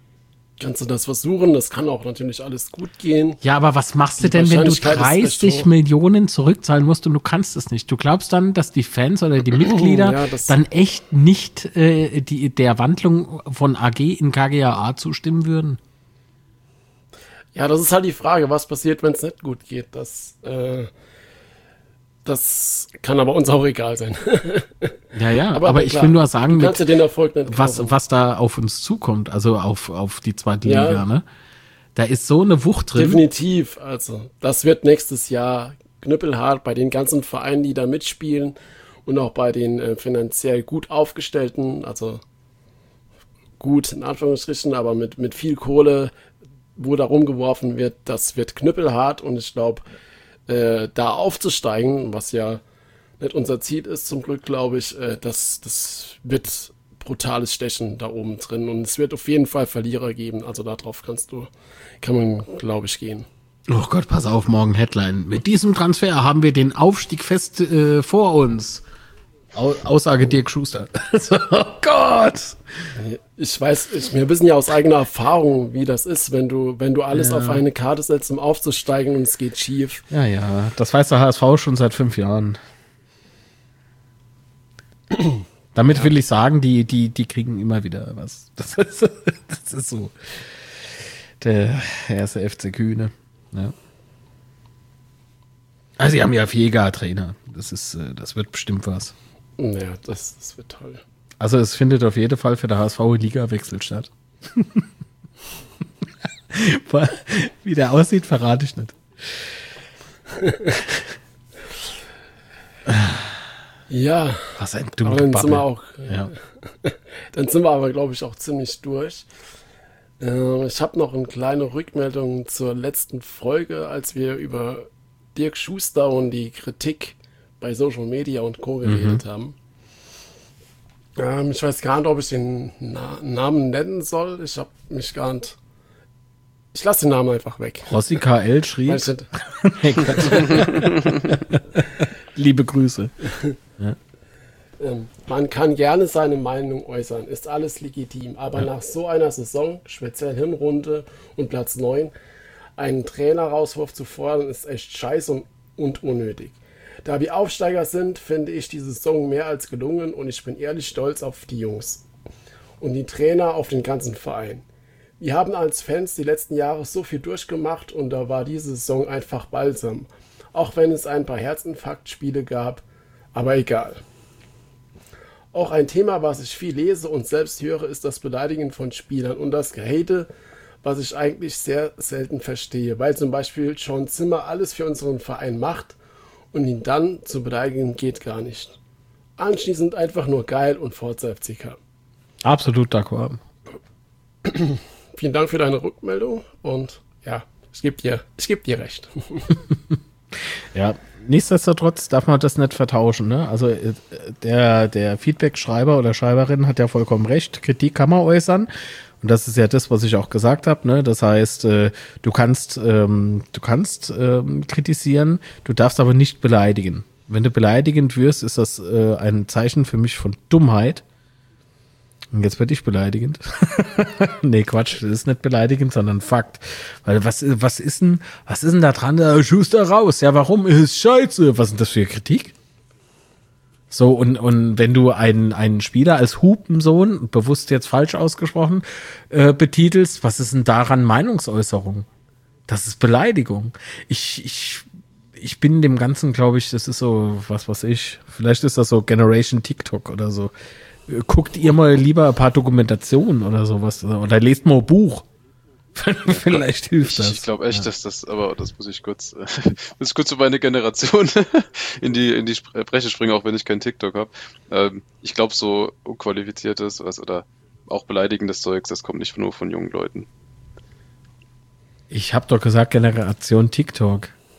kannst du das versuchen. Das kann auch natürlich alles gut gehen. Ja, aber was machst du Die denn, wenn du Wahrscheinlichkeit ist recht dreißig hoch. Millionen zurückzahlen musst und du kannst es nicht? Du glaubst dann, dass die Fans oder die Mitglieder Ja, das- dann echt nicht äh, die, der Wandlung von A G in K G A A zustimmen würden? Ja, das ist halt die Frage, was passiert, wenn es nicht gut geht. Das, äh, das kann aber uns auch egal sein. Ja, ja, aber, Aber ich klar, will nur sagen, du kannst dir mit, den Erfolg nicht was, kaufen. was da auf uns zukommt, also auf, auf die zweite Ja. Liga, ne? Da ist so eine Wucht drin. Definitiv. Also, das wird nächstes Jahr knüppelhart bei den ganzen Vereinen, die da mitspielen und auch bei den äh, finanziell gut aufgestellten, also gut in Anführungsstrichen, aber mit, mit viel Kohle, wo da rumgeworfen wird, das wird knüppelhart und ich glaube, äh, da aufzusteigen, was ja nicht unser Ziel ist, zum Glück, glaube ich, äh, das, das wird brutales Stechen da oben drin und es wird auf jeden Fall Verlierer geben, also darauf kannst du, kann man, glaube ich, gehen. Oh Gott, pass auf, morgen Headline. Mit diesem Transfer haben wir den Aufstieg fest äh, vor uns. Au Aussage Dirk Schuster. Oh Gott! Ich weiß, ich, wir wissen ja aus eigener Erfahrung, wie das ist, wenn du, wenn du alles Ja. auf eine Karte setzt, um aufzusteigen und es geht schief. Ja, ja, das weiß der H S V schon seit fünf Jahren. Damit will ich sagen, die, die, die kriegen immer wieder was. Das ist, das ist so. Der erste F C Kühne. Ja. Also, sie haben ja vier Trainer. Das ist, äh, das wird bestimmt was. Ja, das, das wird toll. Also, es findet auf jeden Fall für der H S V Liga-Wechsel statt. Wie der aussieht, verrate ich nicht. Ja, Was ein aber dummer dann sind wir auch, Ja. dann sind wir aber, glaube ich, auch ziemlich durch. Äh, ich habe noch eine kleine Rückmeldung zur letzten Folge, als wir über Dirk Schuster und die Kritik bei Social Media und Co. geredet haben. Ähm, ich weiß gar nicht, ob ich den Na Namen nennen soll. Ich habe mich gar nicht. Ich lasse den Namen einfach weg. Rossi K L schrieb. Weil ich nicht- Nee, Quatsch. Liebe Grüße. Ähm, man kann gerne seine Meinung äußern, ist alles legitim, aber nach so einer Saison, speziell Hinrunde und Platz neun, einen Trainerauswurf zu fordern, ist echt scheiße und, und unnötig. Da wir Aufsteiger sind, finde ich die Saison mehr als gelungen und ich bin ehrlich stolz auf die Jungs und die Trainer, auf den ganzen Verein. Wir haben als Fans die letzten Jahre so viel durchgemacht und da war diese Saison einfach balsam, auch wenn es ein paar Herzinfarktspiele gab, aber egal. Auch ein Thema, was ich viel lese und selbst höre, ist das Beleidigen von Spielern und das Gehate, was ich eigentlich sehr selten verstehe, weil zum Beispiel Sean Zimmer alles für unseren Verein macht und ihn dann zu beleidigen geht gar nicht. Anschließend einfach nur geil und Forza F C K. Absolut d'accord. Vielen Dank für deine Rückmeldung und ja, ich gebe dir, ich geb dir recht. Ja, nichtsdestotrotz darf man das nicht vertauschen. Ne? Also äh, der, der Feedback-Schreiber oder Schreiberin hat ja vollkommen recht. Kritik kann man äußern. Und das ist ja das, was ich auch gesagt habe. Ne? Das heißt, äh, du kannst, ähm, du kannst ähm, kritisieren, du darfst aber nicht beleidigen. Wenn du beleidigend wirst, ist das äh, ein Zeichen für mich von Dummheit. Und jetzt werde ich beleidigend. Nee, Quatsch, das ist nicht beleidigend, sondern Fakt. Weil was, was ist denn, was ist denn da dran? Der Schuster raus. Ja, warum? Ist scheiße. Was ist denn das für Kritik? So, und, und wenn du einen, einen Spieler als Hupensohn, bewusst jetzt falsch ausgesprochen, äh, betitelst, was ist denn daran Meinungsäußerung? Das ist Beleidigung. Ich, ich, ich bin dem Ganzen, glaube ich, das ist so, was weiß ich, vielleicht ist das so Generation TikTok oder so. Guckt ihr mal lieber ein paar Dokumentationen oder sowas oder lest mal ein Buch. Vielleicht hilft das. Ich, ich glaube echt, ja. dass das, aber das muss ich kurz, äh, muss ich kurz über meine Generation in die in die Breche springen, auch wenn ich kein TikTok habe. Ähm, ich glaube, so unqualifiziertes was oder auch beleidigendes Zeugs, das kommt nicht nur von jungen Leuten. Ich habe doch gesagt Generation TikTok.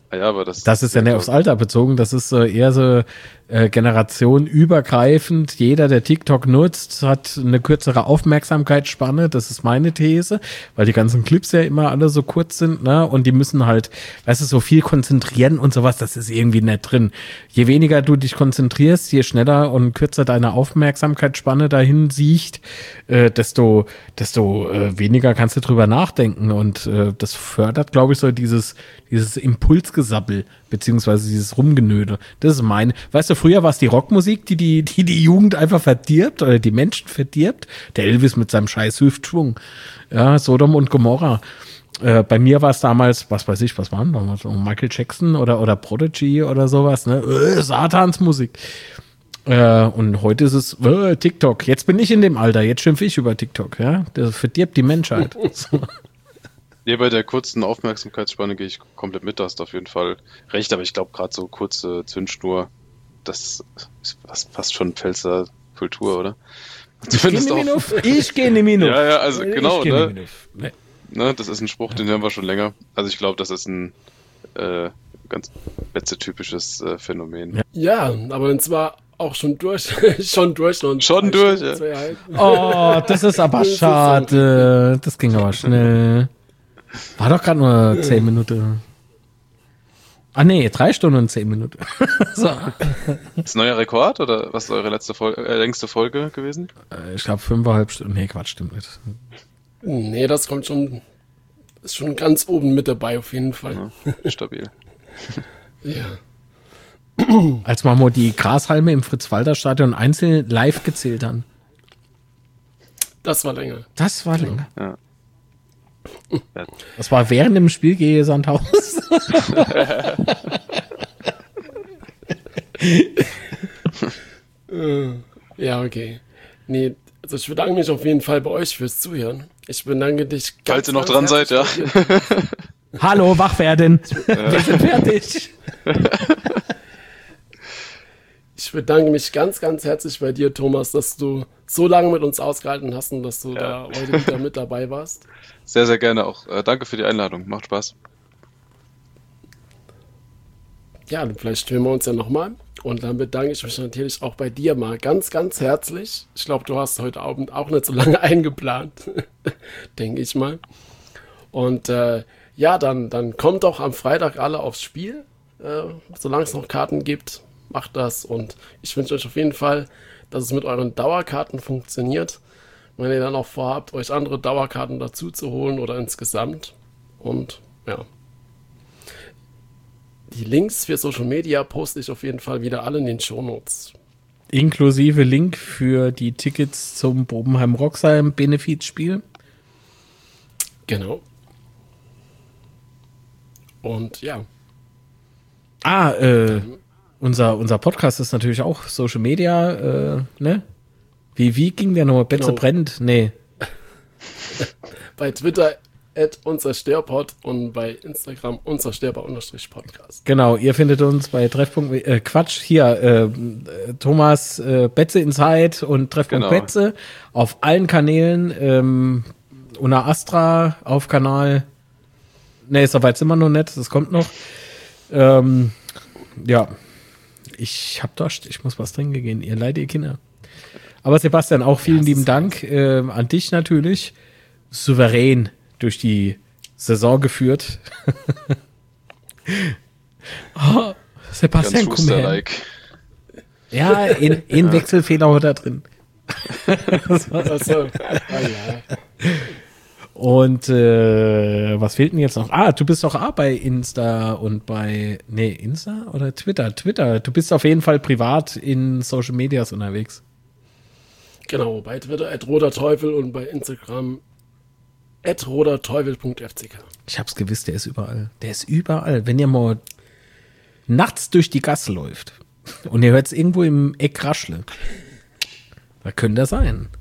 Ja, aber das, Das ist ja nicht aufs Alter bezogen, das ist äh, eher so äh, generationenübergreifend. Jeder, der TikTok nutzt, hat eine kürzere Aufmerksamkeitsspanne, das ist meine These, weil die ganzen Clips ja immer alle so kurz sind, ne? Und die müssen halt, weißt du, so viel konzentrieren und sowas, das ist irgendwie nicht drin. Je weniger du dich konzentrierst, je schneller und kürzer deine Aufmerksamkeitsspanne dahin sieht, äh, desto, desto äh, weniger kannst du drüber nachdenken. Und äh, das fördert, glaube ich, so dieses, dieses Impulsgesabbel, beziehungsweise dieses Rumgenödel. Das ist meine. Weißt du, früher war es die Rockmusik, die die, die die Jugend einfach verdirbt oder die Menschen verdirbt. Der Elvis mit seinem scheiß Hüftschwung. Ja, Sodom und Gomorra. Äh, bei mir war es damals, was weiß ich, was waren damals? Michael Jackson oder, oder Prodigy oder sowas, ne? Äh, Satansmusik. Äh, und heute ist es äh, TikTok. Jetzt bin ich in dem Alter, jetzt schimpfe ich über TikTok, ja? Das verdirbt die Menschheit. So. Nee, bei der kurzen Aufmerksamkeitsspanne gehe ich komplett mit, da hast du auf jeden Fall recht, aber ich glaube gerade so kurze Zündschnur, das ist fast schon Pfälzer Kultur, oder? Ich gehe in die Minuf. Ich gehe in die Minuf. Ja, ja, also genau, ich ne? Nee. ne? Das ist ein Spruch, den hören wir schon länger. Also ich glaube, das ist ein äh, ganz Betze-typisches äh, Phänomen. Ja. ja, aber und zwar auch schon durch, schon durch. Und schon durch, ja. Oh, das ist aber schade. Das ging aber schnell. War doch gerade nur zehn Minuten. Ah nee, drei Stunden und zehn Minuten. So. Ist neuer Rekord oder was ist eure letzte Folge, äh, längste Folge gewesen? Ich glaube fünfeinhalb Stunden. Nee, Quatsch, stimmt nicht. Nee, das kommt schon, ist schon ganz oben mit dabei auf jeden Fall. Ja, stabil. Ja. Als wir mal die Grashalme im Fritz-Walter-Stadion einzeln live gezählt haben. Das war länger. Das war länger. Ja. Das war während dem Spiel gegen Sandhaus. Ja, okay. Nee, also ich bedanke mich auf jeden Fall bei euch fürs Zuhören. Ich bedanke dich ganz, Falls ihr noch ganz dran seid, ja. Hallo, wach werden. Wir sind fertig. Ich bedanke mich ganz, ganz herzlich bei dir, Thomas, dass du so lange mit uns ausgehalten hast und dass du Ja. da heute wieder mit dabei warst. Sehr, sehr gerne auch. Äh, danke für die Einladung. Macht Spaß. Ja, dann vielleicht hören wir uns ja nochmal. Und dann bedanke ich mich natürlich auch bei dir mal ganz, ganz herzlich. Ich glaube, du hast heute Abend auch nicht so lange eingeplant, denke ich mal. Und äh, ja, dann, dann kommt doch am Freitag alle aufs Spiel, äh, solange es noch Karten gibt. Macht das und ich wünsche euch auf jeden Fall, dass es mit euren Dauerkarten funktioniert. Wenn ihr dann auch vorhabt, euch andere Dauerkarten dazu zu holen oder insgesamt. Und ja. Die Links für Social Media poste ich auf jeden Fall wieder alle in den Shownotes. Inklusive Link für die Tickets zum Bobenheim-Roxheim Benefizspiel. Genau. Und ja. Ah, äh, unser, unser Podcast ist natürlich auch Social Media, äh, ne? Wie, wie ging der nochmal? Betze Genau. brennt? Nee. Bei Twitter at unzerstörpod und bei Instagram unzerstörbar-podcast. Genau, ihr findet uns bei Treffpunkt, äh, Quatsch, hier, äh, Thomas äh, Betze Inside und Treffpunkt Genau. Betze auf allen Kanälen, ähm, Una Astra auf Kanal, ne, soweit sind wir noch nicht, das kommt noch. Ähm, ja, ich hab Durst, ich muss was trinken gehen, ihr Leid, ihr Kinder. Aber Sebastian, auch vielen Ja, lieben ist- Dank äh, an dich natürlich, souverän durch die Saison geführt. Oh, Sebastian, Ganz komm her. Schuster-like. Ja, in, in Wechselfehler hat er drin. Also, ah, ja. Und äh, was fehlt denn jetzt noch? Ah, du bist doch auch bei Insta und bei, nee, Insta oder Twitter? Twitter. Du bist auf jeden Fall privat in Social Medias unterwegs. Genau, bei Twitter at roderteufel und bei Instagram at roderteufel punkt f c k. Ich hab's gewusst, der ist überall. Der ist überall. Wenn ihr mal nachts durch die Gasse läuft und ihr hört es irgendwo im Eck rascheln, da könnte er sein.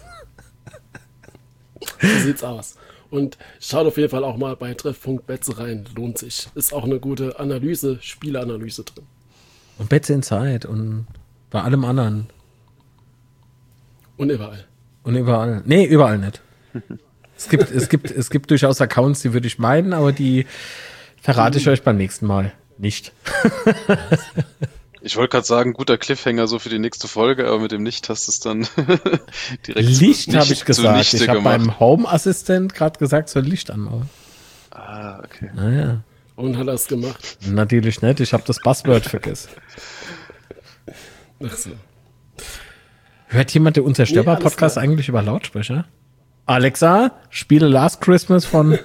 So sieht's aus. Und schaut auf jeden Fall auch mal bei Treffpunkt Betze rein. Lohnt sich. Ist auch eine gute Analyse, Spielanalyse drin. Und Betze in Zeit und bei allem anderen. Und überall. Und überall. Nee, überall nicht. Es gibt, es gibt, es gibt durchaus Accounts, die würde ich meinen, aber die verrate ich euch beim nächsten Mal. Nicht. Ich wollte gerade sagen, guter Cliffhanger so für die nächste Folge, aber mit dem Nicht hast du es dann direkt Licht zu, habe ich gesagt. Nichte Ich habe gemacht. beim Home-Assistent gerade gesagt, soll Licht anmachen. Ah, okay. Naja, Und hat er es gemacht. natürlich nicht. Ich habe das Buzzword vergessen. Ach so. Hört jemand der Unzerstörbar-Podcast Nee, alles eigentlich über Lautsprecher? Alexa, spiele Last Christmas von...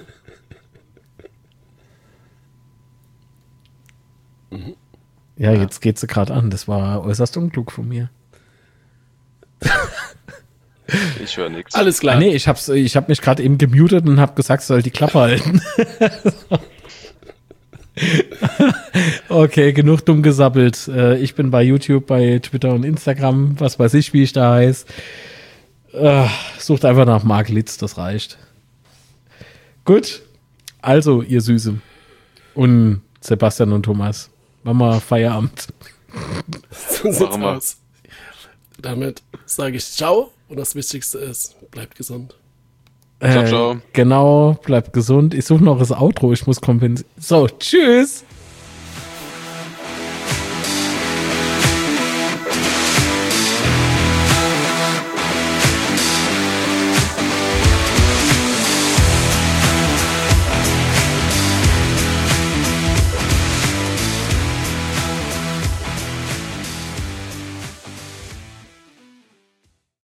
Ja, jetzt geht sie gerade an. Das war äußerst unklug von mir. Ich höre nichts. Alles klar. Ah, nee, ich hab's, ich hab mich gerade eben gemutet und habe gesagt, soll die Klappe halten. Okay, genug dumm gesabbelt. Äh, Ich bin bei YouTube, bei Twitter und Instagram, was weiß ich, wie ich da heiß. Äh, Sucht einfach nach Marc Litz, das reicht. Gut, also ihr Süße und Sebastian und Thomas, machen wir Feierabend. So sieht's Machen wir. aus. Damit sage ich ciao und das Wichtigste ist, bleibt gesund. Äh, Ciao, ciao. Genau, bleibt gesund. Ich suche noch das Outro, ich muss kompensieren. So, tschüss.